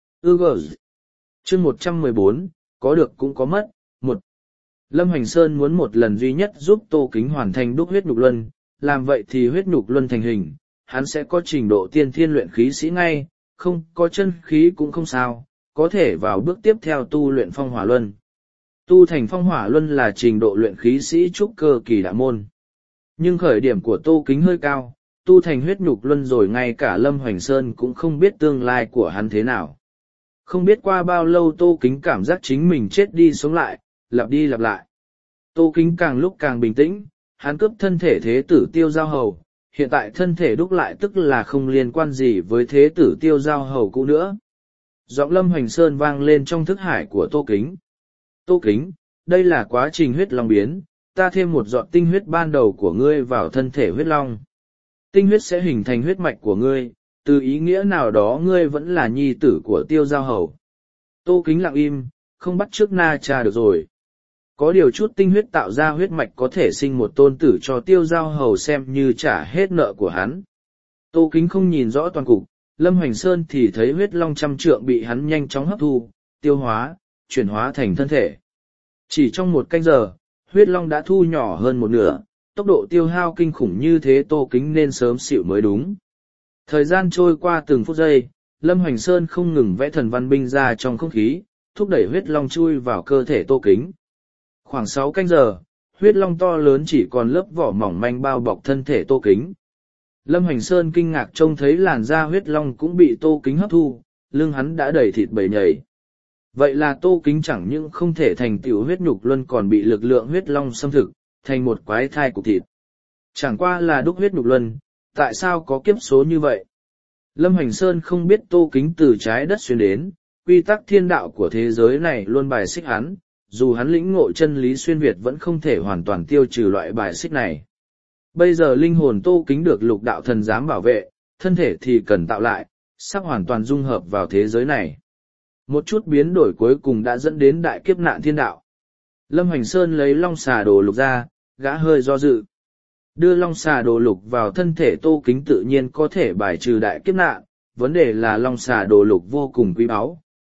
Chương 114, có được cũng có mất. Một, Lâm Hoành Sơn muốn một lần duy nhất giúp Tô Kính hoàn thành đúc huyết nhục luân, làm vậy thì huyết nhục luân thành hình, hắn sẽ có trình độ tiên thiên luyện khí sĩ ngay, không có chân khí cũng không sao, có thể vào bước tiếp theo tu luyện phong hỏa luân. Tu thành phong hỏa luân là trình độ luyện khí sĩ trúc cơ kỳ đạo môn. Nhưng khởi điểm của Tô Kính hơi cao, tu thành huyết nhục luân rồi ngay cả Lâm Hoành Sơn cũng không biết tương lai của hắn thế nào. Không biết qua bao lâu Tô Kính cảm giác chính mình chết đi sống lại, lặp đi lặp lại. Tô Kính càng lúc càng bình tĩnh, hắn cướp thân thể thế tử Tiêu Giao Hầu, hiện tại thân thể đúc lại tức là không liên quan gì với thế tử Tiêu Giao Hầu cũ nữa. Giọng Lâm Hoành Sơn vang lên trong thức hải của Tô Kính. Tô Kính, đây là quá trình huyết long biến, ta thêm một giọt tinh huyết ban đầu của ngươi vào thân thể huyết long. Tinh huyết sẽ hình thành huyết mạch của ngươi, từ ý nghĩa nào đó ngươi vẫn là nhi tử của Tiêu Giao Hầu. Tô Kính lặng im, không bắt chước na cha được rồi. Có điều chút tinh huyết tạo ra huyết mạch có thể sinh một tôn tử cho Tiêu Giao Hầu xem như trả hết nợ của hắn. Tô Kính không nhìn rõ toàn cục, Lâm Hoành Sơn thì thấy huyết long trăm trượng bị hắn nhanh chóng hấp thu, tiêu hóa, chuyển hóa thành thân thể. Chỉ trong một canh giờ, huyết long đã thu nhỏ hơn một nửa, tốc độ tiêu hao kinh khủng như thế Tô Kính nên sớm xỉu mới đúng. Thời gian trôi qua từng phút giây, Lâm Hoành Sơn không ngừng vẽ thần văn binh ra trong không khí, thúc đẩy huyết long chui vào cơ thể Tô Kính. Khoảng 6 canh giờ, huyết long to lớn chỉ còn lớp vỏ mỏng manh bao bọc thân thể Tô Kính. Lâm Hoành Sơn kinh ngạc trông thấy làn da huyết long cũng bị Tô Kính hấp thu, lưng hắn đã đầy thịt bầy nhầy. Vậy là Tô Kính chẳng những không thể thành tựu huyết nhục luân còn bị lực lượng huyết long xâm thực, thành một quái thai cục thịt. Chẳng qua là đúc huyết nhục luân, tại sao có kiếp số như vậy? Lâm Hoành Sơn không biết Tô Kính từ trái đất xuyên đến, quy tắc thiên đạo của thế giới này luôn bài xích hắn, dù hắn lĩnh ngộ chân lý xuyên Việt vẫn không thể hoàn toàn tiêu trừ loại bài xích này. Bây giờ linh hồn Tô Kính được lục đạo thần giám bảo vệ, thân thể thì cần tạo lại, sắp hoàn toàn dung hợp vào thế giới này. Một chút biến đổi cuối cùng đã dẫn đến đại kiếp nạn thiên đạo. Lâm Hoành Sơn lấy long xà đồ lục ra, gã hơi do dự. Đưa long xà đồ lục vào thân thể Tô Kính tự nhiên có thể bài trừ đại kiếp nạn, vấn đề là long xà đồ lục vô cùng quý báu,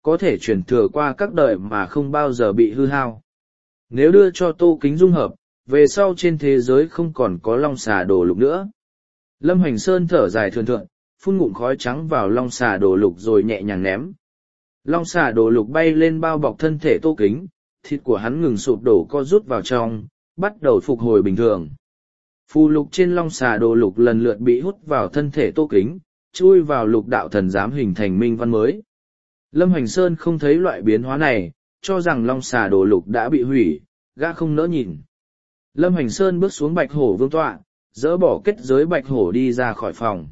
có thể truyền thừa qua các đời mà không bao giờ bị hư hao. Nếu đưa cho Tô Kính dung hợp, về sau trên thế giới không còn có long xà đồ lục nữa. Lâm Hoành Sơn thở dài thườn thượn, phun ngụm khói trắng vào long xà đồ lục rồi nhẹ nhàng ném. Long xà đồ lục bay lên bao bọc thân thể Tô Kính, thịt của hắn ngừng sụp đổ co rút vào trong, bắt đầu phục hồi bình thường. Phù lục trên long xà đồ lục lần lượt bị hút vào thân thể Tô Kính, chui vào lục đạo thần giám hình thành minh văn mới. Lâm Hoành Sơn không thấy loại biến hóa này, cho rằng long xà đồ lục đã bị hủy, gã không nỡ nhìn. Lâm Hoành Sơn bước xuống bạch hổ vương tọa, dỡ bỏ kết giới bạch hổ đi ra khỏi phòng.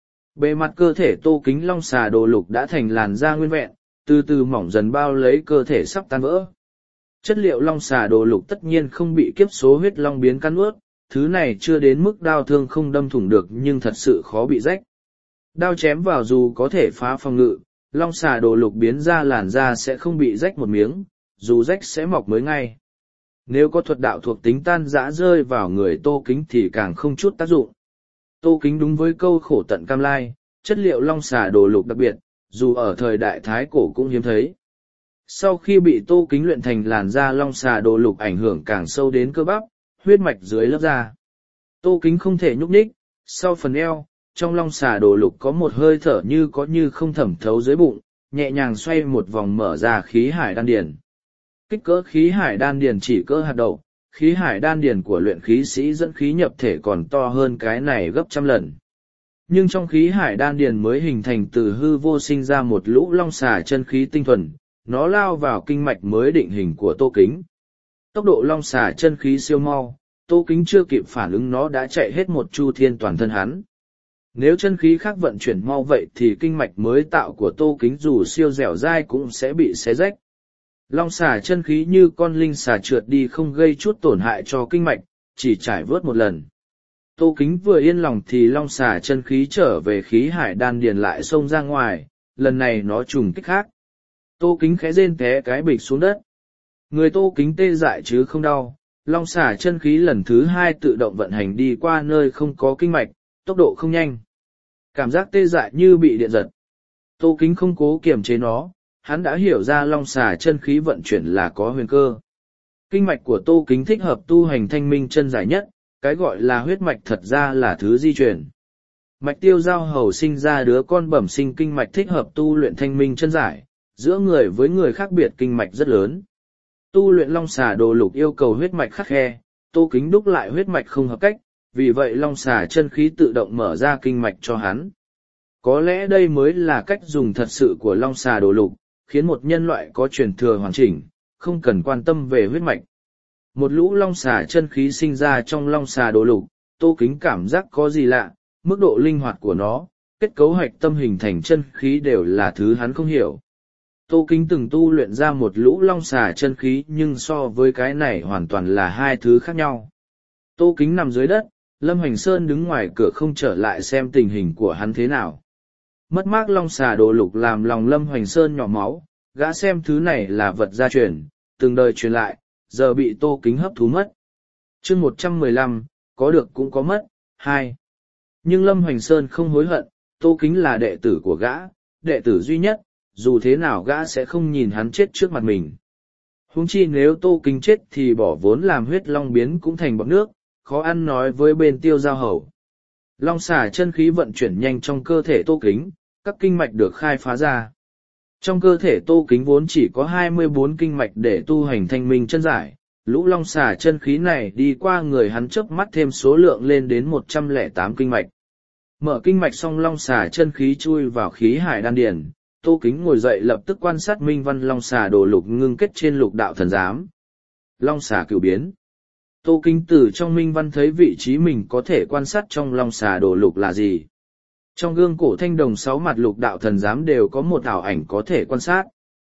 Bề mặt cơ thể Tô Kính long xà đồ lục đã thành làn da nguyên vẹn, từ từ mỏng dần bao lấy cơ thể sắp tan vỡ. Chất liệu long xà đồ lục tất nhiên không bị kiếp số huyết long biến cắn nuốt, thứ này chưa đến mức đao thương không đâm thủng được nhưng thật sự khó bị rách. Đao chém vào dù có thể phá phòng ngự, long xà đồ lục biến ra làn da sẽ không bị rách một miếng, dù rách sẽ mọc mới ngay. Nếu có thuật đạo thuộc tính tan rã rơi vào người Tô Kính thì càng không chút tác dụng. Tô Kính đúng với câu khổ tận cam lai, chất liệu long xà đồ lục đặc biệt, dù ở thời đại Thái Cổ cũng hiếm thấy. Sau khi bị Tô Kính luyện thành làn da long xà đồ lục ảnh hưởng càng sâu đến cơ bắp, huyết mạch dưới lớp da. Tô Kính không thể nhúc nhích, sau phần eo, trong long xà đồ lục có một hơi thở như có như không thẩm thấu dưới bụng, nhẹ nhàng xoay một vòng mở ra khí hải đan điền. Kích cỡ khí hải đan điền chỉ cỡ hạt đậu, khí hải đan điền của luyện khí sĩ dẫn khí nhập thể còn to hơn cái này gấp trăm lần. Nhưng trong khí hải đan điền mới hình thành từ hư vô sinh ra một lũ long xà chân khí tinh thuần, nó lao vào kinh mạch mới định hình của Tô Kính. Tốc độ long xà chân khí siêu mau, Tô Kính chưa kịp phản ứng nó đã chạy hết một chu thiên toàn thân hắn. Nếu chân khí khác vận chuyển mau vậy thì kinh mạch mới tạo của Tô Kính dù siêu dẻo dai cũng sẽ bị xé rách. Long xà chân khí như con linh xà trượt đi không gây chút tổn hại cho kinh mạch, chỉ trải vớt một lần. Tô Kính vừa yên lòng thì long xà chân khí trở về khí hải đan điền lại xông ra ngoài, lần này nó trùng kích khác. Tô Kính khẽ rên té cái bịch xuống đất. Người Tô Kính tê dại chứ không đau, long xà chân khí lần thứ hai tự động vận hành đi qua nơi không có kinh mạch, tốc độ không nhanh. Cảm giác tê dại như bị điện giật. Tô Kính không cố kiềm chế nó, hắn đã hiểu ra long xà chân khí vận chuyển là có huyền cơ. Kinh mạch của Tô Kính thích hợp tu hành thanh minh chân giải nhất, cái gọi là huyết mạch thật ra là thứ di truyền. Mạch Tiêu Giao Hầu sinh ra đứa con bẩm sinh kinh mạch thích hợp tu luyện thanh minh chân giải, giữa người với người khác biệt kinh mạch rất lớn. Tu luyện long xà đồ lục yêu cầu huyết mạch khắc khe, Tô Kính đúc lại huyết mạch không hợp cách, vì vậy long xà chân khí tự động mở ra kinh mạch cho hắn. Có lẽ đây mới là cách dùng thật sự của long xà đồ lục, khiến một nhân loại có truyền thừa hoàn chỉnh, không cần quan tâm về huyết mạch. Một lũ long xà chân khí sinh ra trong long xà đồ lục, Tô Kính cảm giác có gì lạ, mức độ linh hoạt của nó, kết cấu hạch tâm hình thành chân khí đều là thứ hắn không hiểu. Tô Kính từng tu luyện ra một lũ long xà chân khí nhưng so với cái này hoàn toàn là hai thứ khác nhau. Tô Kính nằm dưới đất, Lâm Hoành Sơn đứng ngoài cửa không trở lại xem tình hình của hắn thế nào. Mất mát long xà đồ lục làm lòng Lâm Hoành Sơn nhỏ máu, gã xem thứ này là vật gia truyền, từng đời truyền lại, giờ bị Tô Kính hấp thú mất. Chương 115, có được cũng có mất, 2. Nhưng Lâm Hoành Sơn không hối hận, Tô Kính là đệ tử của gã, đệ tử duy nhất, dù thế nào gã sẽ không nhìn hắn chết trước mặt mình. Huống chi nếu Tô Kính chết thì bỏ vốn làm huyết long biến cũng thành bọt nước, khó ăn nói với bên Tiêu Giao Hầu. Long xà chân khí vận chuyển nhanh trong cơ thể Tô Kính, các kinh mạch được khai phá ra. Trong cơ thể Tô Kính vốn chỉ có 24 kinh mạch để tu hành thanh minh chân giải, lũ long xà chân khí này đi qua người hắn chớp mắt thêm số lượng lên đến 108 kinh mạch. Mở kinh mạch xong long xà chân khí chui vào khí hải đan điền, Tô Kính ngồi dậy lập tức quan sát minh văn long xà đồ lục ngưng kết trên lục đạo thần giám. Long xà cửu biến. Tô Kính từ trong minh văn thấy vị trí mình có thể quan sát trong long xà đồ lục là gì. Trong gương cổ thanh đồng 6 mặt lục đạo thần giám đều có một ảo ảnh có thể quan sát.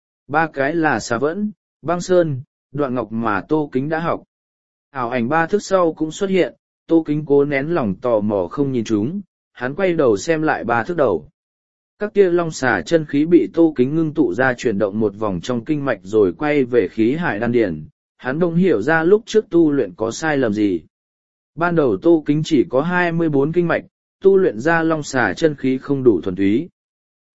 3 cái là xà vẫn, băng sơn, đoạn ngọc mà Tô Kính đã học. Ảo ảnh 3 thức sau cũng xuất hiện, Tô Kính cố nén lòng tò mò không nhìn chúng, hắn quay đầu xem lại 3 thức đầu. Các tia long xà chân khí bị Tô Kính ngưng tụ ra chuyển động một vòng trong kinh mạch rồi quay về khí hải đan điền. Hắn đông hiểu ra lúc trước tu luyện có sai lầm gì. Ban đầu Tô Kính chỉ có 24 kinh mạch, tu luyện ra long xà chân khí không đủ thuần túy.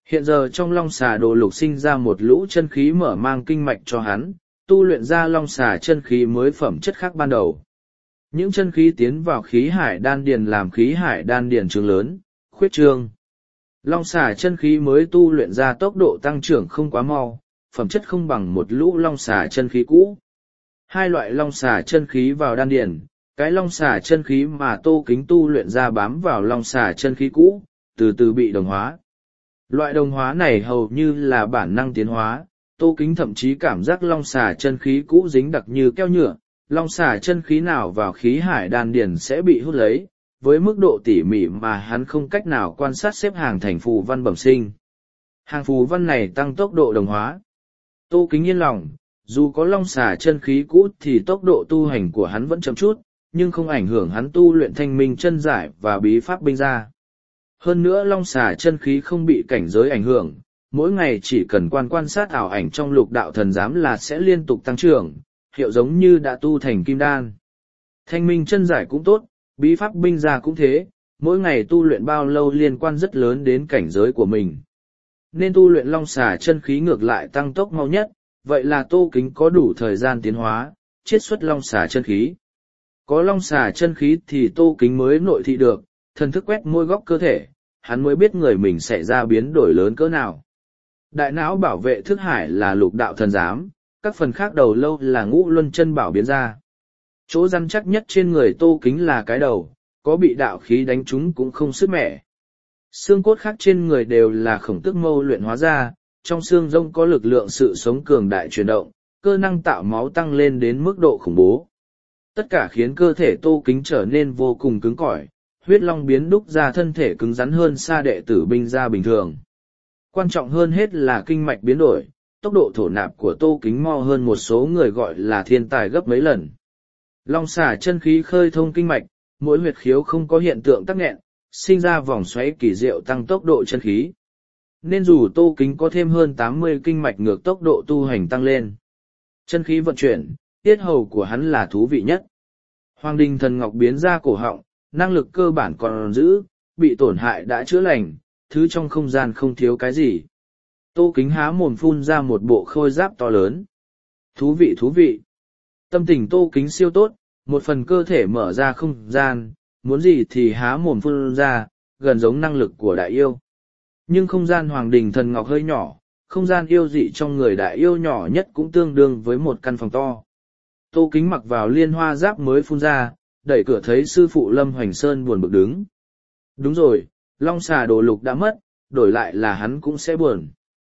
Hiện giờ trong long xà đồ lục sinh ra một lũ chân khí mở mang kinh mạch cho hắn, tu luyện ra long xà chân khí mới phẩm chất khác ban đầu. Những chân khí tiến vào khí hải đan điền làm khí hải đan điền trường lớn, khuyết trương. Long xà chân khí mới tu luyện ra tốc độ tăng trưởng không quá mau, phẩm chất không bằng một lũ long xà chân khí cũ. Hai loại long xà chân khí vào đan điền, cái long xà chân khí mà Tô Kính tu luyện ra bám vào long xà chân khí cũ, từ từ bị đồng hóa. Loại đồng hóa này hầu như là bản năng tiến hóa, Tô Kính thậm chí cảm giác long xà chân khí cũ dính đặc như keo nhựa, long xà chân khí nào vào khí hải đan điền sẽ bị hút lấy, với mức độ tỉ mỉ mà hắn không cách nào quan sát xếp hàng thành phù văn bẩm sinh. Hàng phù văn này tăng tốc độ đồng hóa. Tô Kính yên lòng, dù có long xà chân khí cũ thì tốc độ tu hành của hắn vẫn chậm chút, nhưng không ảnh hưởng hắn tu luyện thanh minh chân giải và bí pháp binh ra. Hơn nữa long xà chân khí không bị cảnh giới ảnh hưởng, mỗi ngày chỉ cần quan sát ảo ảnh trong lục đạo thần giám là sẽ liên tục tăng trưởng, hiệu giống như đã tu thành kim đan. Thanh minh chân giải cũng tốt, bí pháp binh ra cũng thế, mỗi ngày tu luyện bao lâu liên quan rất lớn đến cảnh giới của mình. Nên tu luyện long xà chân khí ngược lại tăng tốc mau nhất, vậy là Tô Kính có đủ thời gian tiến hóa, chiết xuất long xà chân khí. Có long xà chân khí thì Tô Kính mới nội thị được, thần thức quét môi góc cơ thể, hắn mới biết người mình sẽ ra biến đổi lớn cỡ nào. Đại não bảo vệ thức hải là lục đạo thần giám, các phần khác đầu lâu là ngũ luân chân bảo biến ra. Chỗ rắn chắc nhất trên người Tô Kính là cái đầu, có bị đạo khí đánh trúng cũng không sứt mẻ. Xương cốt khác trên người đều là khổng tức mâu luyện hóa ra, trong xương rông có lực lượng sự sống cường đại chuyển động, cơ năng tạo máu tăng lên đến mức độ khủng bố. Tất cả khiến cơ thể Tô Kính trở nên vô cùng cứng cỏi, huyết long biến đúc ra thân thể cứng rắn hơn xa đệ tử binh gia bình thường. Quan trọng hơn hết là kinh mạch biến đổi, tốc độ thổ nạp của Tô Kính mo hơn một số người gọi là thiên tài gấp mấy lần. Long xà chân khí khơi thông kinh mạch, mỗi huyệt khiếu không có hiện tượng tắc nghẹn, sinh ra vòng xoáy kỳ diệu tăng tốc độ chân khí. Nên dù Tô Kính có thêm hơn 80 kinh mạch ngược tốc độ tu hành tăng lên. Chân khí vận chuyển, tiết hầu của hắn là thú vị nhất. Hoàng đình thần ngọc biến ra cổ họng, năng lực cơ bản còn giữ, bị tổn hại đã chữa lành, thứ trong không gian không thiếu cái gì. Tô Kính há mồm phun ra một bộ khôi giáp to lớn. Thú vị thú vị. Tâm tình Tô Kính siêu tốt, một phần cơ thể mở ra không gian, muốn gì thì há mồm phun ra, gần giống năng lực của đại yêu. Nhưng không gian hoàng đình thần ngọc hơi nhỏ, không gian yêu dị trong người đại yêu nhỏ nhất cũng tương đương với một căn phòng to. Tô Kính mặc vào liên hoa giáp mới phun ra, đẩy cửa thấy sư phụ Lâm Hoành Sơn buồn bực đứng. Đúng rồi, long xà đồ lục đã mất, đổi lại là hắn cũng sẽ buồn.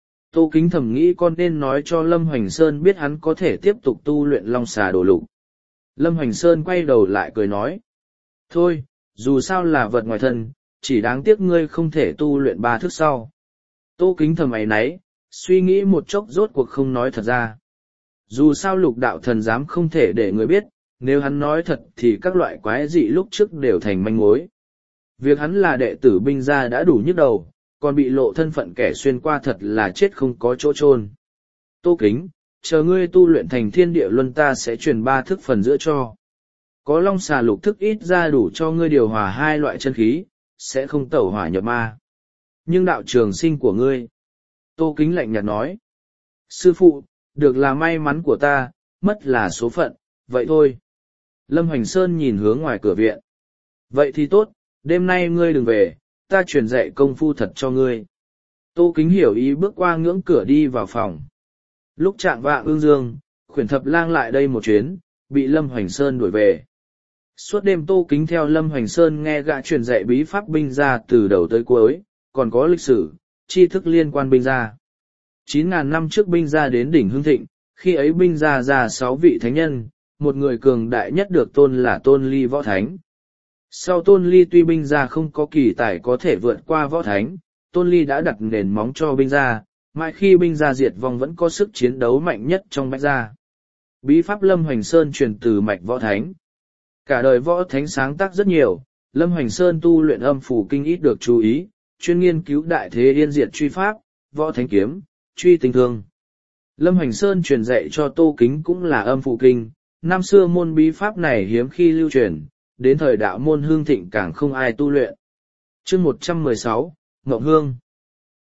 Tô Kính thầm nghĩ con nên nói cho Lâm Hoành Sơn biết hắn có thể tiếp tục tu luyện long xà đồ lục. Lâm Hoành Sơn quay đầu lại cười nói. Thôi, dù sao là vật ngoài thân, chỉ đáng tiếc ngươi không thể tu luyện 3 thức sau. Tô Kính thầm áy náy, suy nghĩ một chốc rốt cuộc không nói thật ra. Dù sao lục đạo thần giám không thể để người biết, nếu hắn nói thật thì các loại quái dị lúc trước đều thành manh mối. Việc hắn là đệ tử binh gia đã đủ nhức đầu, còn bị lộ thân phận kẻ xuyên qua thật là chết không có chỗ chôn. Tô Kính, chờ ngươi tu luyện thành thiên địa luân ta sẽ truyền 3 thức phần giữa cho. Có long xà lục thức ít ra đủ cho ngươi điều hòa 2 loại chân khí, sẽ không tẩu hỏa nhập ma. Nhưng đạo trường sinh của ngươi, Tô Kính lạnh nhạt nói. Sư phụ, được là may mắn của ta, mất là số phận, vậy thôi. Lâm Hoành Sơn nhìn hướng ngoài cửa viện. Vậy thì tốt, đêm nay ngươi đừng về, ta truyền dạy công phu thật cho ngươi. Tô Kính hiểu ý bước qua ngưỡng cửa đi vào phòng. Lúc trạng vạng ương dương, Khuyển Thập Lang lại đây một chuyến, bị Lâm Hoành Sơn đuổi về. Suốt đêm Tô Kính theo Lâm Hoành Sơn nghe gã truyền dạy bí pháp binh gia từ đầu tới cuối, còn có lịch sử, tri thức liên quan binh gia. 9.000 năm trước binh gia đến đỉnh hưng thịnh, khi ấy binh gia ra 6 vị thánh nhân, một người cường đại nhất được tôn là Tôn Ly Võ Thánh. Sau Tôn Ly tuy binh gia không có kỳ tài có thể vượt qua Võ Thánh, Tôn Ly đã đặt nền móng cho binh gia, mãi khi binh gia diệt vong vẫn có sức chiến đấu mạnh nhất trong bách gia. Bí pháp Lâm Hoành Sơn truyền từ mạch Võ Thánh. Cả đời Võ Thánh sáng tác rất nhiều, Lâm Hoành Sơn tu luyện âm phủ kinh ít được chú ý, chuyên nghiên cứu đại thế yên diệt truy pháp, Võ Thánh kiếm, truy tình thương. Lâm Hoành Sơn truyền dạy cho Tô Kính cũng là âm phủ kinh, năm xưa môn bí pháp này hiếm khi lưu truyền, đến thời đạo môn hương thịnh càng không ai tu luyện. Chương 116, Ngộng Hương.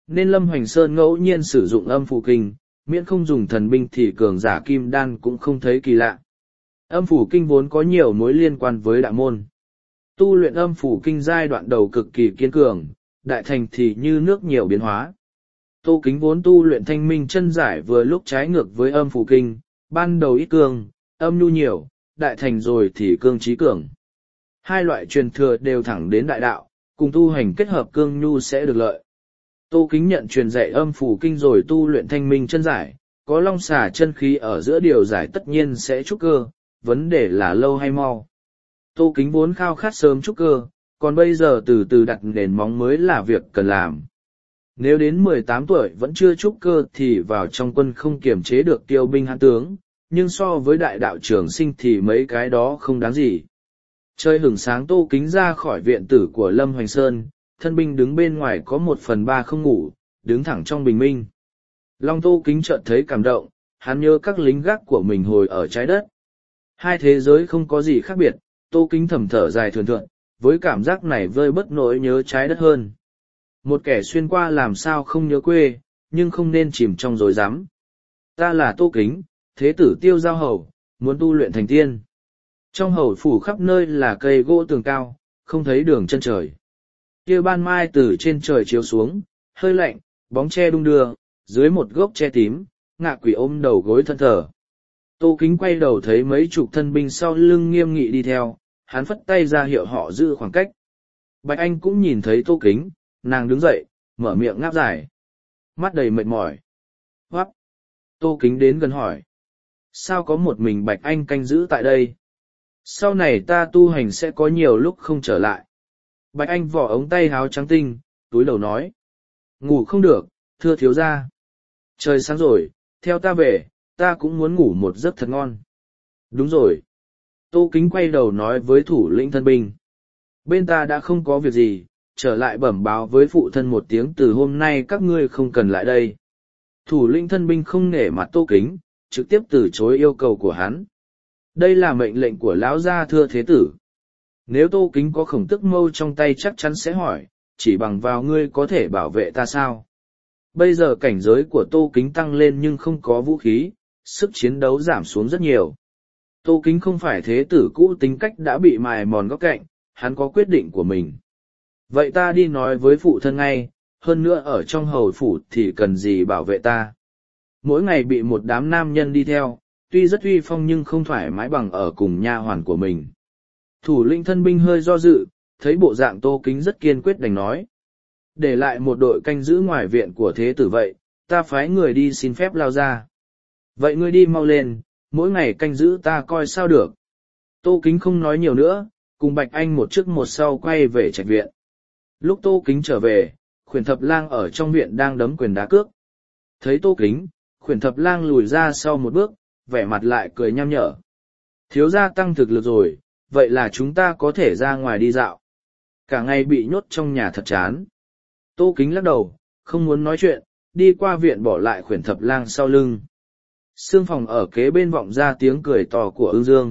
Nên Lâm Hoành Sơn ngẫu nhiên sử dụng âm phủ kinh, miễn không dùng thần binh thì cường giả kim đan cũng không thấy kỳ lạ. Âm phủ kinh vốn có nhiều mối liên quan với đạo môn. Tu luyện âm phủ kinh giai đoạn đầu cực kỳ kiên cường, đại thành thì như nước nhiều biến hóa. Tô Kính vốn tu luyện thanh minh chân giải vừa lúc trái ngược với âm phủ kinh, ban đầu ít cương, âm nhu nhiều, đại thành rồi thì cương trí cường. Hai loại truyền thừa đều thẳng đến đại đạo, cùng tu hành kết hợp cương nhu sẽ được lợi. Tô Kính nhận truyền dạy âm phủ kinh rồi tu luyện thanh minh chân giải, có long xà chân khí ở giữa điều giải tất nhiên sẽ trúc cơ, vấn đề là lâu hay mau. Tô Kính vốn khao khát sớm trúc cơ, còn bây giờ từ từ đặt nền móng mới là việc cần làm. Nếu đến 18 tuổi vẫn chưa trúc cơ thì vào trong quân không kiềm chế được tiêu binh hãn tướng, nhưng so với đại đạo trường sinh thì mấy cái đó không đáng gì. Trời hửng sáng Tô Kính ra khỏi viện tử của Lâm Hoành Sơn, thân binh đứng bên ngoài có 1/3 không ngủ, đứng thẳng trong bình minh. Long Tô Kính chợt thấy cảm động, hắn nhớ các lính gác của mình hồi ở trái đất. Hai thế giới không có gì khác biệt, Tô Kính thầm thở dài thườn thượt, với cảm giác này vơi bớt nỗi nhớ trái đất hơn. Một kẻ xuyên qua làm sao không nhớ quê, nhưng không nên chìm trong rối rắm. Ta là Tô Kính, thế tử Tiêu Giao Hầu, muốn tu luyện thành tiên. Trong hầu phủ khắp nơi là cây gỗ tường cao, không thấy đường chân trời. Kia ban mai từ trên trời chiếu xuống, hơi lạnh, bóng tre đung đưa, dưới một gốc tre tím, ngạ quỷ ôm đầu gối thân thờ. Tô Kính quay đầu thấy mấy chục thân binh sau lưng nghiêm nghị đi theo, hắn phất tay ra hiệu họ giữ khoảng cách. Bạch Anh cũng nhìn thấy Tô Kính, nàng đứng dậy, mở miệng ngáp dài. Mắt đầy mệt mỏi. Hoắc. Tô Kính đến gần hỏi. Sao có một mình Bạch Anh canh giữ tại đây? Sau này ta tu hành sẽ có nhiều lúc không trở lại. Bạch Anh vỏ ống tay háo trắng tinh, túi đầu nói. Ngủ không được, thưa thiếu gia. Trời sáng rồi, theo ta về, ta cũng muốn ngủ một giấc thật ngon. Đúng rồi. Tô Kính quay đầu nói với thủ lĩnh thân binh. Bên ta đã không có việc gì, trở lại bẩm báo với phụ thân một tiếng từ hôm nay các ngươi không cần lại đây. Thủ lĩnh thân binh không nể mặt Tô Kính, trực tiếp từ chối yêu cầu của hắn. Đây là mệnh lệnh của lão gia thưa thế tử. Nếu Tô Kính có khổng tức mâu trong tay chắc chắn sẽ hỏi, chỉ bằng vào ngươi có thể bảo vệ ta sao? Bây giờ cảnh giới của Tô Kính tăng lên nhưng không có vũ khí, sức chiến đấu giảm xuống rất nhiều. Tô Kính không phải thế tử cũ tính cách đã bị mài mòn góc cạnh, hắn có quyết định của mình. Vậy ta đi nói với phụ thân ngay, hơn nữa ở trong hầu phủ thì cần gì bảo vệ ta. Mỗi ngày bị một đám nam nhân đi theo, tuy rất uy phong nhưng không thoải mái bằng ở cùng nha hoàn của mình. Thủ lĩnh thân binh hơi do dự, thấy bộ dạng Tô Kính rất kiên quyết đành nói. Để lại một đội canh giữ ngoài viện của thế tử vậy, ta phái người đi xin phép lao ra. Vậy ngươi đi mau lên, mỗi ngày canh giữ ta coi sao được. Tô Kính không nói nhiều nữa, cùng Bạch Anh một trước một sau quay về trạch viện. Lúc Tô Kính trở về, Khuyển Thập Lang ở trong viện đang đấm quyền đá cước. Thấy Tô Kính, Khuyển Thập Lang lùi ra sau một bước, vẻ mặt lại cười nham nhở. Thiếu gia tăng thực lực rồi, vậy là chúng ta có thể ra ngoài đi dạo. Cả ngày bị nhốt trong nhà thật chán. Tô Kính lắc đầu, không muốn nói chuyện, đi qua viện bỏ lại Khuyển Thập Lang sau lưng. Sương phòng ở kế bên vọng ra tiếng cười to của Ưng Dương.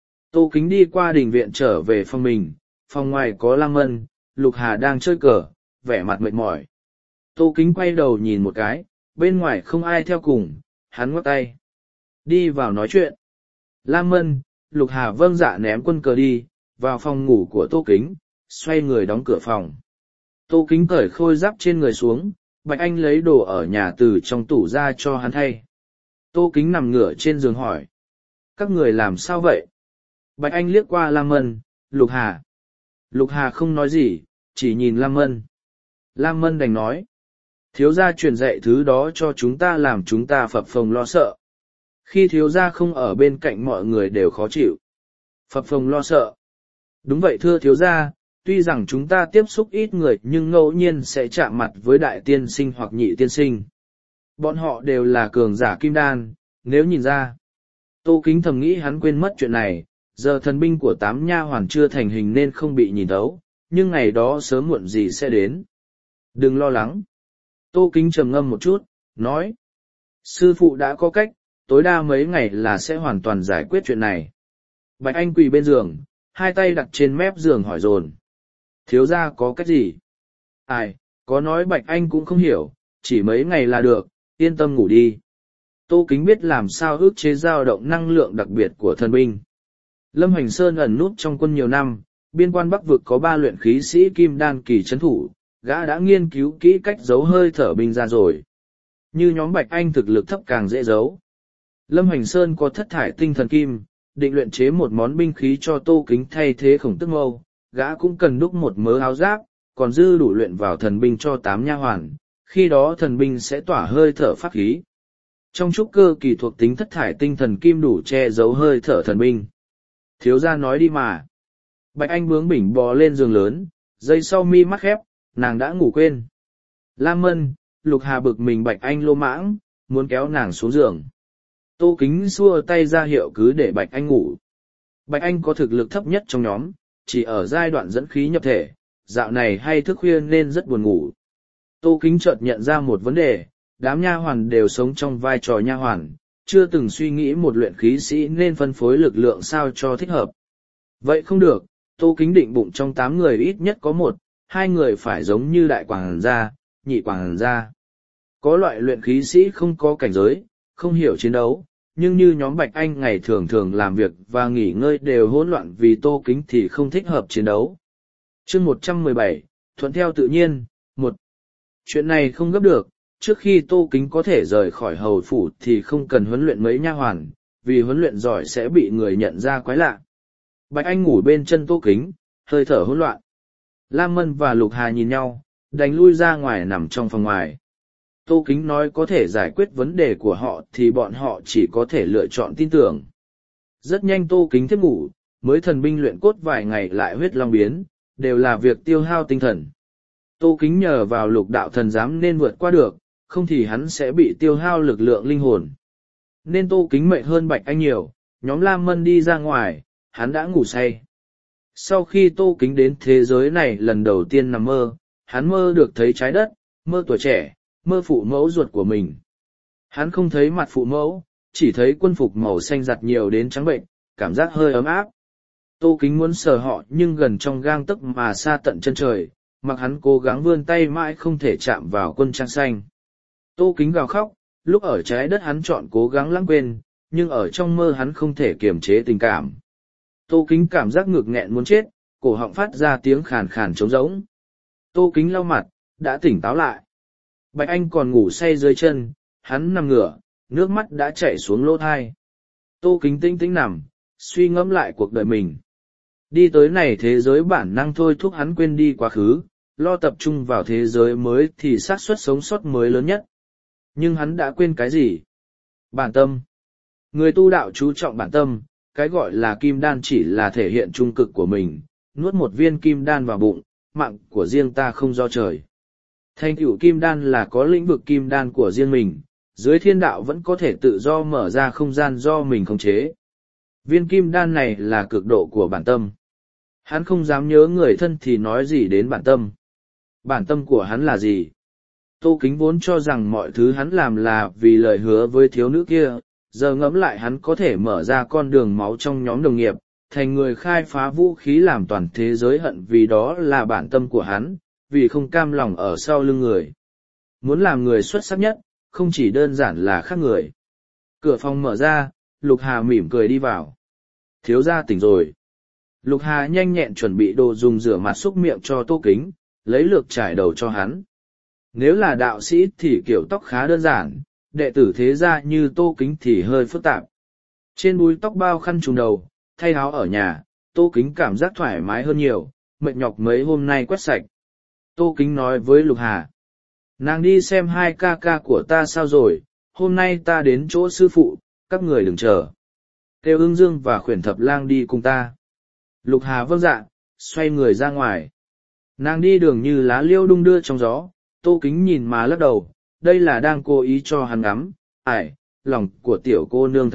Tô Kính đi qua đình viện trở về phòng mình, phòng ngoài có Lam Mân, Lục Hà đang chơi cờ, vẻ mặt mệt mỏi. Tô Kính quay đầu nhìn một cái, bên ngoài không ai theo cùng, hắn ngoắc tay. Đi vào nói chuyện. Lam Mân, Lục Hà vâng dạ ném quân cờ đi, vào phòng ngủ của Tô Kính, xoay người đóng cửa phòng. Tô Kính cởi khôi giáp trên người xuống, Bạch Anh lấy đồ ở nhà từ trong tủ ra cho hắn thay. Tô Kính nằm ngửa trên giường hỏi. Các người làm sao vậy? Bạch Anh liếc qua Lam Mân, Lục Hà. Lục Hà không nói gì, chỉ nhìn Lam Mân. Lam Mân đành nói. Thiếu gia truyền dạy thứ đó cho chúng ta làm chúng ta phập phồng lo sợ. Khi thiếu gia không ở bên cạnh mọi người đều khó chịu. Phập phồng lo sợ. Đúng vậy thưa thiếu gia, tuy rằng chúng ta tiếp xúc ít người nhưng ngẫu nhiên sẽ chạm mặt với đại tiên sinh hoặc nhị tiên sinh. Bọn họ đều là cường giả kim đan, nếu nhìn ra. Tô Kính thầm nghĩ hắn quên mất chuyện này, giờ thần binh của 8 nha hoàn chưa thành hình nên không bị nhìn thấu, nhưng ngày đó sớm muộn gì sẽ đến. Đừng lo lắng. Tô Kính trầm ngâm một chút, nói. Sư phụ đã có cách, tối đa mấy ngày là sẽ hoàn toàn giải quyết chuyện này. Bạch Anh quỳ bên giường, hai tay đặt trên mép giường hỏi dồn. Thiếu gia có cách gì? Ai, có nói Bạch Anh cũng không hiểu, chỉ mấy ngày là được, yên tâm ngủ đi. Tô Kính biết làm sao ức chế dao động năng lượng đặc biệt của thần binh. Lâm Hoành Sơn ẩn núp trong quân nhiều năm, biên quan Bắc vực có 3 luyện khí sĩ kim đan kỳ trấn thủ, gã đã nghiên cứu kỹ cách giấu hơi thở binh ra rồi. Như nhóm Bạch Anh thực lực thấp càng dễ giấu. Lâm Hoành Sơn có thất thải tinh thần kim, định luyện chế một món binh khí cho Tô Kính thay thế Khổng Tước Mâu, gã cũng cần đúc một mớ áo giáp, còn dư đủ luyện vào thần binh cho 8 nha hoàn, khi đó thần binh sẽ tỏa hơi thở pháp khí. Trong trúc cơ kỳ thuộc tính thất thải tinh thần kim đủ che giấu hơi thở thần binh. Thiếu gia nói đi mà. Bạch Anh bướng bỉnh bò lên giường lớn, giây sau mi mắt khép, nàng đã ngủ quên. Lam Mân, Lục Hà bực mình Bạch Anh lô mãng, muốn kéo nàng xuống giường. Tô Kính xua tay ra hiệu cứ để Bạch Anh ngủ. Bạch Anh có thực lực thấp nhất trong nhóm, chỉ ở giai đoạn dẫn khí nhập thể, dạo này hay thức khuya nên rất buồn ngủ. Tô Kính chợt nhận ra một vấn đề, đám nha hoàn đều sống trong vai trò nha hoàn, chưa từng suy nghĩ một luyện khí sĩ nên phân phối lực lượng sao cho thích hợp. Vậy không được, Tô Kính định bụng trong 8 người ít nhất có 1, 2 người phải giống như đại quảng gia, nhị quảng gia. Có loại luyện khí sĩ không có cảnh giới, không hiểu chiến đấu, nhưng như nhóm Bạch Anh ngày thường thường làm việc và nghỉ ngơi đều hỗn loạn vì Tô Kính thì không thích hợp chiến đấu. Chương 117, thuận theo tự nhiên, 1. Chuyện này không gấp được, trước khi Tô Kính có thể rời khỏi hầu phủ thì không cần huấn luyện mấy nha hoàn, vì huấn luyện giỏi sẽ bị người nhận ra quái lạ. Bạch Anh ngủ bên chân Tô Kính, hơi thở hỗn loạn. Lam Mân và Lục Hà nhìn nhau, đành lui ra ngoài nằm trong phòng ngoài. Tô Kính nói có thể giải quyết vấn đề của họ thì bọn họ chỉ có thể lựa chọn tin tưởng. Rất nhanh Tô Kính thiếp ngủ, mới thần binh luyện cốt vài ngày lại huyết long biến, đều là việc tiêu hao tinh thần. Tô Kính nhờ vào lục đạo thần giám nên vượt qua được, không thì hắn sẽ bị tiêu hao lực lượng linh hồn. Nên Tô Kính mệt hơn Bạch Anh nhiều, nhóm Lam Mân đi ra ngoài, hắn đã ngủ say. Sau khi Tô Kính đến thế giới này lần đầu tiên nằm mơ, hắn mơ được thấy trái đất, mơ tuổi trẻ, mơ phụ mẫu ruột của mình. Hắn không thấy mặt phụ mẫu, chỉ thấy quân phục màu xanh giặt nhiều đến trắng bệnh, cảm giác hơi ấm áp. Tô Kính muốn sờ họ nhưng gần trong gang tấc mà xa tận chân trời, mặc hắn cố gắng vươn tay mãi không thể chạm vào quân trang xanh. Tô Kính gào khóc, lúc ở trái đất hắn chọn cố gắng lãng quên, nhưng ở trong mơ hắn không thể kiềm chế tình cảm. Tô Kính cảm giác ngực nghẹn muốn chết, cổ họng phát ra tiếng khàn khàn trống rỗng. Tô Kính lau mặt, đã tỉnh táo lại. Bạch Anh còn ngủ say dưới chân, hắn nằm ngửa, nước mắt đã chảy xuống lỗ tai. Tô Kính tĩnh tĩnh nằm, suy ngẫm lại cuộc đời mình. Đi tới này thế giới bản năng thôi thúc hắn quên đi quá khứ, lo tập trung vào thế giới mới thì xác suất sống sót mới lớn nhất. Nhưng hắn đã quên cái gì? Bản tâm. Người tu đạo chú trọng bản tâm, cái gọi là kim đan chỉ là thể hiện trung cực của mình, nuốt một viên kim đan vào bụng, mạng của riêng ta không do trời. Thành tựu kim đan là có lĩnh vực kim đan của riêng mình, dưới thiên đạo vẫn có thể tự do mở ra không gian do mình khống chế. Viên kim đan này là cực độ của bản tâm. Hắn không dám nhớ người thân thì nói gì đến bản tâm. Bản tâm của hắn là gì? Tô Kính vốn cho rằng mọi thứ hắn làm là vì lời hứa với thiếu nữ kia, giờ ngẫm lại hắn có thể mở ra con đường máu trong nhóm đồng nghiệp, thành người khai phá vũ khí làm toàn thế giới hận vì đó là bản tâm của hắn, vì không cam lòng ở sau lưng người. Muốn làm người xuất sắc nhất, không chỉ đơn giản là khác người. Cửa phòng mở ra, Lục Hà mỉm cười đi vào. Thiếu gia tỉnh rồi. Lục Hà nhanh nhẹn chuẩn bị đồ dùng rửa mặt xúc miệng cho Tô Kính, lấy lược trải đầu cho hắn. Nếu là đạo sĩ thì kiểu tóc khá đơn giản, đệ tử thế gia như Tô Kính thì hơi phức tạp. Trên búi tóc bao khăn trùm đầu, thay áo ở nhà, Tô Kính cảm giác thoải mái hơn nhiều, mệt nhọc mấy hôm nay quét sạch. Tô Kính nói với Lục Hà. Nàng đi xem 2 ca ca của ta sao rồi, hôm nay ta đến chỗ sư phụ, các người đừng chờ. Kêu Ưng Dương và Khuyển Thập Lang đi cùng ta. Lục Hà vâng dạ, xoay người ra ngoài. Nàng đi đường như lá liêu đung đưa trong gió, Tô Kính nhìn mà lắc đầu, đây là đang cố ý cho hắn ngắm, ải, lòng của tiểu cô nương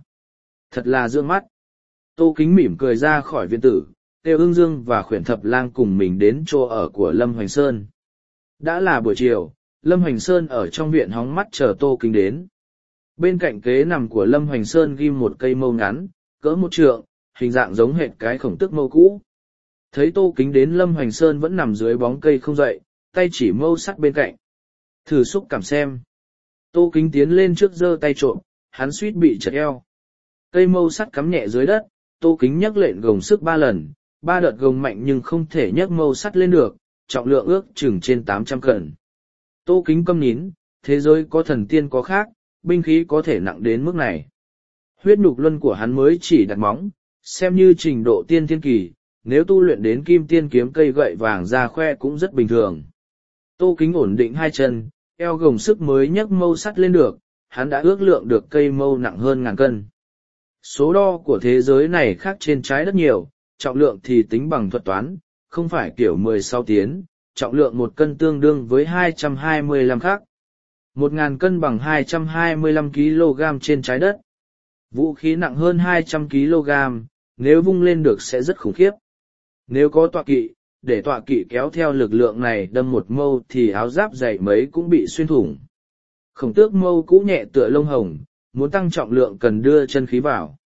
thật là dương mắt. Tô Kính mỉm cười ra khỏi viện tử, Kêu Ưng Dương và Khuyển Thập Lang cùng mình đến chỗ ở của Lâm Hoành Sơn. Đã là buổi chiều, Lâm Hoành Sơn ở trong viện hóng mắt chờ Tô Kính đến. Bên cạnh kế nằm của Lâm Hoành Sơn ghim một cây mâu ngắn, cỡ 1 trượng, hình dạng giống hệt cái Khổng Tước Mâu cũ. Thấy Tô Kính đến Lâm Hoành Sơn vẫn nằm dưới bóng cây không dậy, tay chỉ mâu sắt bên cạnh. Thử xúc cảm xem. Tô Kính tiến lên trước giơ tay trộm, hắn suýt bị chật eo. Cây mâu sắt cắm nhẹ dưới đất, Tô Kính nhấc lện gồng sức 3 lần, 3 đợt gồng mạnh nhưng không thể nhấc mâu sắt lên được, trọng lượng ước chừng trên 800 cân. Tô Kính câm nín, thế giới có thần tiên có khác, binh khí có thể nặng đến mức này. Huyết nhục luân của hắn mới chỉ đặt móng, xem như trình độ tiên thiên kỳ, nếu tu luyện đến kim tiên kiếm cây gậy vàng ra khoe cũng rất bình thường. Tô Kính ổn định hai chân, eo gồng sức mới nhấc mâu sắt lên được, hắn đã ước lượng được cây mâu nặng hơn 1000 cân. Số đo của thế giới này khác trên trái đất nhiều, trọng lượng thì tính bằng thuật toán, không phải kiểu 16 tiến, trọng lượng 1 cân tương đương với 225 khác. 1000 cân bằng 225 kg trên trái đất. Vũ khí nặng hơn 200 kg, nếu vung lên được sẽ rất khủng khiếp. Nếu có tọa kỵ, để tọa kỵ kéo theo lực lượng này đâm một mâu thì áo giáp dày mấy cũng bị xuyên thủng. Khổng tước mâu cũ nhẹ tựa lông hồng, muốn tăng trọng lượng cần đưa chân khí vào.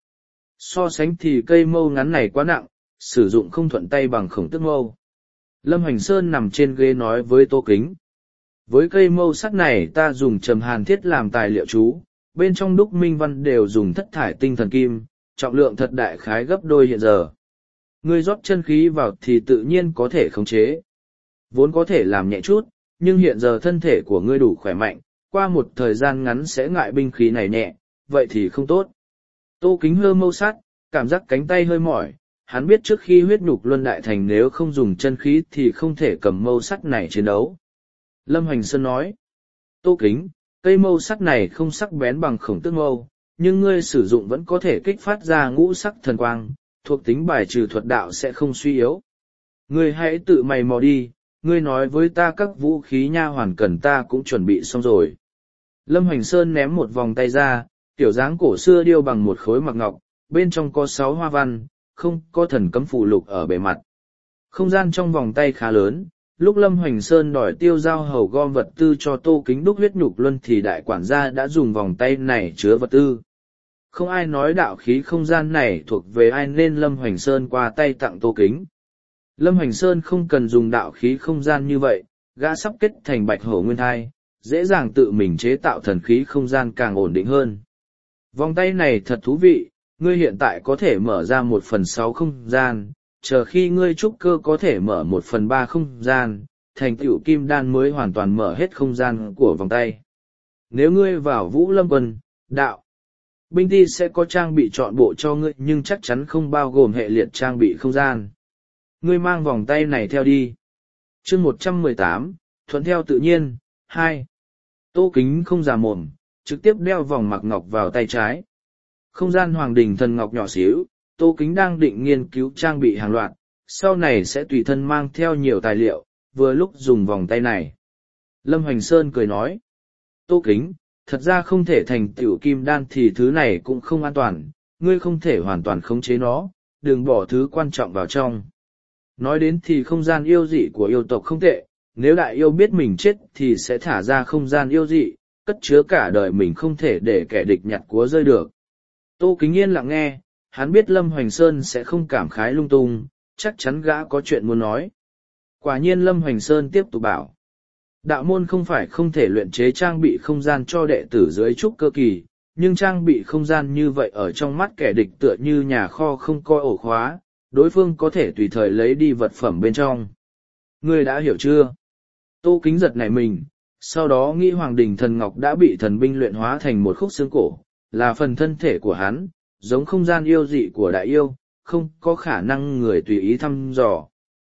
So sánh thì cây mâu ngắn này quá nặng, sử dụng không thuận tay bằng khổng tước mâu. Lâm Hoành Sơn nằm trên ghế nói với Tô Kính. Với cây mâu sắt này ta dùng trầm hàn thiết làm tài liệu chú, bên trong đúc minh văn đều dùng thất thải tinh thần kim, trọng lượng thật đại khái gấp đôi hiện giờ. Ngươi rót chân khí vào thì tự nhiên có thể khống chế. Vốn có thể làm nhẹ chút, nhưng hiện giờ thân thể của ngươi đủ khỏe mạnh, qua một thời gian ngắn sẽ ngại binh khí này nhẹ, vậy thì không tốt. Tô Kính hơ mâu sắt, cảm giác cánh tay hơi mỏi, hắn biết trước khi huyết nhục luân đại thành nếu không dùng chân khí thì không thể cầm mâu sắt này chiến đấu. Lâm Hoành Sơn nói, Tô Kính, cây mâu sắt này không sắc bén bằng khổng tước mâu, nhưng ngươi sử dụng vẫn có thể kích phát ra ngũ sắc thần quang, thuộc tính bài trừ thuật đạo sẽ không suy yếu. Ngươi hãy tự mày mò đi, ngươi nói với ta các vũ khí nha hoàn cần ta cũng chuẩn bị xong rồi. Lâm Hoành Sơn ném một vòng tay ra, kiểu dáng cổ xưa điêu bằng một khối mặc ngọc, bên trong có 6 hoa văn, không có thần cấm phù lục ở bề mặt. Không gian trong vòng tay khá lớn, lúc Lâm Hoành Sơn đòi Tiêu Giao Hầu gom vật tư cho Tô Kính đúc huyết nhục luân thì đại quản gia đã dùng vòng tay này chứa vật tư. Không ai nói đạo khí không gian này thuộc về ai nên Lâm Hoành Sơn qua tay tặng Tô Kính. Lâm Hoành Sơn không cần dùng đạo khí không gian như vậy, gã sắp kết thành bạch hổ nguyên thai, dễ dàng tự mình chế tạo thần khí không gian càng ổn định hơn. Vòng tay này thật thú vị, ngươi hiện tại có thể mở ra 1/6 không gian, chờ khi ngươi trúc cơ có thể mở 1/3 không gian, thành tựu kim đan mới hoàn toàn mở hết không gian của vòng tay. Nếu ngươi vào Vũ Lâm Quân, đạo, binh ti sẽ có trang bị trọn bộ cho ngươi nhưng chắc chắn không bao gồm hệ liệt trang bị không gian. Ngươi mang vòng tay này theo đi. Chương 118, thuận theo tự nhiên, 2. Tô Kính không già mồm, trực tiếp đeo vòng mặc ngọc vào tay trái. Không gian hoàng đình thần ngọc nhỏ xíu, Tô Kính đang định nghiên cứu trang bị hàng loạt, sau này sẽ tùy thân mang theo nhiều tài liệu, vừa lúc dùng vòng tay này. Lâm Hoành Sơn cười nói, Tô Kính, thật ra không thể thành tựu kim đan thì thứ này cũng không an toàn, ngươi không thể hoàn toàn khống chế nó, đừng bỏ thứ quan trọng vào trong. Nói đến thì không gian yêu dị của yêu tộc không tệ, nếu đại yêu biết mình chết thì sẽ thả ra không gian yêu dị, cất chứa cả đời mình không thể để kẻ địch nhặt của rơi được. Tô Kính yên lặng nghe, hắn biết Lâm Hoành Sơn sẽ không cảm khái lung tung, chắc chắn gã có chuyện muốn nói. Quả nhiên Lâm Hoành Sơn tiếp tục bảo, đạo môn không phải không thể luyện chế trang bị không gian cho đệ tử dưới trúc cơ kỳ, nhưng trang bị không gian như vậy ở trong mắt kẻ địch tựa như nhà kho không coi ổ khóa, đối phương có thể tùy thời lấy đi vật phẩm bên trong. Ngươi đã hiểu chưa? Tô Kính giật nảy mình, sau đó nghĩ Hoàng Đình Thần Ngọc đã bị thần binh luyện hóa thành một khúc xương cổ, là phần thân thể của hắn, giống không gian yêu dị của đại yêu, không có khả năng người tùy ý thăm dò.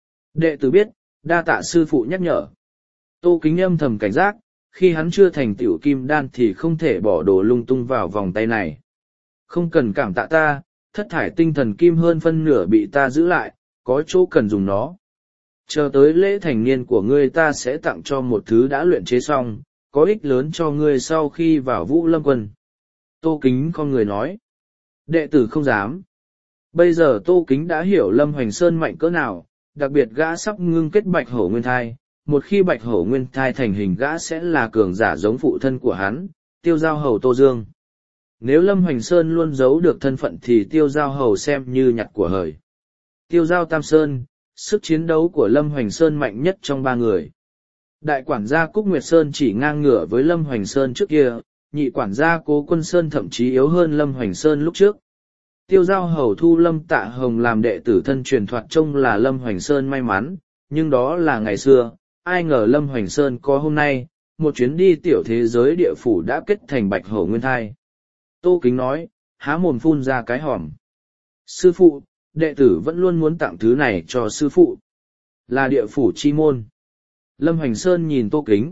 Đệ tử biết, đa tạ sư phụ nhắc nhở. Tô Kính âm thầm cảnh giác, khi hắn chưa thành tiểu kim đan thì không thể bỏ đồ lung tung vào vòng tay này. Không cần cảm tạ ta, thất thải tinh thần kim hơn phân nửa bị ta giữ lại, có chỗ cần dùng nó. Chờ tới lễ thành niên của ngươi ta sẽ tặng cho một thứ đã luyện chế xong, có ích lớn cho ngươi sau khi vào Vũ Lâm Quân. Tô Kính con người nói. Đệ tử không dám. Bây giờ Tô Kính đã hiểu Lâm Hoành Sơn mạnh cỡ nào, đặc biệt gã sắp ngưng kết bạch hổ nguyên thai. Một khi bạch hổ nguyên thai thành hình gã sẽ là cường giả giống phụ thân của hắn, Tiêu Giao Hầu Tô Dương. Nếu Lâm Hoành Sơn luôn giấu được thân phận thì Tiêu Giao Hầu xem như nhặt của hời. Tiêu Giao Tam Sơn, sức chiến đấu của Lâm Hoành Sơn mạnh nhất trong 3 người. Đại quản gia Cúc Nguyệt Sơn chỉ ngang ngửa với Lâm Hoành Sơn trước kia, nhị quản gia Cố Quân Sơn thậm chí yếu hơn Lâm Hoành Sơn lúc trước. Tiêu giao hầu thu Lâm Tạ Hồng làm đệ tử thân truyền thoạt trông là Lâm Hoành Sơn may mắn, nhưng đó là ngày xưa, ai ngờ Lâm Hoành Sơn có hôm nay, một chuyến đi tiểu thế giới địa phủ đã kết thành bạch hổ nguyên thai. Tô Kính nói, há mồm phun ra cái hòm. Sư phụ, đệ tử vẫn luôn muốn tặng thứ này cho sư phụ. Là địa phủ chi môn. Lâm Hoành Sơn nhìn Tô Kính.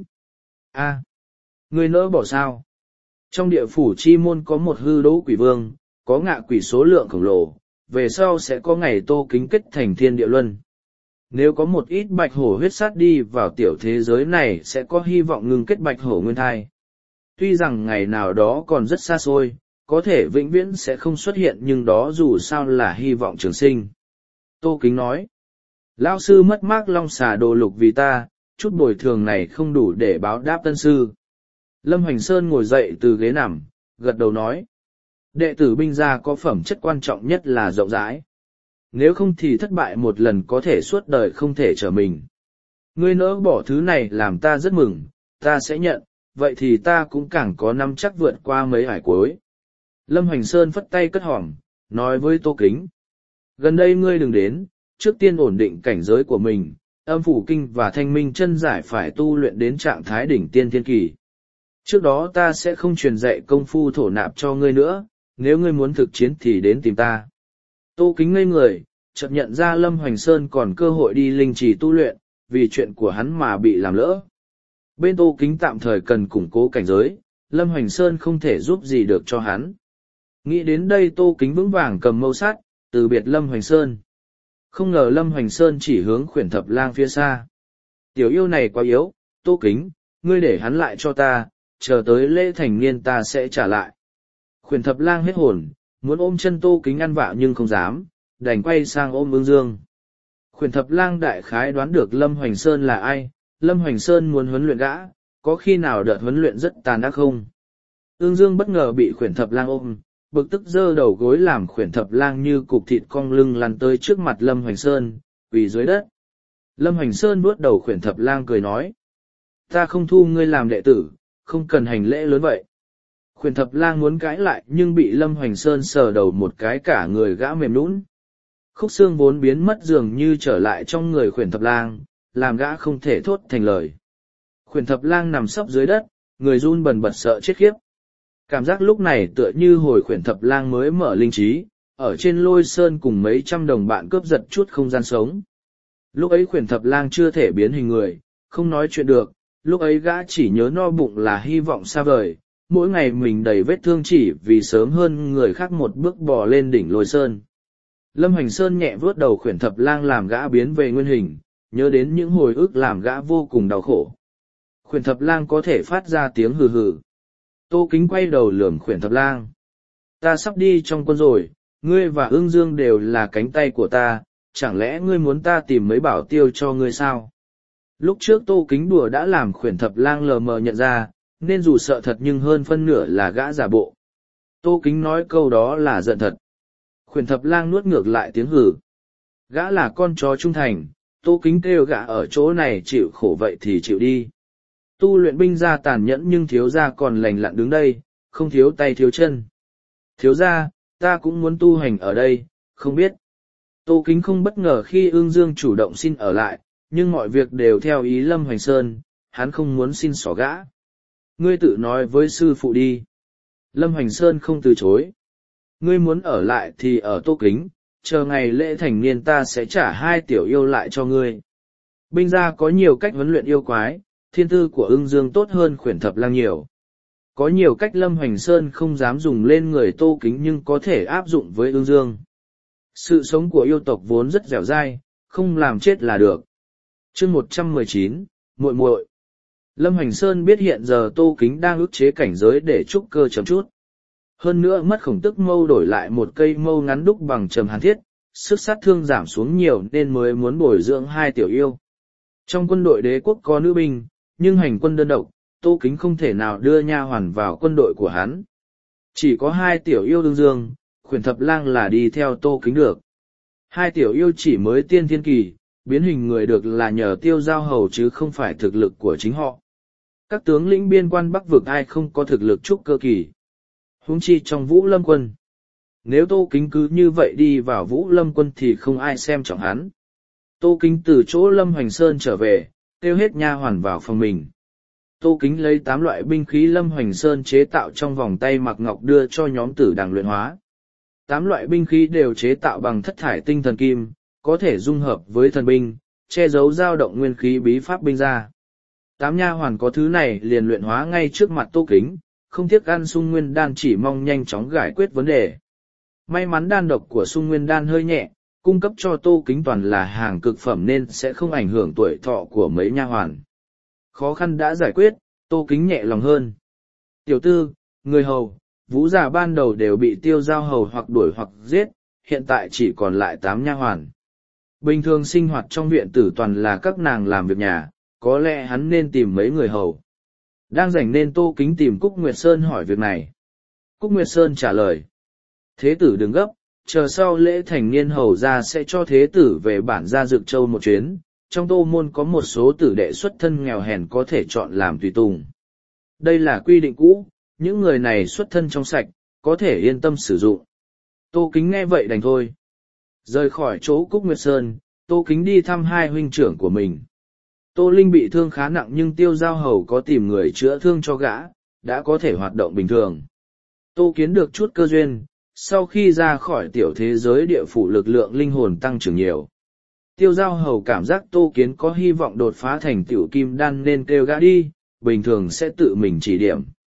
A, ngươi nỡ bỏ sao? Trong địa phủ chi môn có một hư đỗ quỷ vương, có ngạ quỷ số lượng khổng lồ, về sau sẽ có ngày Tô Kính kết thành thiên địa luân. Nếu có một ít bạch hổ huyết sát đi vào tiểu thế giới này sẽ có hy vọng ngừng kết bạch hổ nguyên thai. Tuy rằng ngày nào đó còn rất xa xôi, có thể vĩnh viễn sẽ không xuất hiện nhưng đó dù sao là hy vọng trường sinh. Tô Kính nói, lão sư mất mát long xà đồ lục vì ta, chút bồi thường này không đủ để báo đáp tân sư. Lâm Hoành Sơn ngồi dậy từ ghế nằm, gật đầu nói, đệ tử binh gia có phẩm chất quan trọng nhất là rộng rãi. Nếu không thì thất bại một lần có thể suốt đời không thể trở mình. Ngươi nỡ bỏ thứ này làm ta rất mừng, ta sẽ nhận, vậy thì ta cũng càng có năm chắc vượt qua mấy hải cuối. Lâm Hoành Sơn phất tay cất hòm, nói với Tô Kính. Gần đây ngươi đừng đến, trước tiên ổn định cảnh giới của mình, âm phủ kinh và thanh minh chân giải phải tu luyện đến trạng thái đỉnh tiên thiên kỳ. Trước đó ta sẽ không truyền dạy công phu thổ nạp cho ngươi nữa, nếu ngươi muốn thực chiến thì đến tìm ta. Tô Kính ngây người, chợt nhận ra Lâm Hoành Sơn còn cơ hội đi linh trì tu luyện, vì chuyện của hắn mà bị làm lỡ. Bên Tô Kính tạm thời cần củng cố cảnh giới, Lâm Hoành Sơn không thể giúp gì được cho hắn. Nghĩ đến đây Tô Kính vững vàng cầm mâu sắt, từ biệt Lâm Hoành Sơn. Không ngờ Lâm Hoành Sơn chỉ hướng Khuyển Thập Lang phía xa. Tiểu yêu này quá yếu, Tô Kính, ngươi để hắn lại cho ta, chờ tới lễ thành niên ta sẽ trả lại. Khuyển Thập Lang hết hồn, muốn ôm chân Tô Kính ăn vạ nhưng không dám, đành quay sang ôm Ưng Dương. Khuyển Thập Lang đại khái đoán được Lâm Hoành Sơn là ai, Lâm Hoành Sơn muốn huấn luyện gã, có khi nào đợt huấn luyện rất tàn ác không? Ưng Dương bất ngờ bị Khuyển Thập Lang ôm, bực tức giơ đầu gối làm Khuyển Thập Lang như cục thịt cong lưng lăn tới trước mặt Lâm Hoành Sơn, quỳ dưới đất. Lâm Hoành Sơn vuốt đầu Khuyển Thập Lang cười nói, ta không thu ngươi làm đệ tử, không cần hành lễ lớn vậy. Khuyển Thập Lang muốn cãi lại nhưng bị Lâm Hoành Sơn sờ đầu một cái cả người gã mềm nhũn. Khúc xương vốn biến mất dường như trở lại trong người Khuyển Thập Lang, làm gã không thể thốt thành lời. Khuyển Thập Lang nằm sấp dưới đất, người run bần bật sợ chết khiếp. Cảm giác lúc này tựa như hồi Khuyển Thập Lang mới mở linh trí, ở trên Lôi Sơn cùng mấy trăm đồng bạn cướp giật chút không gian sống. Lúc ấy Khuyển Thập Lang chưa thể biến hình người, không nói chuyện được, lúc ấy gã chỉ nhớ no bụng là hy vọng xa vời, mỗi ngày mình đầy vết thương chỉ vì sớm hơn người khác một bước bò lên đỉnh Lôi Sơn. Lâm Hoành Sơn nhẹ vuốt đầu Khuyển Thập Lang làm gã biến về nguyên hình, nhớ đến những hồi ức làm gã vô cùng đau khổ. Khuyển Thập Lang có thể phát ra tiếng hừ hừ. Tô Kính quay đầu lườm Khuyển Thập Lang. Ta sắp đi trong quân rồi, ngươi và Ưng Dương đều là cánh tay của ta, chẳng lẽ ngươi muốn ta tìm mấy bảo tiêu cho ngươi sao? Lúc trước Tô Kính đùa đã làm Khuyển Thập Lang lờ mờ nhận ra, nên dù sợ thật nhưng hơn phân nửa là gã giả bộ. Tô Kính nói câu đó là giận thật. Khuyển Thập Lang nuốt ngược lại tiếng hừ. Gã là con chó trung thành, Tô Kính kêu gã ở chỗ này chịu khổ vậy thì chịu đi. Tu luyện binh gia tàn nhẫn nhưng thiếu gia còn lành lặn đứng đây, không thiếu tay thiếu chân. Thiếu gia, ta cũng muốn tu hành ở đây, không biết. Tô Kính không bất ngờ khi Ưng Dương chủ động xin ở lại, nhưng mọi việc đều theo ý Lâm Hoành Sơn, hắn không muốn xin xỏ gã. Ngươi tự nói với sư phụ đi. Lâm Hoành Sơn không từ chối. Ngươi muốn ở lại thì ở Tô Kính, chờ ngày lễ thành niên ta sẽ trả 2 tiểu yêu lại cho ngươi. Binh gia có nhiều cách huấn luyện yêu quái, thiên tư của Ưng Dương tốt hơn Khuyển Thập Lang nhiều. Có nhiều cách Lâm Hoành Sơn không dám dùng lên người Tô Kính nhưng có thể áp dụng với Ưng Dương. Sự sống của yêu tộc vốn rất dẻo dai, không làm chết là được. Chương 119, muội muội. Lâm Hoành Sơn biết hiện giờ Tô Kính đang ức chế cảnh giới để trúc cơ chấm chút. Hơn nữa mất khổng tức mâu đổi lại một cây mâu ngắn đúc bằng trầm hàn thiết, sức sát thương giảm xuống nhiều nên mới muốn bồi dưỡng 2 tiểu yêu. Trong quân đội đế quốc có nữ binh, nhưng hành quân đơn độc, Tô Kính không thể nào đưa nha hoàn vào quân đội của hắn. Chỉ có 2 tiểu yêu Ưng Dương, Khuyển Thập Lang là đi theo Tô Kính được. 2 tiểu yêu chỉ mới tiên thiên kỳ, biến hình người được là nhờ Tiêu Giao Hầu chứ không phải thực lực của chính họ. Các tướng lĩnh biên quan Bắc vực ai không có thực lực trúc cơ kỳ. Huống chi trong Vũ Lâm quân. Nếu Tô Kính cứ như vậy đi vào Vũ Lâm quân thì không ai xem trọng hắn. Tô Kính từ chỗ Lâm Hoành Sơn trở về, kêu hết nha hoàn vào phòng mình. Tô Kính lấy 8 loại binh khí Lâm Hoành Sơn chế tạo trong vòng tay Mạc Ngọc đưa cho nhóm Tử Đằng luyện hóa. 8 loại binh khí đều chế tạo bằng thất thải tinh thần kim, có thể dung hợp với thần binh, che giấu dao động nguyên khí bí pháp binh ra. 8 nha hoàn có thứ này liền luyện hóa ngay trước mặt Tô Kính, không tiếc ăn sung nguyên đan chỉ mong nhanh chóng giải quyết vấn đề. May mắn đan độc của sung nguyên đan hơi nhẹ, cung cấp cho Tô Kính toàn là hàng cực phẩm nên sẽ không ảnh hưởng tuổi thọ của mấy nha hoàn. Khó khăn đã giải quyết, Tô Kính nhẹ lòng hơn. Tiểu tư, người hầu, vũ giả ban đầu đều bị Tiêu Giao Hầu hoặc đuổi hoặc giết, hiện tại chỉ còn lại 8 nha hoàn. Bình thường sinh hoạt trong viện tử toàn là các nàng làm việc nhà, có lẽ hắn nên tìm mấy người hầu. Đang rảnh nên Tô Kính tìm Cúc Nguyệt Sơn hỏi việc này. Cúc Nguyệt Sơn trả lời. Thế tử đừng gấp, chờ sau lễ thành niên hầu ra sẽ cho thế tử về bản gia Dực Châu một chuyến. Trong Tô môn có một số tử đệ xuất thân nghèo hèn có thể chọn làm tùy tùng. Đây là quy định cũ, những người này xuất thân trong sạch, có thể yên tâm sử dụng. Tô Kính nghe vậy đành thôi. Rời khỏi chỗ Cúc Nguyệt Sơn, Tô Kính đi thăm 2 huynh trưởng của mình. Tô Linh bị thương khá nặng nhưng Tiêu Giao Hầu có tìm người chữa thương cho gã, đã có thể hoạt động bình thường. Tô Kiến được chút cơ duyên, sau khi ra khỏi tiểu thế giới địa phủ lực lượng linh hồn tăng trưởng nhiều. Tiêu Giao Hầu cảm giác Tô Kiến có hy vọng đột phá thành tiểu kim đan nên kêu gã đi, bình thường sẽ tự mình chỉ điểm.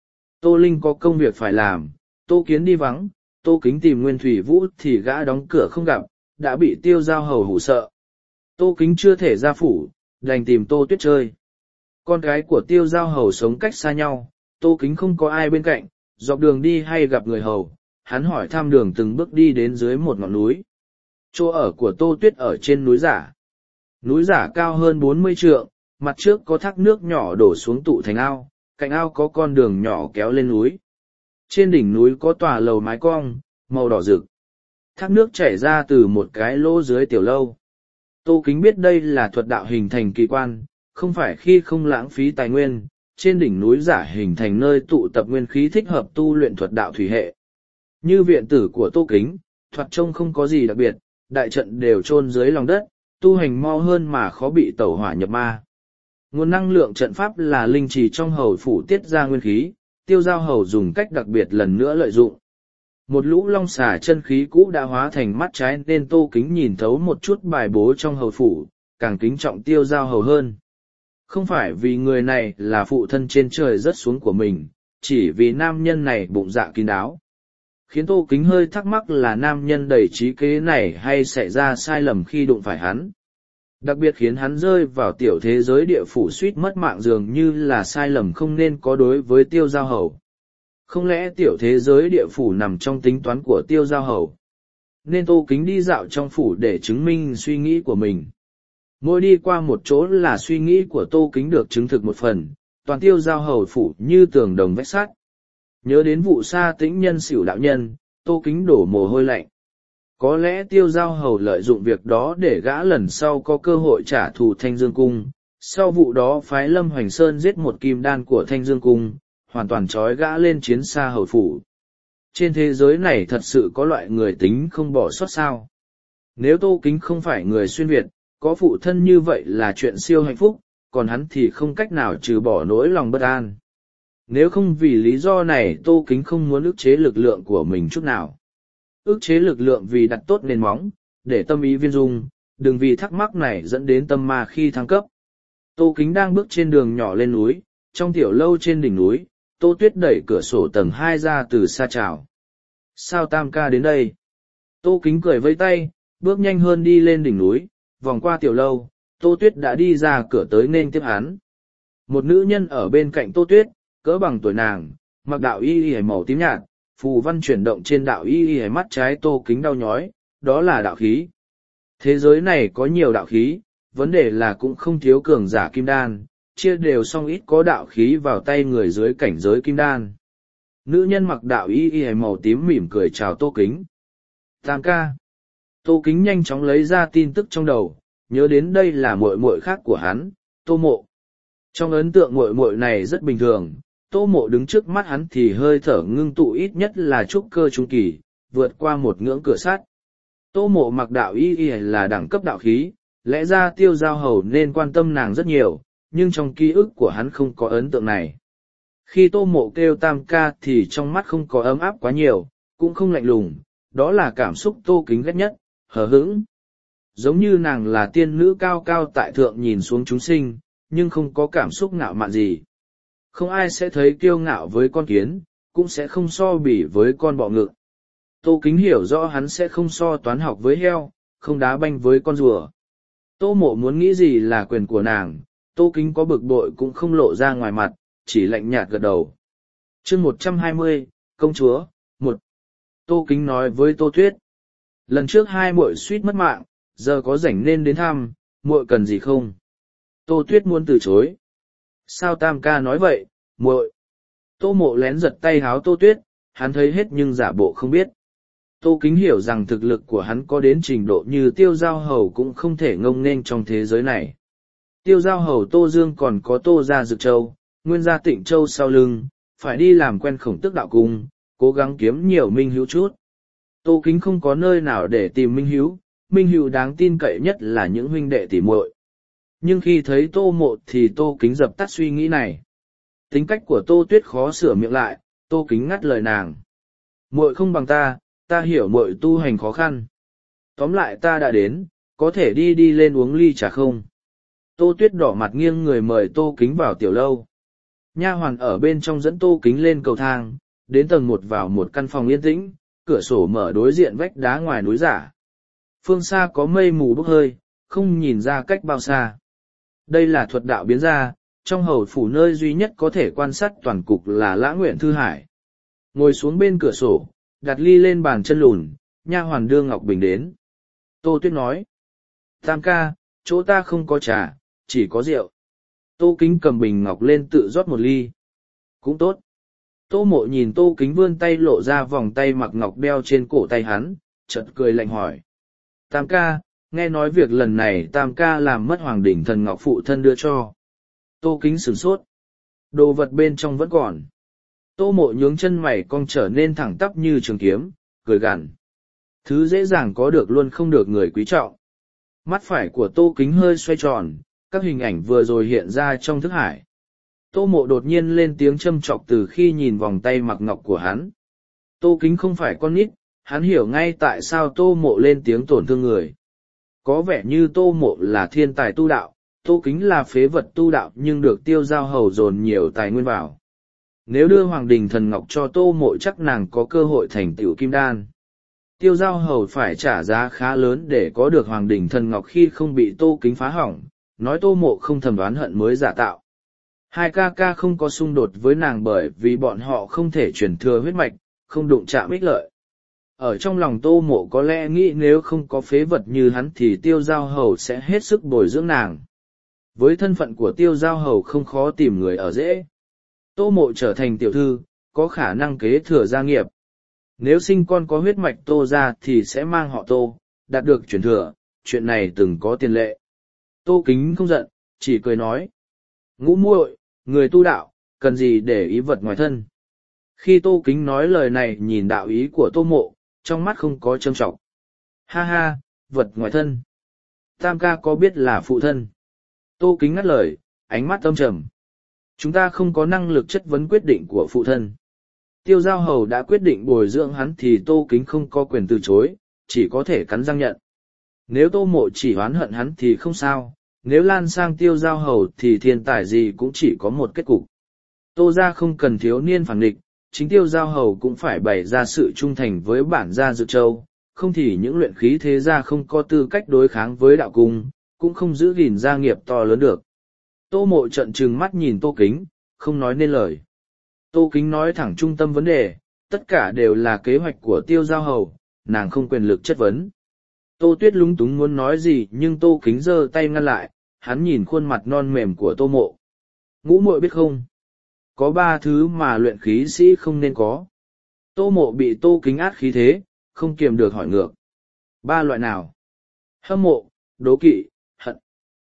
Tô Linh có công việc phải làm, Tô Kiến đi vắng, Tô Kính tìm Nguyên Thủy Vũ thì gã đóng cửa không gặp, đã bị Tiêu Giao Hầu hù sợ. Tô Kính chưa thể ra phủ, đành tìm Tô Tuyết chơi. Con gái của Tiêu Giao Hầu sống cách xa nhau, Tô Kính không có ai bên cạnh, dọc đường đi hay gặp người hầu, hắn hỏi thăm đường từng bước đi đến dưới một ngọn núi. Chỗ ở của Tô Tuyết ở trên núi Giả. Núi Giả cao hơn 40 trượng, mặt trước có thác nước nhỏ đổ xuống tụ thành ao, cạnh ao có con đường nhỏ kéo lên núi. Trên đỉnh núi có tòa lầu mái cong, màu đỏ rực. Thác nước chảy ra từ một cái lỗ dưới tiểu lâu. Tô Kính biết đây là thuật đạo hình thành kỳ quan, không phải khi không lãng phí tài nguyên, trên đỉnh núi Giả hình thành nơi tụ tập nguyên khí thích hợp tu luyện thuật đạo thủy hệ. Như viện tử của Tô Kính, thoạt trông không có gì đặc biệt, đại trận đều chôn dưới lòng đất, tu hành mau hơn mà khó bị tẩu hỏa nhập ma. Nguồn năng lượng trận pháp là linh trì trong hầu phủ tiết ra nguyên khí, Tiêu Giao Hầu dùng cách đặc biệt lần nữa lợi dụng. Một lũ long xà chân khí cũ đã hóa thành mắt trái nên Tô Kính nhìn thấu một chút bài bố trong hầu phủ, càng kính trọng Tiêu Giao Hầu hơn. Không phải vì người này là phụ thân trên trời rớt xuống của mình, chỉ vì nam nhân này bụng dạ kín đáo. Khiến Tô Kính hơi thắc mắc là nam nhân đầy trí kế này hay xảy ra sai lầm khi đụng phải hắn. Đặc biệt khiến hắn rơi vào tiểu thế giới địa phủ suýt mất mạng dường như là sai lầm không nên có đối với Tiêu Giao Hầu. Không lẽ tiểu thế giới địa phủ nằm trong tính toán của Tiêu Giao Hầu? Nên Tô Kính đi dạo trong phủ để chứng minh suy nghĩ của mình. Mỗi đi qua một chỗ là suy nghĩ của Tô Kính được chứng thực một phần, toàn Tiêu Giao Hầu phủ như tường đồng vách sắt. Nhớ đến vụ sa tĩnh nhân xỉu đạo nhân, Tô Kính đổ mồ hôi lạnh. Có lẽ Tiêu Giao Hầu lợi dụng việc đó để gã lần sau có cơ hội trả thù Thanh Dương Cung. Sau vụ đó phái Lâm Hoành Sơn giết một kim đan của Thanh Dương Cung, hoàn toàn trói gã lên chiến xa hầu phủ. Trên thế giới này thật sự có loại người tính không bỏ sót sao. Nếu Tô Kính không phải người xuyên Việt, có phụ thân như vậy là chuyện siêu hạnh phúc, còn hắn thì không cách nào trừ bỏ nỗi lòng bất an. Nếu không vì lý do này Tô Kính không muốn ức chế lực lượng của mình chút nào. Ức chế lực lượng vì đặt tốt nền móng, để tâm ý viên dung, đừng vì thắc mắc này dẫn đến tâm ma khi thăng cấp. Tô Kính đang bước trên đường nhỏ lên núi, trong tiểu lâu trên đỉnh núi, Tô Tuyết đẩy cửa sổ tầng 2 ra từ xa chào. Sao Tam ca đến đây? Tô Kính cười vẫy tay, bước nhanh hơn đi lên đỉnh núi, vòng qua tiểu lâu, Tô Tuyết đã đi ra cửa tới nên tiếp hắn. Một nữ nhân ở bên cạnh Tô Tuyết, cỡ bằng tuổi nàng, mặc đạo y y màu tím nhạt, phù văn chuyển động trên đạo y y mắt trái Tô Kính đau nhói, đó là đạo khí. Thế giới này có nhiều đạo khí, vấn đề là cũng không thiếu cường giả kim đan, chia đều xong ít có đạo khí vào tay người dưới cảnh giới kim đan. Nữ nhân mặc đạo y y màu tím mỉm cười chào Tô Kính. Tam ca. Tô Kính nhanh chóng lấy ra tin tức trong đầu, nhớ đến đây là muội muội khác của hắn, Tô Mộ. Trong ấn tượng muội muội này rất bình thường, Tô Mộ đứng trước mắt hắn thì hơi thở ngưng tụ ít nhất là trúc cơ trung kỳ, vượt qua một ngưỡng cửa sắt. Tô Mộ mặc đạo y là đẳng cấp đạo khí, lẽ ra Tiêu Giao Hầu nên quan tâm nàng rất nhiều, nhưng trong ký ức của hắn không có ấn tượng này. Khi Tô Mộ kêu tam ca thì trong mắt không có ấm áp quá nhiều, cũng không lạnh lùng, đó là cảm xúc Tô Kính ghét nhất, hờ hững. Giống như nàng là tiên nữ cao cao tại thượng nhìn xuống chúng sinh, nhưng không có cảm xúc ngạo mạn gì. Không ai sẽ thấy kiêu ngạo với con kiến, cũng sẽ không so bỉ với con bọ ngựa. Tô Kính hiểu rõ hắn sẽ không so toán học với heo, không đá banh với con rùa. Tô Mộ muốn nghĩ gì là quyền của nàng, Tô Kính có bực bội cũng không lộ ra ngoài mặt, chỉ lạnh nhạt gật đầu. Chương 120, Công chúa, 1. Tô Kính nói với Tô Tuyết. Lần trước hai muội suýt mất mạng, giờ có rảnh nên đến thăm, muội cần gì không? Tô Tuyết muốn từ chối. Sao tam ca nói vậy, muội? Tô Mộ lén giật tay háo Tô Tuyết, hắn thấy hết nhưng giả bộ không biết. Tô Kính hiểu rằng thực lực của hắn có đến trình độ như Tiêu Giao Hầu cũng không thể ngông nghênh trong thế giới này. Tiêu Giao Hầu Tô Dương còn có Tô Gia Dực Châu, Nguyên Gia Tịnh Châu sau lưng, phải đi làm quen Khổng Tước đạo cung, cố gắng kiếm nhiều minh hữu chút. Tô Kính không có nơi nào để tìm minh hữu đáng tin cậy nhất là những huynh đệ tỉ muội. Nhưng khi thấy Tô Mộ thì Tô Kính dập tắt suy nghĩ này. Tính cách của Tô Tuyết khó sửa miệng lại, Tô Kính ngắt lời nàng. Muội không bằng ta hiểu muội tu hành khó khăn. Tóm lại ta đã đến, có thể đi lên uống ly trà không? Tô Tuyết đỏ mặt nghiêng người mời Tô Kính vào tiểu lâu. Nha hoàn ở bên trong dẫn Tô Kính lên cầu thang, đến tầng 1 vào một căn phòng yên tĩnh, cửa sổ mở đối diện vách đá ngoài núi giả. Phương xa có mây mù bốc hơi, không nhìn ra cách bao xa. Đây là thuật đạo biến ra, trong hầu phủ nơi duy nhất có thể quan sát toàn cục là Lã Nguyện Thư Hải. Ngồi xuống bên cửa sổ, đặt ly lên bàn chân lùn, nha hoàn đưa Ngọc Bình đến. Tô Tuyết nói. Tam ca, chỗ ta không có trà, chỉ có rượu. Tô Kính cầm bình ngọc lên tự rót một ly. Cũng tốt. Tô Mộ nhìn Tô Kính vươn tay lộ ra vòng tay mặc ngọc đeo trên cổ tay hắn, chợt cười lạnh hỏi. Tam ca, nghe nói việc lần này Tam ca làm mất Hoàng Đỉnh Thần Ngọc phụ thân đưa cho. Tô Kính sửng sốt. Đồ vật bên trong vẫn còn. Tô Mộ nhướng chân mày cong trở nên thẳng tắp như trường kiếm, cười gằn. Thứ dễ dàng có được luôn không được người quý trọng. Mắt phải của Tô Kính hơi xoay tròn, các hình ảnh vừa rồi hiện ra trong thức hải. Tô Mộ đột nhiên lên tiếng châm chọc từ khi nhìn vòng tay mặc ngọc của hắn. Tô Kính không phải con nít, hắn hiểu ngay tại sao Tô Mộ lên tiếng tổn thương người. Có vẻ như Tô Mộ là thiên tài tu đạo, Tô Kính là phế vật tu đạo nhưng được Tiêu Giao Hầu dồn nhiều tài nguyên vào. Nếu đưa Hoàng Đình Thần Ngọc cho Tô Mộ chắc nàng có cơ hội thành tựu kim đan. Tiêu Giao Hầu phải trả giá khá lớn để có được Hoàng Đình Thần Ngọc khi không bị Tô Kính phá hỏng, nói Tô Mộ không thầm đoán hận mới giả tạo. Hai ca ca không có xung đột với nàng bởi vì bọn họ không thể truyền thừa huyết mạch, không đụng chạm ích lợi. Ở trong lòng Tô Mộ có lẽ nghĩ nếu không có phế vật như hắn thì Tiêu Giao Hầu sẽ hết sức bồi dưỡng nàng. Với thân phận của Tiêu Giao Hầu không khó tìm người ở dễ. Tô Mộ trở thành tiểu thư, có khả năng kế thừa gia nghiệp. Nếu sinh con có huyết mạch Tô ra thì sẽ mang họ Tô, đạt được truyền thừa, chuyện này từng có tiền lệ. Tô Kính không giận, chỉ cười nói. Ngũ muội, người tu đạo, cần gì để ý vật ngoài thân. Khi Tô Kính nói lời này nhìn đạo ý của Tô Mộ, trong mắt không có châm trọng. Ha ha, vật ngoài thân. Tam ca có biết là phụ thân. Tô Kính ngắt lời, ánh mắt âm trầm. Chúng ta không có năng lực chất vấn quyết định của phụ thân. Tiêu Giao Hầu đã quyết định bồi dưỡng hắn thì Tô Kính không có quyền từ chối, chỉ có thể cắn răng nhận. Nếu Tô Mộ chỉ oán hận hắn thì không sao, nếu lan sang Tiêu Giao Hầu thì thiên tài gì cũng chỉ có một kết cục. Tô gia không cần thiếu niên phản địch, chính Tiêu Giao Hầu cũng phải bày ra sự trung thành với bản gia Dực Châu, không thì những luyện khí thế gia không có tư cách đối kháng với đạo cung, cũng không giữ gìn gia nghiệp to lớn được. Tô Mộ trợn trừng mắt nhìn Tô Kính, không nói nên lời. Tô Kính nói thẳng trung tâm vấn đề, tất cả đều là kế hoạch của Tiêu Giao Hầu, nàng không quyền lực chất vấn. Tô Tuyết lúng túng muốn nói gì nhưng Tô Kính giơ tay ngăn lại, hắn nhìn khuôn mặt non mềm của Tô Mộ. Ngũ muội biết không? Có 3 thứ mà luyện khí sĩ không nên có. Tô Mộ bị Tô Kính át khí thế, không kiềm được hỏi ngược. 3 loại nào? Hâm mộ, đố kỵ, hận.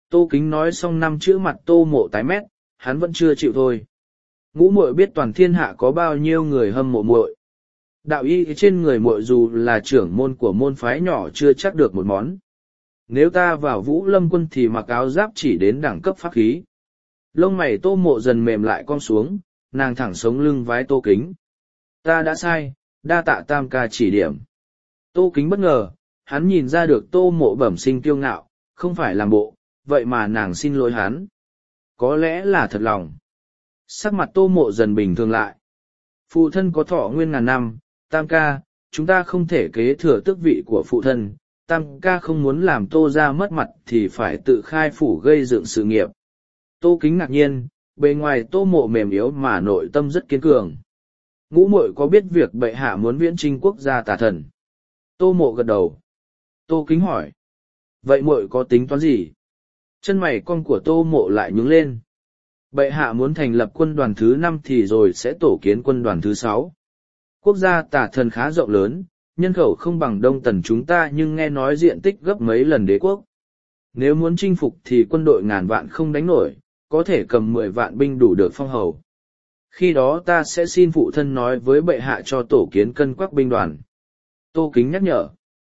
Tô Kính nói xong 5 chữ mặt Tô Mộ tái mét, hắn vẫn chưa chịu thôi. Ngũ muội biết toàn thiên hạ có bao nhiêu người hâm mộ muội. Đạo y trên người muội dù là trưởng môn của môn phái nhỏ chưa chắc được một món. Nếu ta vào Vũ Lâm quân thì mặc áo giáp chỉ đến đẳng cấp pháp khí. Lông mày Tô Mộ dần mềm lại cong xuống, nàng thẳng sống lưng vái Tô Kính. Ta đã sai, đa tạ tam ca chỉ điểm. Tô Kính bất ngờ, hắn nhìn ra được Tô Mộ bẩm sinh kiêu ngạo, không phải làm bộ, vậy mà nàng xin lỗi hắn. Có lẽ là thật lòng. Sắc mặt Tô Mộ dần bình thường lại. Phụ thân có thọ nguyên ngàn năm, tam ca, chúng ta không thể kế thừa tước vị của phụ thân. Tam ca không muốn làm Tô ra mất mặt thì phải tự khai phủ gây dựng sự nghiệp. Tô Kính ngạc nhiên, bề ngoài Tô Mộ mềm yếu mà nội tâm rất kiên cường. Ngũ muội có biết việc bệ hạ muốn viễn chinh quốc gia Tà Thần? Tô Mộ gật đầu. Tô Kính hỏi. Vậy muội có tính toán gì? Chân mày con của Tô Mộ lại nhướng lên. Bệ hạ muốn thành lập quân đoàn thứ 5 thì rồi sẽ tổ kiến quân đoàn thứ 6. Quốc gia Tà Thần khá rộng lớn, nhân khẩu không bằng Đông Tần chúng ta nhưng nghe nói diện tích gấp mấy lần đế quốc. Nếu muốn chinh phục thì quân đội ngàn vạn không đánh nổi, có thể cầm 10 vạn binh đủ được phong hầu. Khi đó ta sẽ xin phụ thân nói với bệ hạ cho tổ kiến cân quắc binh đoàn. Tô Kính nhắc nhở.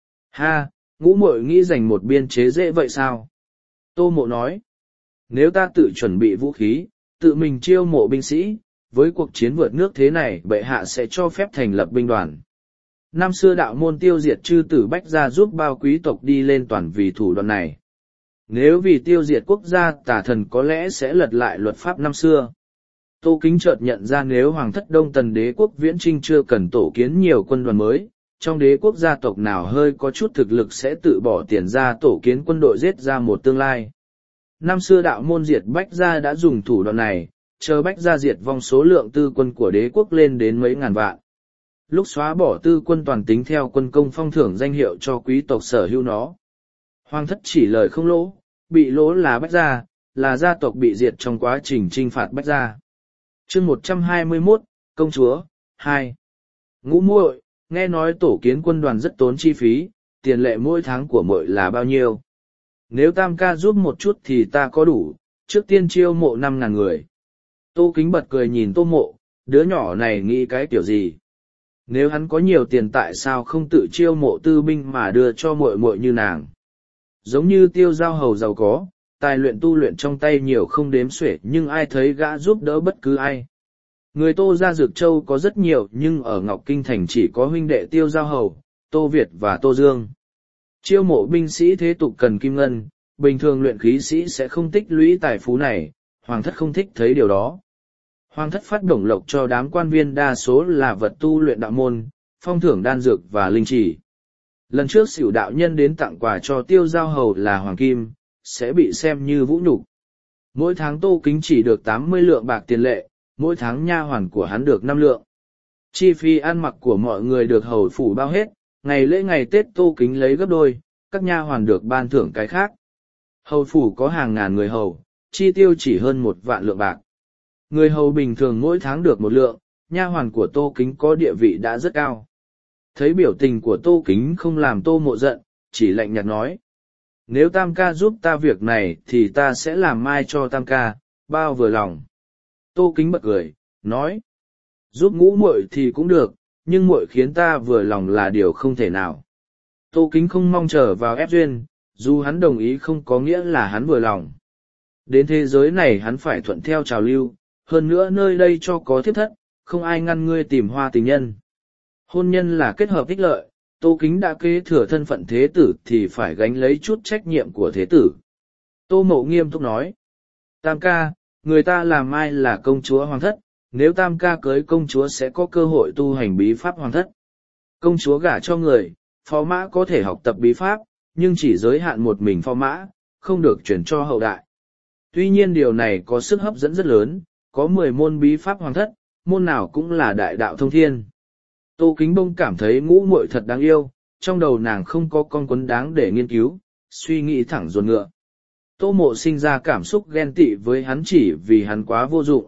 Ha, ngũ muội nghĩ dành một biên chế dễ vậy sao? Tô Mộ nói. Nếu ta tự chuẩn bị vũ khí, tự mình chiêu mộ binh sĩ, với cuộc chiến vượt nước thế này bệ hạ sẽ cho phép thành lập binh đoàn. Năm xưa đạo môn tiêu diệt chư tử Bách Gia giúp bao quý tộc đi lên toàn vì thủ đoạn này. Nếu vì tiêu diệt quốc gia Tà Thần có lẽ sẽ lật lại luật pháp năm xưa. Tô Kính chợt nhận ra nếu Hoàng thất Đông Tần đế quốc viễn trinh chưa cần tổ kiến nhiều quân đoàn mới, trong đế quốc gia tộc nào hơi có chút thực lực sẽ tự bỏ tiền ra tổ kiến quân đội giết ra một tương lai. Năm xưa đạo môn diệt Bách Gia đã dùng thủ đoạn này, chờ Bách Gia diệt vong số lượng tư quân của đế quốc lên đến mấy ngàn vạn. Lúc xóa bỏ tư quân toàn tính theo quân công phong thưởng danh hiệu cho quý tộc sở hữu nó. Hoàng thất chỉ lời không lỗ, bị lỗ là Bách Gia, là gia tộc bị diệt trong quá trình chinh phạt Bách Gia. Chương 121, Công chúa, 2. Ngũ muội, nghe nói tổ kiến quân đoàn rất tốn chi phí, tiền lệ mỗi tháng của muội là bao nhiêu? Nếu tam ca giúp một chút thì ta có đủ, trước tiên chiêu mộ 5.000 người. Tô Kính bật cười nhìn Tô Mộ, đứa nhỏ này nghĩ cái kiểu gì? Nếu hắn có nhiều tiền tại sao không tự chiêu mộ tư binh mà đưa cho muội muội như nàng? Giống như Tiêu Giao hầu giàu có, tài luyện tu luyện trong tay nhiều không đếm xuể nhưng ai thấy gã giúp đỡ bất cứ ai. Người Tô gia Dược Châu có rất nhiều nhưng ở Ngọc Kinh Thành chỉ có huynh đệ Tiêu Giao hầu, Tô Việt và Tô Dương. Chiêu mộ binh sĩ thế tục cần kim ngân, bình thường luyện khí sĩ sẽ không tích lũy tài phú này, Hoàng thất không thích thấy điều đó. Hoàng thất phát đồng lộc cho đám quan viên đa số là vật tu luyện đạo môn, phong thưởng đan dược và linh chỉ. Lần trước Sửu đạo nhân đến tặng quà cho Tiêu Giao hầu là hoàng kim, sẽ bị xem như vũ nhục. Mỗi tháng Tô Kính chỉ được 80 lượng bạc tiền lệ, mỗi tháng nha hoàn của hắn được 5 lượng. Chi phí ăn mặc của mọi người được hầu phủ bao hết, ngày lễ ngày Tết Tô Kính lấy gấp đôi, các nha hoàn được ban thưởng cái khác. Hầu phủ có hàng ngàn người hầu, chi tiêu chỉ hơn 1 vạn lượng bạc. Người hầu bình thường mỗi tháng được 1 lượng, nha hoàn của Tô Kính có địa vị đã rất cao. Thấy biểu tình của Tô Kính không làm Tô Mộ giận, chỉ lạnh nhạt nói. Nếu tam ca giúp ta việc này thì ta sẽ làm mai cho tam ca, bao vừa lòng. Tô Kính bật cười, nói. Giúp ngũ muội thì cũng được, nhưng muội khiến ta vừa lòng là điều không thể nào. Tô Kính không mong chờ vào ép duyên, dù hắn đồng ý không có nghĩa là hắn vừa lòng. Đến thế giới này hắn phải thuận theo trào lưu, hơn nữa nơi đây cho có thiếp thất, không ai ngăn ngươi tìm hoa tình nhân. Hôn nhân là kết hợp ích lợi, Tô Kính đã kế thừa thân phận thế tử thì phải gánh lấy chút trách nhiệm của thế tử. Tô Mộ nghiêm túc nói. Tam ca, người ta làm ai là công chúa hoàng thất, nếu tam ca cưới công chúa sẽ có cơ hội tu hành bí pháp hoàng thất. Công chúa gả cho người, phó mã có thể học tập bí pháp, nhưng chỉ giới hạn một mình phó mã, không được chuyển cho hậu đại. Tuy nhiên điều này có sức hấp dẫn rất lớn, có 10 môn bí pháp hoàng thất, môn nào cũng là đại đạo thông thiên. Tô Kính Bông cảm thấy ngũ muội thật đáng yêu, trong đầu nàng không có con quấn đáng để nghiên cứu, suy nghĩ thẳng ruột ngựa. Tô Mộ sinh ra cảm xúc ghen tị với hắn chỉ vì hắn quá vô dụng.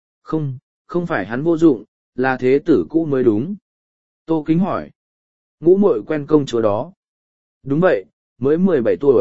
Không phải hắn vô dụng, là thế tử cũ mới đúng. Tô Kính hỏi. Ngũ muội quen công chúa đó. Đúng vậy, mới 17 tuổi,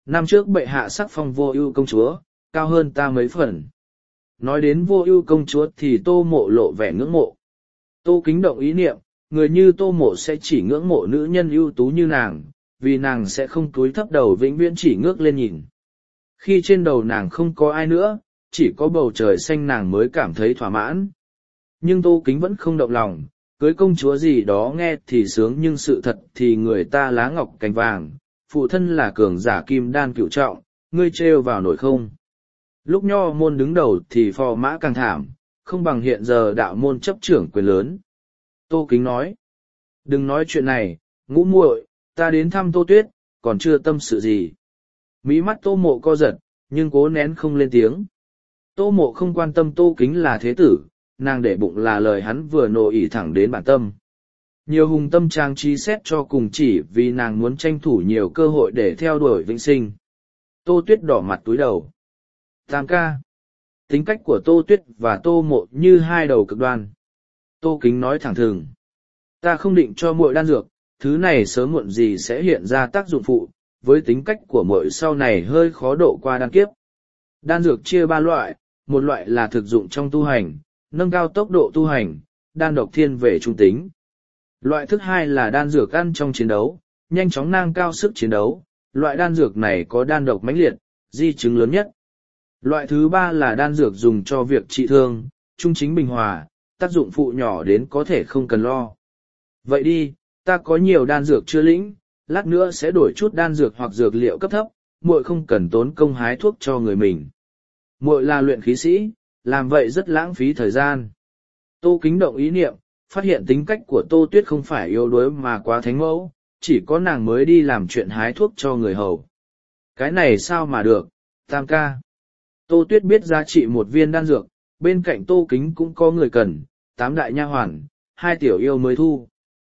Năm trước bệ hạ sắc phong Vô Ưu công chúa, cao hơn ta mấy phần. Nói đến Vô Ưu công chúa thì Tô Mộ lộ vẻ ngưỡng mộ. Tô Kính động ý niệm, người như Tô Mộ sẽ chỉ ngưỡng mộ nữ nhân ưu tú như nàng, vì nàng sẽ không cúi thấp đầu vĩnh viễn chỉ ngước lên nhìn. Khi trên đầu nàng không có ai nữa, chỉ có bầu trời xanh nàng mới cảm thấy thỏa mãn. Nhưng Tô Kính vẫn không động lòng, cưới công chúa gì đó nghe thì sướng nhưng sự thật thì người ta lá ngọc cành vàng, phụ thân là cường giả kim đan cửu trọng, ngươi trêu vào nổi không? Lúc nho môn đứng đầu thì phò mã càng thảm, không bằng hiện giờ đạo môn chấp trưởng quyền lớn. Tô Kính nói, đừng nói chuyện này, Ngũ muội, ta đến thăm Tô Tuyết, còn chưa tâm sự gì. Mí mắt Tô Mộ co giật, nhưng cố nén không lên tiếng. Tô Mộ không quan tâm Tô Kính là thế tử, nàng để bụng là lời hắn vừa nổ ỉ thẳng đến bản tâm. Nhiều hùng tâm trang trí xét cho cùng chỉ vì nàng muốn tranh thủ nhiều cơ hội để theo đuổi vĩnh sinh. Tô Tuyết đỏ mặt túi đầu. Tam ca. Tính cách của Tô Tuyết và Tô Mộ như hai đầu cực đoan. Tô Kính nói thẳng thừng. Ta không định cho muội đan dược, thứ này sớm muộn gì sẽ hiện ra tác dụng phụ, với tính cách của muội sau này hơi khó độ qua đan kiếp. Đan dược chia ba loại, một loại là thực dụng trong tu hành, nâng cao tốc độ tu hành, đan độc thiên về trung tính. Loại thứ hai là đan dược ăn trong chiến đấu, nhanh chóng nâng cao sức chiến đấu, loại đan dược này có đan độc mãnh liệt, di chứng lớn nhất. Loại thứ ba là đan dược dùng cho việc trị thương, trung chính bình hòa, tác dụng phụ nhỏ đến có thể không cần lo. Vậy đi, ta có nhiều đan dược chưa lĩnh, lát nữa sẽ đổi chút đan dược hoặc dược liệu cấp thấp, muội không cần tốn công hái thuốc cho người mình. Muội là luyện khí sĩ, làm vậy rất lãng phí thời gian. Tô Kính động ý niệm, phát hiện tính cách của Tô Tuyết không phải yếu đuối mà quá thánh mẫu, chỉ có nàng mới đi làm chuyện hái thuốc cho người hầu. Cái này sao mà được, Tam ca. Tô Tuyết biết giá trị một viên đan dược, bên cạnh Tô Kính cũng có người cần, 8 đại nha hoàn, 2 tiểu yêu mới thu.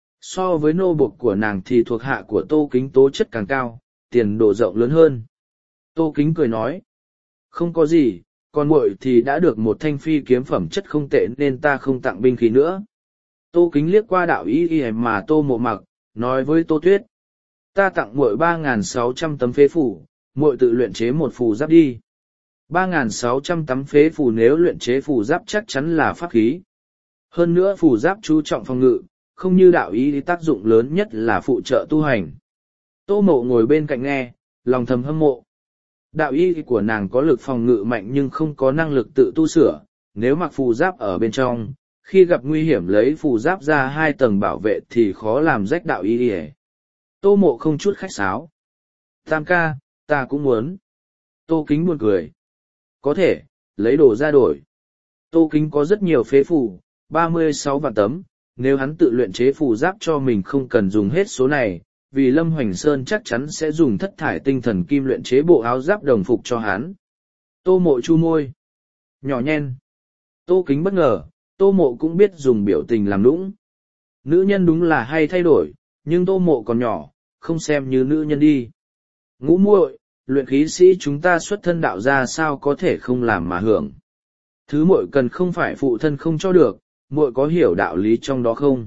So với nô bộc của nàng thì thuộc hạ của Tô Kính tố chất càng cao, tiền đồ rộng lớn hơn. Tô Kính cười nói, không có gì, còn muội thì đã được một thanh phi kiếm phẩm chất không tệ nên ta không tặng binh khí nữa. Tô Kính liếc qua đạo y mà Tô Mộ mặc, nói với Tô Tuyết, ta tặng muội 3.600 tấm phế phủ, muội tự luyện chế một phù giáp đi. 3.600 tấm phế phù nếu luyện chế phù giáp chắc chắn là pháp khí. Hơn nữa phù giáp chú trọng phòng ngự, không như đạo ý tác dụng lớn nhất là phụ trợ tu hành. Tô Mộ ngồi bên cạnh nghe, lòng thầm hâm mộ. Đạo y của nàng có lực phòng ngự mạnh nhưng không có năng lực tự tu sửa, nếu mặc phù giáp ở bên trong, khi gặp nguy hiểm lấy phù giáp ra 2 tầng bảo vệ thì khó làm rách đạo y. Tô Mộ không chút khách sáo. Tam ca, ta cũng muốn. Tô Kính buồn cười. Có thể, lấy đồ ra đổi. Tô Kính có rất nhiều phế phù, 36 vạn tấm, nếu hắn tự luyện chế phù giáp cho mình không cần dùng hết số này, vì Lâm Hoành Sơn chắc chắn sẽ dùng thất thải tinh thần kim luyện chế bộ áo giáp đồng phục cho hắn. Tô Mộ chu môi. Nhỏ nhen. Tô Kính bất ngờ, Tô Mộ cũng biết dùng biểu tình làm nũng. Nữ nhân đúng là hay thay đổi, nhưng Tô Mộ còn nhỏ, không xem như nữ nhân đi. Ngũ muội, luyện khí sĩ chúng ta xuất thân đạo ra sao có thể không làm mà hưởng. Thứ muội cần không phải phụ thân không cho được, muội có hiểu đạo lý trong đó không?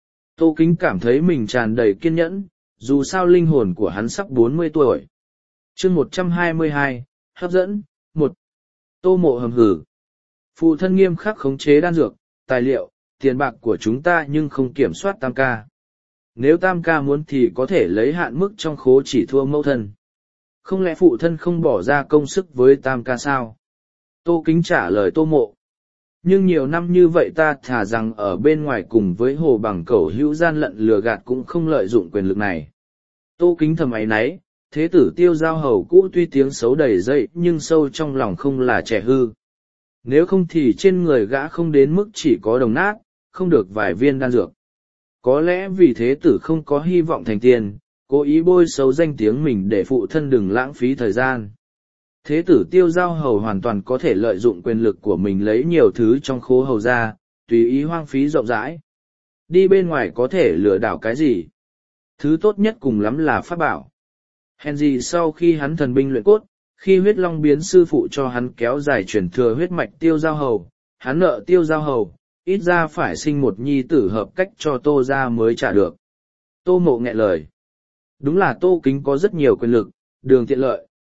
Tô Kính cảm thấy mình tràn đầy kiên nhẫn, dù sao linh hồn của hắn sắp 40 tuổi. Chương 122, hấp dẫn, 1. Tô Mộ hầm hử. Phụ thân nghiêm khắc khống chế đan dược, tài liệu, tiền bạc của chúng ta nhưng không kiểm soát Tam ca. Nếu Tam ca muốn thì có thể lấy hạn mức trong khố chỉ thua mẫu thân. Không lẽ phụ thân không bỏ ra công sức với Tam ca sao? Tô Kính trả lời Tô Mộ. Nhưng nhiều năm như vậy ta thà rằng ở bên ngoài cùng với Hồ Bằng Cẩu hữu gian lận lừa gạt cũng không lợi dụng quyền lực này. Tô Kính thầm áy náy, thế tử Tiêu Giao Hầu cũ tuy tiếng xấu đầy dậy nhưng sâu trong lòng không là trẻ hư. Nếu không thì trên người gã không đến mức chỉ có đồng nát, không được vài viên đan dược. Có lẽ vì thế tử không có hy vọng thành tiền, cố ý bôi xấu danh tiếng mình để phụ thân đừng lãng phí thời gian. Thế tử Tiêu Giao Hầu hoàn toàn có thể lợi dụng quyền lực của mình lấy nhiều thứ trong khố hầu ra, tùy ý hoang phí rộng rãi. Đi bên ngoài có thể lừa đảo cái gì? Thứ tốt nhất cùng lắm là pháp bảo. Hèn gì sau khi hắn thần binh luyện cốt, khi huyết long biến sư phụ cho hắn kéo dài truyền thừa huyết mạch Tiêu Giao Hầu, hắn nợ Tiêu Giao Hầu, ít ra phải sinh một nhi tử hợp cách cho Tô ra mới trả được. Tô Mộ nghẹn lời. Đúng là Tô Kính có rất nhiều quyền lực, đường tiện lợi,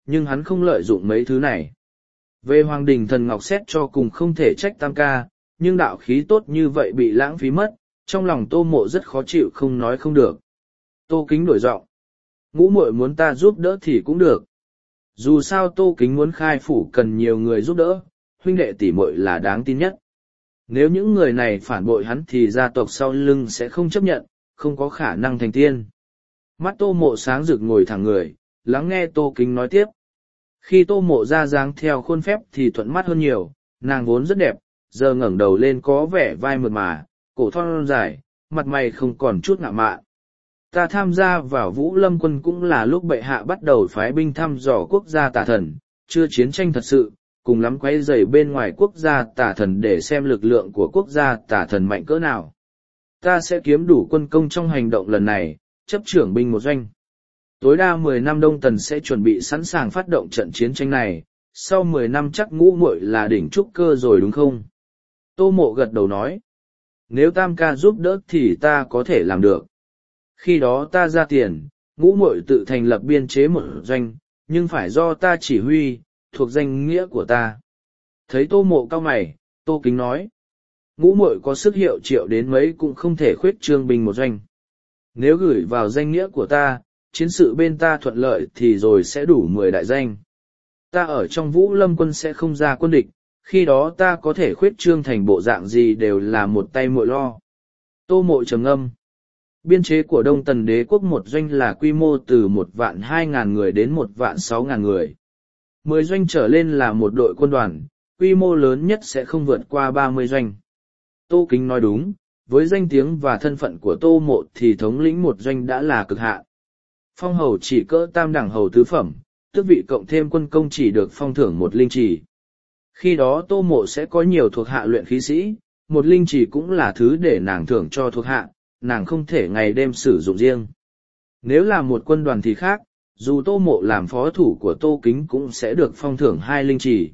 nhưng hắn không lợi dụng mấy thứ này. Về Hoàng Đình Thần Ngọc xét cho cùng không thể trách Tam ca, nhưng đạo khí tốt như vậy bị lãng phí mất, trong lòng Tô Mộ rất khó chịu không nói không được. Tô Kính đổi giọng. Ngũ muội muốn ta giúp đỡ thì cũng được. Dù sao Tô Kính muốn khai phủ cần nhiều người giúp đỡ, huynh đệ tỷ muội là đáng tin nhất. Nếu những người này phản bội hắn thì gia tộc sau lưng sẽ không chấp nhận, không có khả năng thành tiên. Mắt Tô Mộ sáng rực ngồi thẳng người, lắng nghe Tô Kính nói tiếp. Khi Tô Mộ ra dáng theo khuôn phép thì thuận mắt hơn nhiều, nàng vốn rất đẹp, giờ ngẩng đầu lên có vẻ vai mượt mà, cổ thon dài, mặt mày không còn chút ngạo mạn. Ta tham gia vào Vũ Lâm quân cũng là lúc bệ hạ bắt đầu phái binh thăm dò quốc gia Tà Thần, chưa chiến tranh thật sự, cùng lắm quấy rầy bên ngoài quốc gia Tà Thần để xem lực lượng của quốc gia Tà Thần mạnh cỡ nào. Ta sẽ kiếm đủ quân công trong hành động lần này, chấp trưởng binh một doanh. Tối đa 10 năm Đông Tần sẽ chuẩn bị sẵn sàng phát động trận chiến tranh này, sau 10 năm chắc Ngũ muội là đỉnh trúc cơ rồi đúng không? Tô Mộ gật đầu nói. Nếu Tam ca giúp đỡ thì ta có thể làm được. Khi đó ta ra tiền, Ngũ muội tự thành lập biên chế một doanh, nhưng phải do ta chỉ huy, thuộc danh nghĩa của ta. Thấy Tô Mộ cau mày, Tô Kính nói. Ngũ muội có sức hiệu triệu đến mấy cũng không thể khuyết trương binh một doanh. Nếu gửi vào danh nghĩa của ta, chiến sự bên ta thuận lợi thì rồi sẽ đủ 10 đại danh. Ta ở trong Vũ Lâm quân sẽ không ra quân địch, khi đó ta có thể khuyết trương thành bộ dạng gì đều là một tay muội lo. Tô Mộ trầm ngâm. Biên chế của Đông Tần Đế quốc một doanh là quy mô từ 1.200.000 người đến 1.600.000 người. 10 doanh trở lên là một đội quân đoàn, quy mô lớn nhất sẽ không vượt qua 30 doanh. Tô Kính nói đúng, với danh tiếng và thân phận của Tô Mộ thì thống lĩnh một doanh đã là cực hạn. Phong hầu chỉ cỡ tam đẳng hầu tứ phẩm, tước vị cộng thêm quân công chỉ được phong thưởng một linh chỉ. Khi đó Tô Mộ sẽ có nhiều thuộc hạ luyện khí sĩ, một linh chỉ cũng là thứ để nàng thưởng cho thuộc hạ, nàng không thể ngày đêm sử dụng riêng. Nếu là một quân đoàn thì khác, dù Tô Mộ làm phó thủ của Tô Kính cũng sẽ được phong thưởng 2 linh chỉ.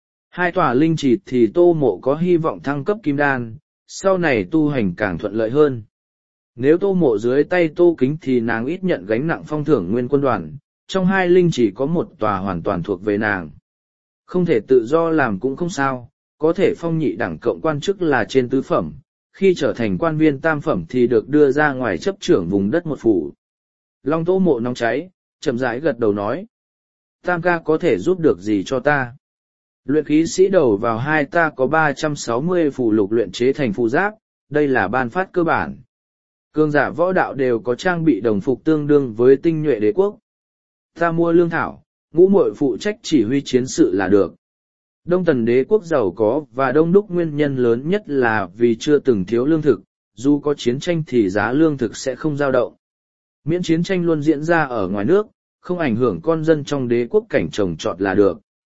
2 tòa linh chỉ thì Tô Mộ có hy vọng thăng cấp kim đan, sau này tu hành càng thuận lợi hơn. Nếu Tô Mộ dưới tay Tô Kính thì nàng ít nhận gánh nặng phong thưởng nguyên quân đoàn, trong 2 linh chỉ có một tòa hoàn toàn thuộc về nàng. Không thể tự do làm cũng không sao, có thể phong nhị đẳng cộng quan chức là trên tứ phẩm, khi trở thành quan viên tam phẩm thì được đưa ra ngoài chấp trưởng vùng đất một phủ. Long Tô Mộ nóng cháy, chậm rãi gật đầu nói. Tam ca có thể giúp được gì cho ta? Luyện khí sĩ đầu vào 2 ta có 360 phù lục luyện chế thành phù giáp, đây là ban phát cơ bản. Cường giả võ đạo đều có trang bị đồng phục tương đương với tinh nhuệ đế quốc. Ta mua lương thảo, Ngũ muội phụ trách chỉ huy chiến sự là được. Đông Tần Đế quốc giàu có và đông đúc nguyên nhân lớn nhất là vì chưa từng thiếu lương thực, dù có chiến tranh thì giá lương thực sẽ không dao động. Miễn chiến tranh luôn diễn ra ở ngoài nước, không ảnh hưởng con dân trong đế quốc cảnh trồng trọt là được.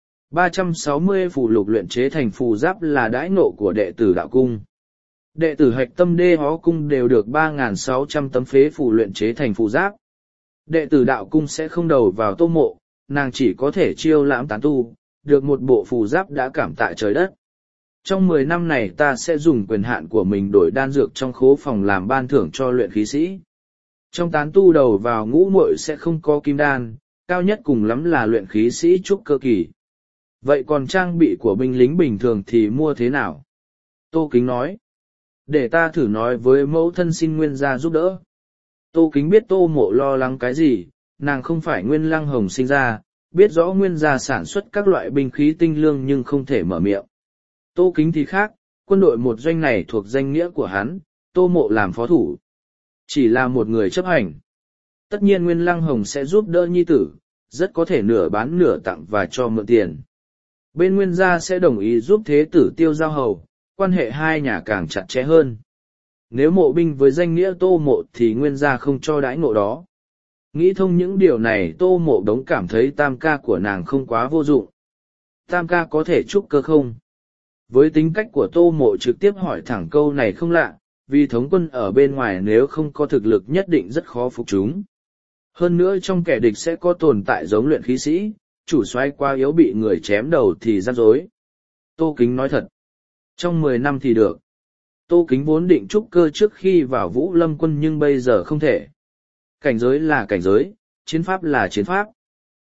360 phù lục luyện chế thành phù giáp là đãi ngộ của đệ tử đạo cung. Đệ tử hạch tâm đê hó cung đều được 3.600 tấm phế phù luyện chế thành phù giáp. Đệ tử đạo cung sẽ không đầu vào Tô Mộ, nàng chỉ có thể chiêu lãm tán tu, được một bộ phù giáp đã cảm tạ trời đất. Trong 10 năm này ta sẽ dùng quyền hạn của mình đổi đan dược trong khố phòng làm ban thưởng cho luyện khí sĩ. Trong tán tu đầu vào Ngũ muội sẽ không có kim đan, cao nhất cùng lắm là luyện khí sĩ trúc cơ kỳ. Vậy còn trang bị của binh lính bình thường thì mua thế nào? Tô Kính nói. Để ta thử nói với mẫu thân xin Nguyên gia giúp đỡ. Tô Kính biết Tô Mộ lo lắng cái gì, nàng không phải Nguyên Lăng Hồng sinh ra, biết rõ Nguyên gia sản xuất các loại binh khí tinh lương nhưng không thể mở miệng. Tô Kính thì khác, quân đội một doanh này thuộc danh nghĩa của hắn, Tô Mộ làm phó thủ. Chỉ là một người chấp hành. Tất nhiên Nguyên Lăng Hồng sẽ giúp đỡ nhi tử, rất có thể nửa bán nửa tặng và cho mượn tiền. Bên Nguyên gia sẽ đồng ý giúp thế tử Tiêu Giao Hầu, quan hệ hai nhà càng chặt chẽ hơn. Nếu mộ binh với danh nghĩa Tô Mộ thì Nguyên gia không cho đãi ngộ đó. Nghĩ thông những điều này Tô Mộ đống cảm thấy tam ca của nàng không quá vô dụng. Tam ca có thể trúc cơ không? Với tính cách của Tô Mộ trực tiếp hỏi thẳng câu này không lạ, vì thống quân ở bên ngoài nếu không có thực lực nhất định rất khó phục chúng. Hơn nữa trong kẻ địch sẽ có tồn tại giống luyện khí sĩ, chủ soái quá yếu bị người chém đầu thì rắc rối. Tô Kính nói thật. Trong 10 năm thì được. Tô Kính vốn định trúc cơ trước khi vào Vũ Lâm quân nhưng bây giờ không thể. Cảnh giới là cảnh giới, chiến pháp là chiến pháp.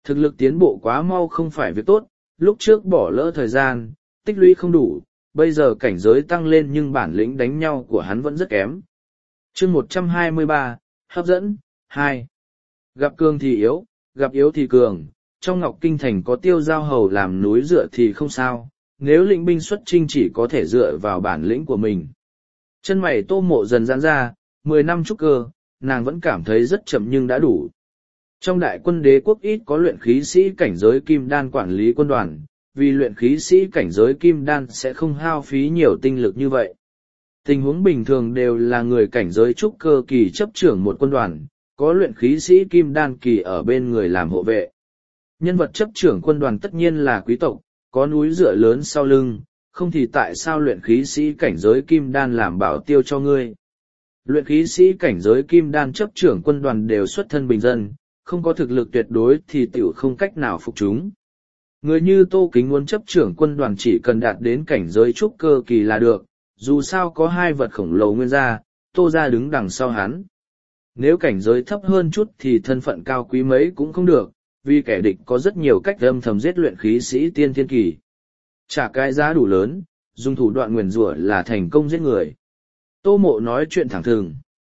Thực lực tiến bộ quá mau không phải việc tốt, lúc trước bỏ lỡ thời gian, tích lũy không đủ, bây giờ cảnh giới tăng lên nhưng bản lĩnh đánh nhau của hắn vẫn rất kém. Chương 123, hấp dẫn, 2. Gặp cường thì yếu, gặp yếu thì cường, trong Ngọc Kinh Thành có Tiêu Giao Hầu làm núi dựa thì không sao, nếu lĩnh binh xuất chinh chỉ có thể dựa vào bản lĩnh của mình. Chân mày Tô Mộ dần giãn ra, 10 năm trúc cơ, nàng vẫn cảm thấy rất chậm nhưng đã đủ. Trong đại quân đế quốc ít có luyện khí sĩ cảnh giới kim đan quản lý quân đoàn, vì luyện khí sĩ cảnh giới kim đan sẽ không hao phí nhiều tinh lực như vậy. Tình huống bình thường đều là người cảnh giới trúc cơ kỳ chấp trưởng một quân đoàn, có luyện khí sĩ kim đan kỳ ở bên người làm hộ vệ. Nhân vật chấp trưởng quân đoàn tất nhiên là quý tộc, có núi dựa lớn sau lưng, không thì tại sao luyện khí sĩ cảnh giới kim đan làm bảo tiêu cho ngươi. Luyện khí sĩ cảnh giới kim đan chấp trưởng quân đoàn đều xuất thân bình dân, không có thực lực tuyệt đối thì tiểu không cách nào phục chúng. Người như Tô Kính muốn chấp trưởng quân đoàn chỉ cần đạt đến cảnh giới trúc cơ kỳ là được, dù sao có hai vật khổng lồ nguyên gia, Tô gia đứng đằng sau hắn. Nếu cảnh giới thấp hơn chút thì thân phận cao quý mấy cũng không được, vì kẻ địch có rất nhiều cách âm thầm giết luyện khí sĩ tiên thiên kỳ. Trả cái giá đủ lớn, dùng thủ đoạn nguyền rủa là thành công giết người. Tô Mộ nói chuyện thẳng thừng.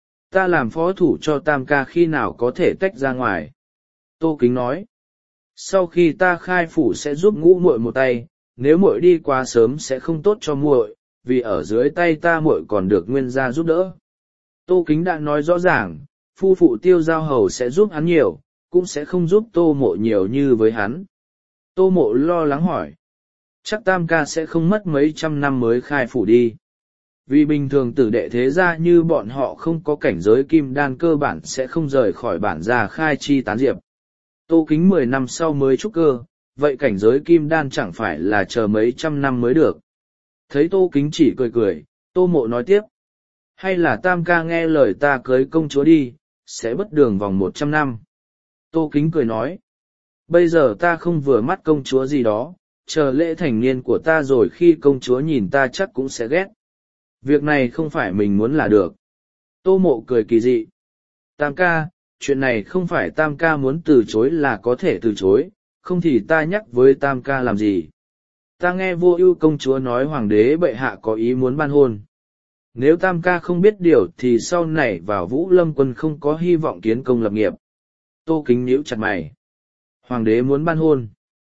Ta làm phó thủ cho Tam ca khi nào có thể tách ra ngoài. Tô Kính nói. Sau khi ta khai phủ sẽ giúp Ngũ muội một tay, nếu muội đi quá sớm sẽ không tốt cho muội, vì ở dưới tay ta muội còn được nguyên gia giúp đỡ. Tô Kính đã nói rõ ràng, phu phụ Tiêu Giao Hầu sẽ giúp hắn nhiều, cũng sẽ không giúp Tô Mộ nhiều như với hắn. Tô Mộ lo lắng hỏi. Chắc Tam ca sẽ không mất mấy trăm năm mới khai phủ đi. Vì bình thường tử đệ thế gia như bọn họ không có cảnh giới kim đan cơ bản sẽ không rời khỏi bản gia khai chi tán diệp. Tô Kính 10 năm sau mới trúc cơ, vậy cảnh giới kim đan chẳng phải là chờ mấy trăm năm mới được. Thấy Tô Kính chỉ cười cười, Tô Mộ nói tiếp. Hay là Tam ca nghe lời ta cưới công chúa đi, sẽ bất đường vòng 100 năm. Tô Kính cười nói. Bây giờ ta không vừa mắt công chúa gì đó, chờ lễ thành niên của ta rồi khi công chúa nhìn ta chắc cũng sẽ ghét. Việc này không phải mình muốn là được. Tô Mộ cười kỳ dị. Tam ca, chuyện này không phải Tam ca muốn từ chối là có thể từ chối, không thì ta nhắc với Tam ca làm gì. Ta nghe Vô Ưu công chúa nói hoàng đế bệ hạ có ý muốn ban hôn. Nếu Tam ca không biết điều thì sau này vào Vũ Lâm quân không có hy vọng kiến công lập nghiệp. Tô Kính nhíu chặt mày. Hoàng đế muốn ban hôn.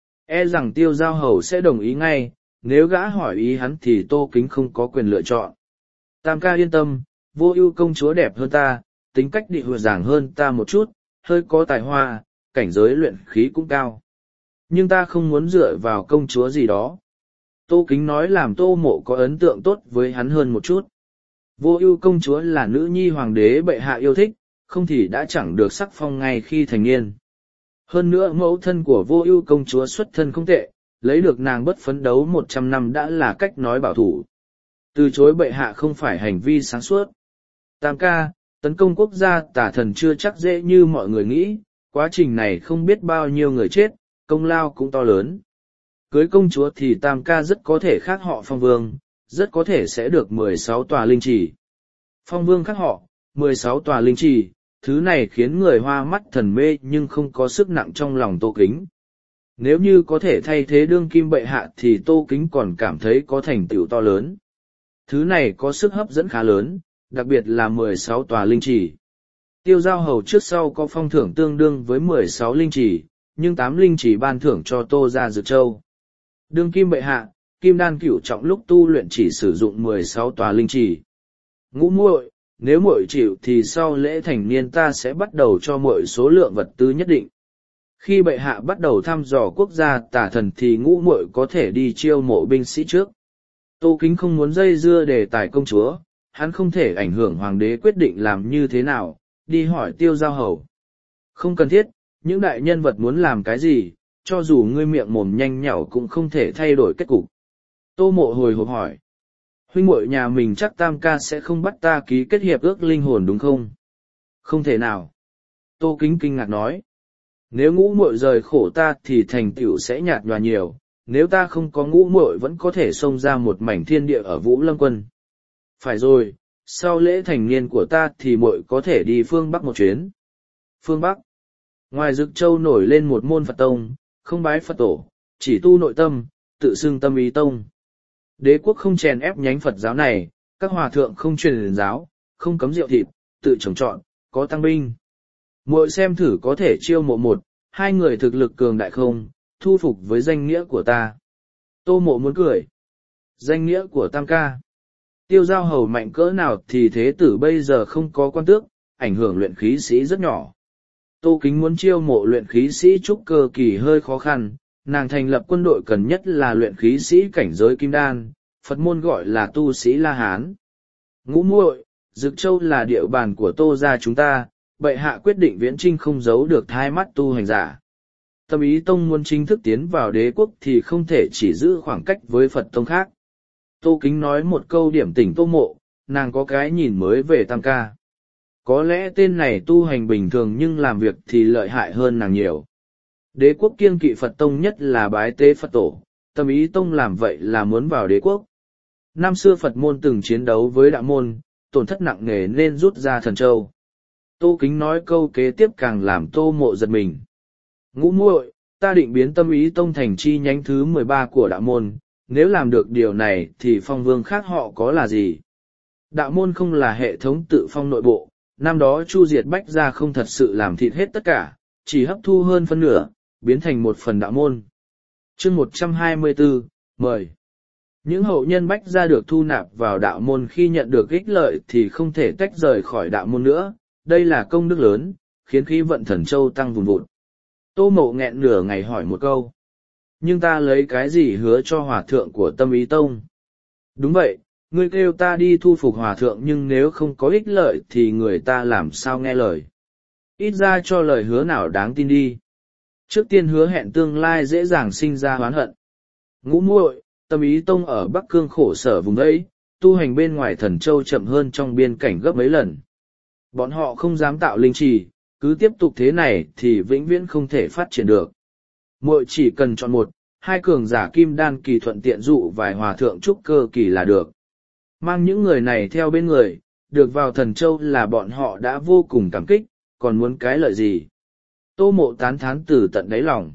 E rằng Tiêu Giao Hầu sẽ đồng ý ngay, nếu gã hỏi ý hắn thì Tô Kính không có quyền lựa chọn. Tam ca yên tâm, Vô Ưu công chúa đẹp hơn ta, tính cách địa huệ giảng hơn ta một chút, hơi có tài hoa, cảnh giới luyện khí cũng cao. Nhưng ta không muốn dựa vào công chúa gì đó. Tô Kính nói làm Tô Mộ có ấn tượng tốt với hắn hơn một chút. Vô Ưu công chúa là nữ nhi hoàng đế bệ hạ yêu thích, không thì đã chẳng được sắc phong ngay khi thành niên. Hơn nữa mẫu thân của Vô Ưu công chúa xuất thân không tệ, lấy được nàng bất phấn đấu 100 năm đã là cách nói bảo thủ. Từ chối bệ hạ không phải hành vi sáng suốt. Tam ca, tấn công quốc gia Tả Thần chưa chắc dễ như mọi người nghĩ, quá trình này không biết bao nhiêu người chết, công lao cũng to lớn. Cưới công chúa thì Tam ca rất có thể khác họ Phong Vương, rất có thể sẽ được 16 tòa linh trì. Phong Vương khác họ, 16 tòa linh trì, thứ này khiến người hoa mắt thần mê nhưng không có sức nặng trong lòng Tô Kính. Nếu như có thể thay thế đương kim bệ hạ thì Tô Kính còn cảm thấy có thành tựu to lớn. Thứ này có sức hấp dẫn khá lớn, đặc biệt là 16 tòa linh trì. Tiêu Giao Hầu trước sau có phong thưởng tương đương với 16 linh trì, nhưng 8 linh trì ban thưởng cho Tô gia Dược Châu. Đương kim bệ hạ, kim đan cửu trọng lúc tu luyện chỉ sử dụng 16 tòa linh trì. Ngũ muội, nếu muội chịu thì sau lễ thành niên ta sẽ bắt đầu cho muội số lượng vật tư nhất định. Khi bệ hạ bắt đầu thăm dò quốc gia Tả Thần thì Ngũ muội có thể đi chiêu mộ binh sĩ trước. Tô Kính không muốn dây dưa đề tài công chúa, hắn không thể ảnh hưởng hoàng đế quyết định làm như thế nào, đi hỏi Tiêu Giao Hầu. Không cần thiết, những đại nhân vật muốn làm cái gì, cho dù ngươi miệng mồm nhanh nhảu cũng không thể thay đổi kết cục. Tô Mộ hồi hộp hỏi. Huynh muội nhà mình chắc Tam ca sẽ không bắt ta ký kết hiệp ước linh hồn đúng không? Không thể nào. Tô Kính kinh ngạc nói. Nếu Ngũ muội rời khổ ta thì thành tựu sẽ nhạt nhòa nhiều, nếu ta không có Ngũ muội vẫn có thể xông ra một mảnh thiên địa ở Vũ Lâm quân. Phải rồi, sau lễ thành niên của ta thì muội có thể đi phương Bắc một chuyến. Phương Bắc? Ngoài Dực Châu nổi lên một môn Phật tông, không bái Phật tổ, chỉ tu nội tâm, tự xưng Tâm Ý Tông. Đế quốc không chèn ép nhánh Phật giáo này, các hòa thượng không truyền giáo, không cấm rượu thịt, tự trồng trọt, có tăng binh. Muội xem thử có thể chiêu mộ một, hai người thực lực cường đại không, thu phục với danh nghĩa của ta. Tô Mộ muốn cười. Danh nghĩa của Tam ca. Tiêu Giao Hầu mạnh cỡ nào thì thế tử bây giờ không có quan tước, ảnh hưởng luyện khí sĩ rất nhỏ. Tô Kính muốn chiêu mộ luyện khí sĩ trúc cơ kỳ hơi khó khăn, nàng thành lập quân đội cần nhất là luyện khí sĩ cảnh giới kim đan, Phật môn gọi là tu sĩ La Hán. Ngũ muội, Dực Châu là địa bàn của Tô gia chúng ta, bệ hạ quyết định viễn trinh không giấu được hai mắt tu hành giả. Tâm Ý Tông muốn chính thức tiến vào đế quốc thì không thể chỉ giữ khoảng cách với Phật tông khác. Tô Kính nói một câu điểm tỉnh Tô Mộ, nàng có cái nhìn mới về Tam ca. Có lẽ tên này tu hành bình thường nhưng làm việc thì lợi hại hơn nàng nhiều. Đế quốc kiêng kỵ Phật tông nhất là bái tế Phật tổ, Tâm Ý Tông làm vậy là muốn vào đế quốc. Năm xưa Phật môn từng chiến đấu với đạo môn, tổn thất nặng nề nên rút ra Thần Châu. Tô Kính nói câu kế tiếp càng làm Tô Mộ giật mình. Ngũ muội, ta định biến Tâm Ý Tông thành chi nhánh thứ 13 của đạo môn, nếu làm được điều này thì phong vương khác họ có là gì? Đạo môn không là hệ thống tự phong nội bộ, năm đó Chu Diệt Bách Gia không thật sự làm thịt hết tất cả, chỉ hấp thu hơn phân nửa, biến thành một phần đạo môn. Chương 124, mời. Những hậu nhân Bách Gia được thu nạp vào đạo môn khi nhận được ích lợi thì không thể tách rời khỏi đạo môn nữa, đây là công đức lớn, khiến khí vận Thần Châu tăng vùn vụt. Tô Mộ nghẹn nửa ngày hỏi một câu. Nhưng ta lấy cái gì hứa cho hòa thượng của Tâm Ý Tông? Đúng vậy, ngươi kêu ta đi thu phục hòa thượng nhưng nếu không có ích lợi thì người ta làm sao nghe lời. Ít ra cho lời hứa nào đáng tin đi. Trước tiên hứa hẹn tương lai dễ dàng sinh ra oán hận. Ngũ muội, Tâm Ý Tông ở Bắc Cương khổ sở vùng ấy, tu hành bên ngoài Thần Châu chậm hơn trong biên cảnh gấp mấy lần. Bọn họ không dám tạo linh trì, cứ tiếp tục thế này thì vĩnh viễn không thể phát triển được. Muội chỉ cần chọn một, hai cường giả kim đan kỳ thuận tiện dụ vài hòa thượng trúc cơ kỳ là được. Mang những người này theo bên người, được vào Thần Châu là bọn họ đã vô cùng cảm kích, còn muốn cái lợi gì? Tô Mộ tán thán từ tận đáy lòng.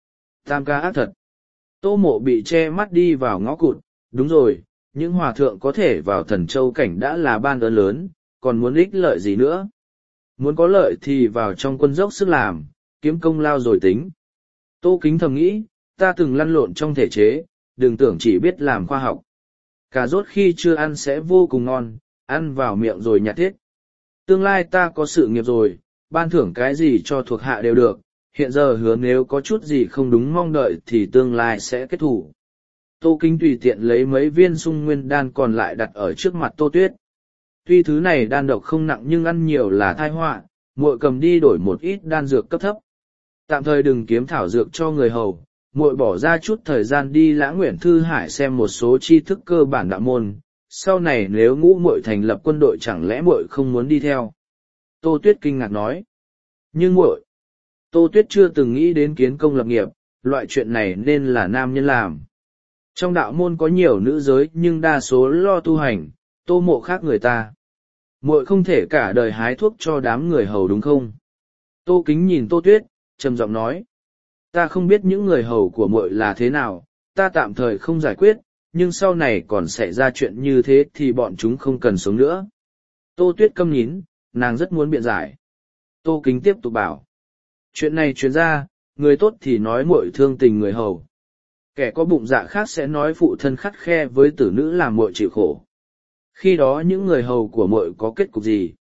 Tam ca ác thật. Tô Mộ bị che mắt đi vào ngõ cụt, đúng rồi, những hòa thượng có thể vào Thần Châu cảnh đã là ban ơn lớn, còn muốn ích lợi gì nữa? Muốn có lợi thì vào trong quân dốc sức làm, kiếm công lao rồi tính. Tô Kính thầm nghĩ, ta từng lăn lộn trong thể chế, đừng tưởng chỉ biết làm khoa học. Cà rốt khi chưa ăn sẽ vô cùng ngon, ăn vào miệng rồi nhạt thiết. Tương lai ta có sự nghiệp rồi, ban thưởng cái gì cho thuộc hạ đều được, hiện giờ hứa nếu có chút gì không đúng mong đợi thì tương lai sẽ kết thủ. Tô Kính tùy tiện lấy mấy viên sung nguyên đan còn lại đặt ở trước mặt Tô Tuyết. Tuy thứ này đan độc không nặng nhưng ăn nhiều là tai họa, muội cầm đi đổi một ít đan dược cấp thấp. Tạm thời đừng kiếm thảo dược cho người hầu, muội bỏ ra chút thời gian đi Lã Nguyện Thư Hải xem một số tri thức cơ bản đạo môn, sau này nếu Ngũ muội thành lập quân đội chẳng lẽ muội không muốn đi theo? Tô Tuyết kinh ngạc nói. Nhưng muội, Tô Tuyết chưa từng nghĩ đến kiến công lập nghiệp, loại chuyện này nên là nam nhân làm. Trong đạo môn có nhiều nữ giới nhưng đa số lo tu hành, Tô Mộ khác người ta. Muội không thể cả đời hái thuốc cho đám người hầu đúng không? Tô Kính nhìn Tô Tuyết, trầm giọng nói. Ta không biết những người hầu của muội là thế nào, ta tạm thời không giải quyết, nhưng sau này còn xảy ra chuyện như thế thì bọn chúng không cần sống nữa. Tô Tuyết câm nhín, nàng rất muốn biện giải. Tô Kính tiếp tục bảo. Chuyện này truyền ra, người tốt thì nói muội thương tình người hầu. Kẻ có bụng dạ khác sẽ nói phụ thân khắt khe với tử nữ làm muội chịu khổ. Khi đó những người hầu của muội có kết cục gì?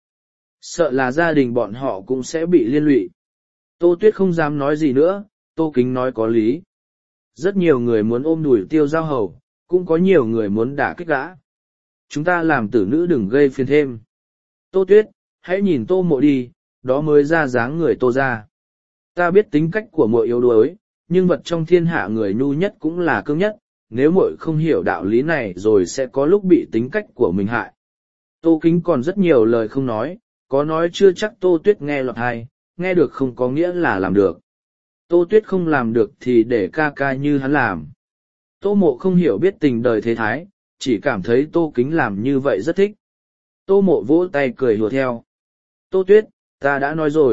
Sợ là gia đình bọn họ cũng sẽ bị liên lụy. Tô Tuyết không dám nói gì nữa, Tô Kính nói có lý. Rất nhiều người muốn ôm đùi Tiêu Giao Hầu, cũng có nhiều người muốn đả kích gã. Chúng ta làm tử nữ đừng gây phiền thêm. Tô Tuyết, hãy nhìn Tô Mộ đi, đó mới ra dáng người Tô ra. Ta biết tính cách của muội yếu đuối, nhưng vật trong thiên hạ người nhu nhất cũng là cương nhất, nếu muội không hiểu đạo lý này rồi sẽ có lúc bị tính cách của mình hại. Tô Kính còn rất nhiều lời không nói, có nói chưa chắc Tô Tuyết nghe lọt tai, nghe được không có nghĩa là làm được. Tô Tuyết không làm được thì để ca ca như hắn làm. Tô Mộ không hiểu biết tình đời thế thái, chỉ cảm thấy Tô Kính làm như vậy rất thích. Tô Mộ vỗ tay cười hùa theo. Tô Tuyết, ta đã nói rồi,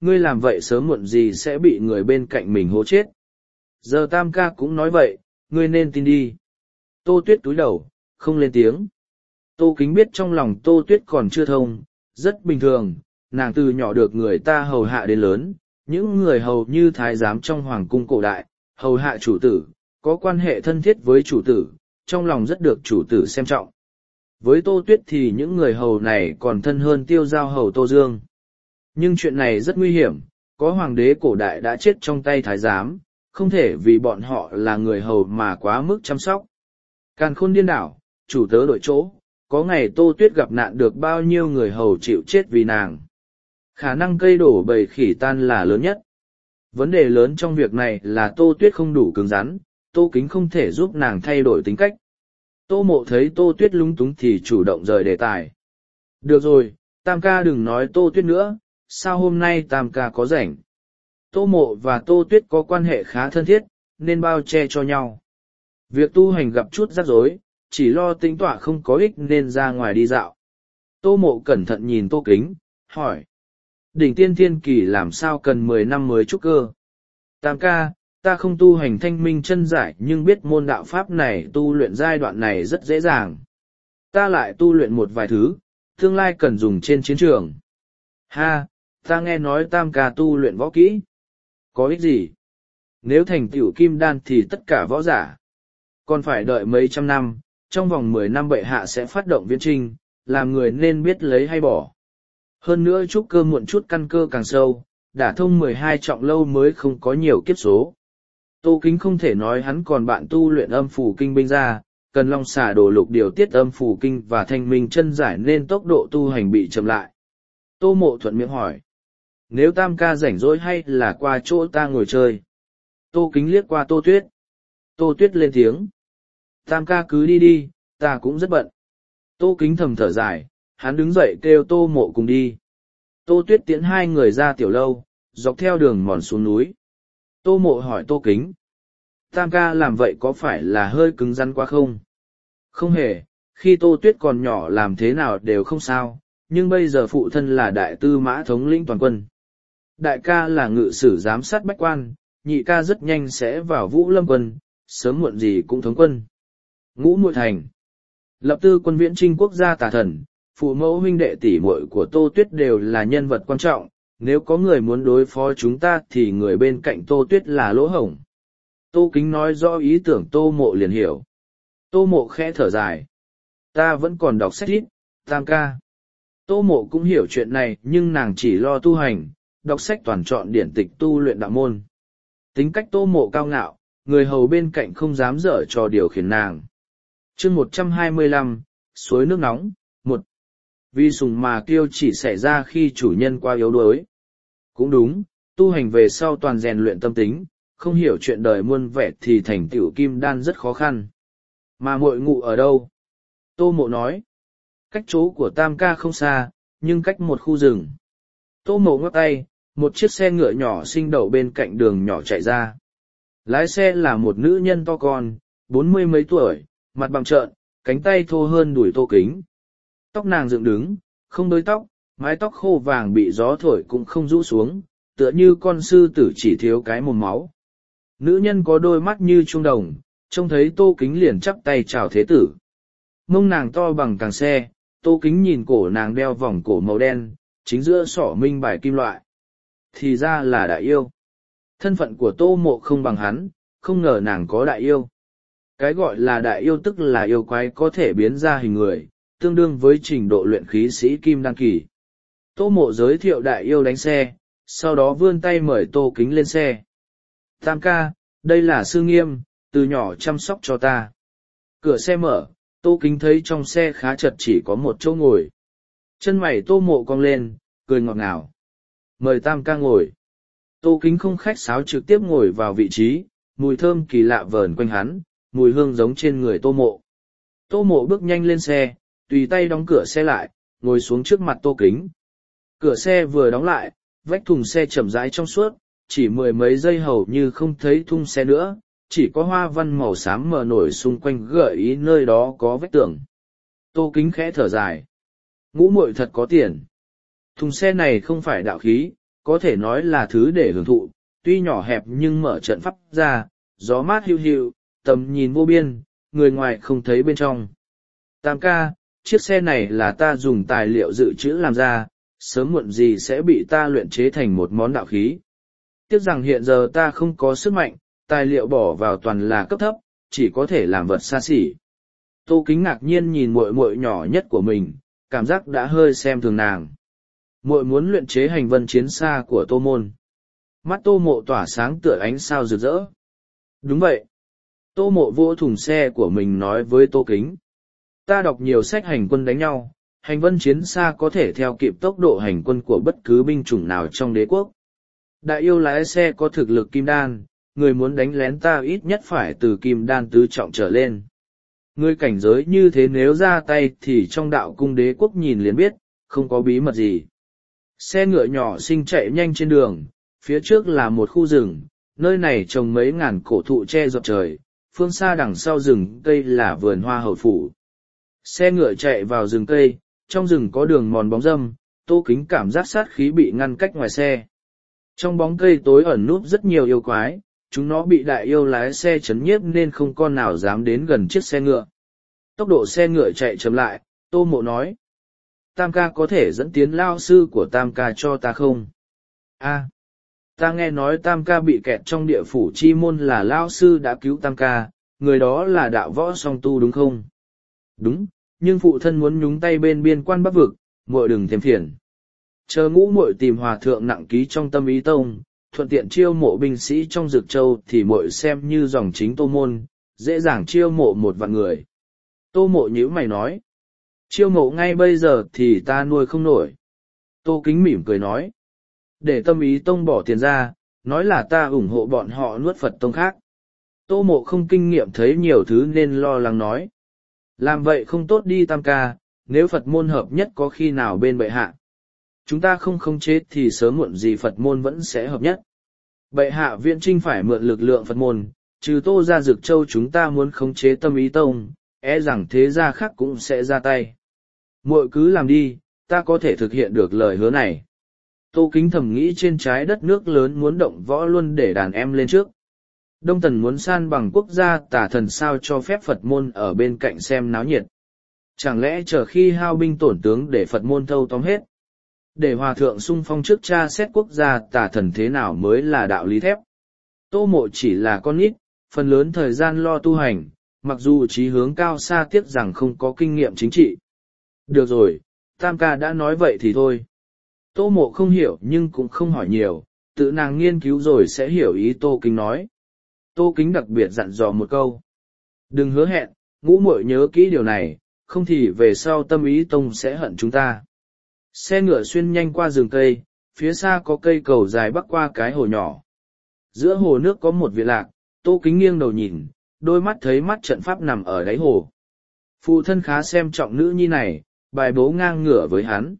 ngươi làm vậy sớm muộn gì sẽ bị người bên cạnh mình hố chết. Giờ Tam ca cũng nói vậy, ngươi nên tin đi. Tô Tuyết túi đầu, không lên tiếng. Tô Kính biết trong lòng Tô Tuyết còn chưa thông, rất bình thường, nàng từ nhỏ được người ta hầu hạ đến lớn, những người hầu như thái giám trong hoàng cung cổ đại, hầu hạ chủ tử, có quan hệ thân thiết với chủ tử, trong lòng rất được chủ tử xem trọng. Với Tô Tuyết thì những người hầu này còn thân hơn Tiêu Giao hầu Tô Dương. Nhưng chuyện này rất nguy hiểm, có hoàng đế cổ đại đã chết trong tay thái giám, không thể vì bọn họ là người hầu mà quá mức chăm sóc. Càn khôn điên đảo, chủ tớ đổi chỗ, có ngày Tô Tuyết gặp nạn được bao nhiêu người hầu chịu chết vì nàng. Khả năng cây đổ bầy khỉ tan là lớn nhất. Vấn đề lớn trong việc này là Tô Tuyết không đủ cứng rắn, Tô Kính không thể giúp nàng thay đổi tính cách. Tô Mộ thấy Tô Tuyết lúng túng thì chủ động rời đề tài. Được rồi, Tam ca đừng nói Tô Tuyết nữa, sao hôm nay Tam ca có rảnh? Tô Mộ và Tô Tuyết có quan hệ khá thân thiết, nên bao che cho nhau. Việc tu hành gặp chút rắc rối, chỉ lo tính tọa không có ích nên ra ngoài đi dạo. Tô Mộ cẩn thận nhìn Tô Kính, hỏi. Đỉnh tiên thiên kỳ làm sao cần 10 năm mới trúc cơ? Tam ca, ta không tu hành thanh minh chân giải nhưng biết môn đạo pháp này tu luyện giai đoạn này rất dễ dàng. Ta lại tu luyện một vài thứ, tương lai cần dùng trên chiến trường. Ha, ta nghe nói Tam ca tu luyện võ kỹ. Có ích gì? Nếu thành tựu kim đan thì tất cả võ giả. Còn phải đợi mấy trăm năm, trong vòng 10 năm bệ hạ sẽ phát động viễn trinh, làm người nên biết lấy hay bỏ. Hơn nữa trúc cơ muộn chút căn cơ càng sâu, đả thông 12 trọng lâu mới không có nhiều kiếp số. Tô Kính không thể nói hắn còn bạn tu luyện âm phủ kinh binh ra, cần long xà đổ lục điều tiết âm phủ kinh và thanh minh chân giải nên tốc độ tu hành bị chậm lại. Tô Mộ thuận miệng hỏi. Nếu Tam ca rảnh rỗi hay là qua chỗ ta ngồi chơi? Tô Kính liếc qua Tô Tuyết. Tô Tuyết lên tiếng. Tam ca cứ đi đi, ta cũng rất bận. Tô Kính thầm thở dài, hắn đứng dậy kêu Tô Mộ cùng đi. Tô Tuyết tiễn hai người ra tiểu lâu, dọc theo đường mòn xuống núi. Tô Mộ hỏi Tô Kính. Tam ca làm vậy có phải là hơi cứng rắn quá không? Không hề, khi Tô Tuyết còn nhỏ làm thế nào đều không sao, nhưng bây giờ phụ thân là đại tư mã thống lĩnh toàn quân. Đại ca là ngự sử giám sát bách quan, nhị ca rất nhanh sẽ vào Vũ Lâm quân, sớm muộn gì cũng thống quân. Ngũ muội thành. Lập tư quân viễn trinh quốc gia tà thần, phụ mẫu huynh đệ tỷ muội của Tô Tuyết đều là nhân vật quan trọng, nếu có người muốn đối phó chúng ta thì người bên cạnh Tô Tuyết là lỗ hổng. Tô Kính nói rõ ý tưởng Tô Mộ liền hiểu. Tô Mộ khẽ thở dài. Ta vẫn còn đọc sách ít, Tam ca. Tô Mộ cũng hiểu chuyện này nhưng nàng chỉ lo tu hành, đọc sách toàn chọn điển tịch tu luyện đạo môn. Tính cách Tô Mộ cao ngạo, người hầu bên cạnh không dám dở trò điều khiển nàng. Chương 125, suối nước nóng, 1. Vì sùng mà kiêu chỉ xảy ra khi chủ nhân qua yếu đuối. Cũng đúng, tu hành về sau toàn rèn luyện tâm tính, không hiểu chuyện đời muôn vẻ thì thành tựu kim đan rất khó khăn. Mà muội ngụ ở đâu? Tô Mộ nói. Cách chỗ của Tam ca không xa, nhưng cách một khu rừng. Tô Mộ ngoắc tay, một chiếc xe ngựa nhỏ xinh đậu bên cạnh đường nhỏ chạy ra. Lái xe là một nữ nhân to con, 40 mấy tuổi, mặt bằng trợn, cánh tay thô hơn đùi Tô Kính. Tóc nàng dựng đứng, không đuôi tóc, mái tóc khô vàng bị gió thổi cũng không rũ xuống, tựa như con sư tử chỉ thiếu cái mồm máu. Nữ nhân có đôi mắt như trung đồng, trông thấy Tô Kính liền chắp tay chào thế tử. Mông nàng to bằng càng xe, Tô Kính nhìn cổ nàng đeo vòng cổ màu đen, chính giữa xỏ minh bài kim loại. Thì ra là đại yêu. Thân phận của Tô Mộ không bằng hắn, không ngờ nàng có đại yêu. Cái gọi là đại yêu tức là yêu quái có thể biến ra hình người, tương đương với trình độ luyện khí sĩ kim đăng kỳ. Tô Mộ giới thiệu đại yêu đánh xe, sau đó vươn tay mời Tô Kính lên xe. Tam ca, đây là Sư Nghiêm, từ nhỏ chăm sóc cho ta. Cửa xe mở, Tô Kính thấy trong xe khá chật chỉ có một chỗ ngồi. Chân mày Tô Mộ cong lên, cười ngọt ngào. Mời Tam ca ngồi. Tô Kính không khách sáo trực tiếp ngồi vào vị trí, mùi thơm kỳ lạ vờn quanh hắn, mùi hương giống trên người Tô Mộ. Tô Mộ bước nhanh lên xe, tùy tay đóng cửa xe lại, ngồi xuống trước mặt Tô Kính. Cửa xe vừa đóng lại, vách thùng xe chậm rãi trong suốt, chỉ 10 mấy giây hầu như không thấy thùng xe nữa, chỉ có hoa văn màu xám mờ nổi xung quanh gợi ý nơi đó có vách tường. Tô Kính khẽ thở dài. Ngũ muội thật có tiền. Thùng xe này không phải đạo khí, có thể nói là thứ để hưởng thụ, tuy nhỏ hẹp nhưng mở trận pháp ra, gió mát hiu hiu, tầm nhìn vô biên, người ngoài không thấy bên trong. Tam ca, chiếc xe này là ta dùng tài liệu dự trữ làm ra, sớm muộn gì sẽ bị ta luyện chế thành một món đạo khí. Tiếc rằng hiện giờ ta không có sức mạnh, tài liệu bỏ vào toàn là cấp thấp, chỉ có thể làm vật xa xỉ. Tô Kính ngạc nhiên nhìn muội muội nhỏ nhất của mình, cảm giác đã hơi xem thường nàng. Muội muốn luyện chế hành vân chiến xa của Tô Môn. Mắt Tô Mộ tỏa sáng tựa ánh sao rực rỡ. Đúng vậy. Tô Mộ vỗ thùng xe của mình nói với Tô Kính. Ta đọc nhiều sách hành quân đánh nhau, hành vân chiến xa có thể theo kịp tốc độ hành quân của bất cứ binh chủng nào trong đế quốc. Đại yêu lái xe có thực lực kim đan, người muốn đánh lén ta ít nhất phải từ kim đan tứ trọng trở lên. Người cảnh giới như thế nếu ra tay thì trong đạo cung đế quốc nhìn liền biết, không có bí mật gì. Xe ngựa nhỏ xinh chạy nhanh trên đường, phía trước là một khu rừng, nơi này trồng mấy ngàn cổ thụ che dọc trời, phương xa đằng sau rừng cây là vườn hoa hậu phủ. Xe ngựa chạy vào rừng cây, trong rừng có đường mòn bóng râm, Tô Kính cảm giác sát khí bị ngăn cách ngoài xe. Trong bóng cây tối ẩn núp rất nhiều yêu quái, chúng nó bị đại yêu lái xe chấn nhiếp nên không con nào dám đến gần chiếc xe ngựa. Tốc độ xe ngựa chạy chậm lại, Tô Mộ nói. Tam ca có thể dẫn tiến lao sư của Tam ca cho ta không? Ta nghe nói Tam ca bị kẹt trong địa phủ chi môn là lao sư đã cứu Tam ca, người đó là đạo võ song tu đúng không? Đúng, nhưng phụ thân muốn nhúng tay bên biên quan Bắc vực, muội đừng thêm phiền. Chờ ngũ muội tìm hòa thượng nặng ký trong Tâm Ý Tông, thuận tiện chiêu mộ binh sĩ trong Dực Châu thì muội xem như dòng chính Tô Môn, dễ dàng chiêu mộ 1.000 người. Tô Mộ nhíu mày nói. Chiêu mộ ngay bây giờ thì ta nuôi không nổi. Tô Kính mỉm cười nói. Để Tâm Ý Tông bỏ tiền ra, nói là ta ủng hộ bọn họ nuốt Phật Tông khác. Tô Mộ không kinh nghiệm thấy nhiều thứ nên lo lắng nói. Làm vậy không tốt đi Tam ca, nếu Phật môn hợp nhất có khi nào bên bệ hạ. Chúng ta không khống chế thì sớm muộn gì Phật môn vẫn sẽ hợp nhất. Bệ hạ Viễn Trinh phải mượn lực lượng Phật môn, trừ Tô ra Dực Châu chúng ta muốn khống chế Tâm Ý Tông, rằng thế gia khác cũng sẽ ra tay. Muội cứ làm đi, ta có thể thực hiện được lời hứa này. Tô Kính thầm nghĩ trên trái đất nước lớn muốn động võ luôn để đàn em lên trước. Đông Tần muốn san bằng quốc gia Tả Thần sao cho phép Phật môn ở bên cạnh xem náo nhiệt. Chẳng lẽ chờ khi hao binh tổn tướng để Phật môn thâu tóm hết? Để hòa thượng sung phong trước cha xét quốc gia Tả Thần thế nào mới là đạo lý thép? Tô Mộ chỉ là con nít, phần lớn thời gian lo tu hành, mặc dù chí hướng cao xa tiếc rằng không có kinh nghiệm chính trị. Được rồi, Tam ca đã nói vậy thì thôi. Tô Mộ không hiểu nhưng cũng không hỏi nhiều, tự nàng nghiên cứu rồi sẽ hiểu ý Tô Kính nói. Tô Kính đặc biệt dặn dò một câu. Đừng hứa hẹn, ngũ muội nhớ kỹ điều này, không thì về sau Tâm Ý Tông sẽ hận chúng ta. Xe ngựa xuyên nhanh qua rừng cây, phía xa có cây cầu dài bắc qua cái hồ nhỏ. Giữa hồ nước có một viện lạc, Tô Kính nghiêng đầu nhìn, đôi mắt thấy mắt trận pháp nằm ở đáy hồ. Phụ thân khá xem trọng nữ nhi này, bài bố ngang ngửa với hắn.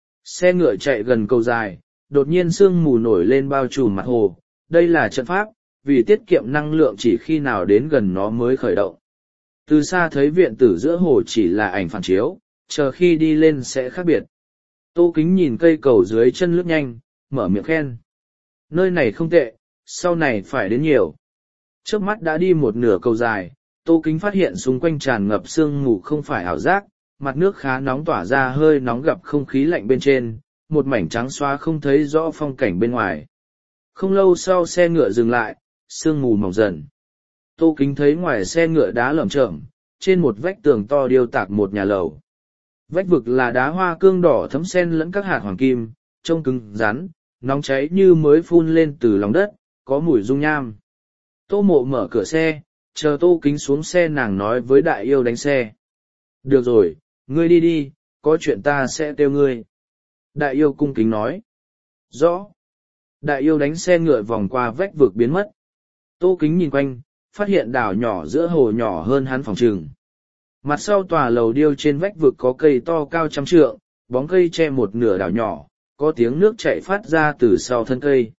Xe ngựa chạy gần cầu dài, đột nhiên sương mù nổi lên bao trùm mặt hồ, đây là trận pháp, vì tiết kiệm năng lượng chỉ khi nào đến gần nó mới khởi động. Từ xa thấy viện tử giữa hồ chỉ là ảnh phản chiếu, chờ khi đi lên sẽ khác biệt. Tô Kính nhìn cây cầu dưới chân lướt nhanh, mở miệng khen. Nơi này không tệ, sau này phải đến nhiều. Trước mắt đã đi một nửa cầu dài, Tô Kính phát hiện xung quanh tràn ngập sương mù không phải ảo giác, mặt nước khá nóng tỏa ra hơi nóng gặp không khí lạnh bên trên, một mảnh trắng xóa không thấy rõ phong cảnh bên ngoài. Không lâu sau xe ngựa dừng lại, sương mù mỏng dần. Tô Kính thấy ngoài xe ngựa đá lởm chởm, trên một vách tường to điêu tạc một nhà lầu. Vách vực là đá hoa cương đỏ thấm sen lẫn các hạt hoàng kim, trông cứng rắn, nóng cháy như mới phun lên từ lòng đất, có mùi dung nham. Tô Mộ mở cửa xe, chờ Tô Kính xuống xe nàng nói với đại yêu đánh xe. Được rồi, ngươi đi đi, có chuyện ta sẽ kêu ngươi. Đại yêu cung kính nói. Rõ. Đại yêu đánh xe ngựa vòng qua vách vực biến mất. Tô Kính nhìn quanh, phát hiện đảo nhỏ giữa hồ nhỏ hơn hắn phòng trường. Mặt sau tòa lầu điêu trên vách vực có cây to cao 100 trượng, bóng cây che một nửa đảo nhỏ, có tiếng nước chảy phát ra từ sau thân cây.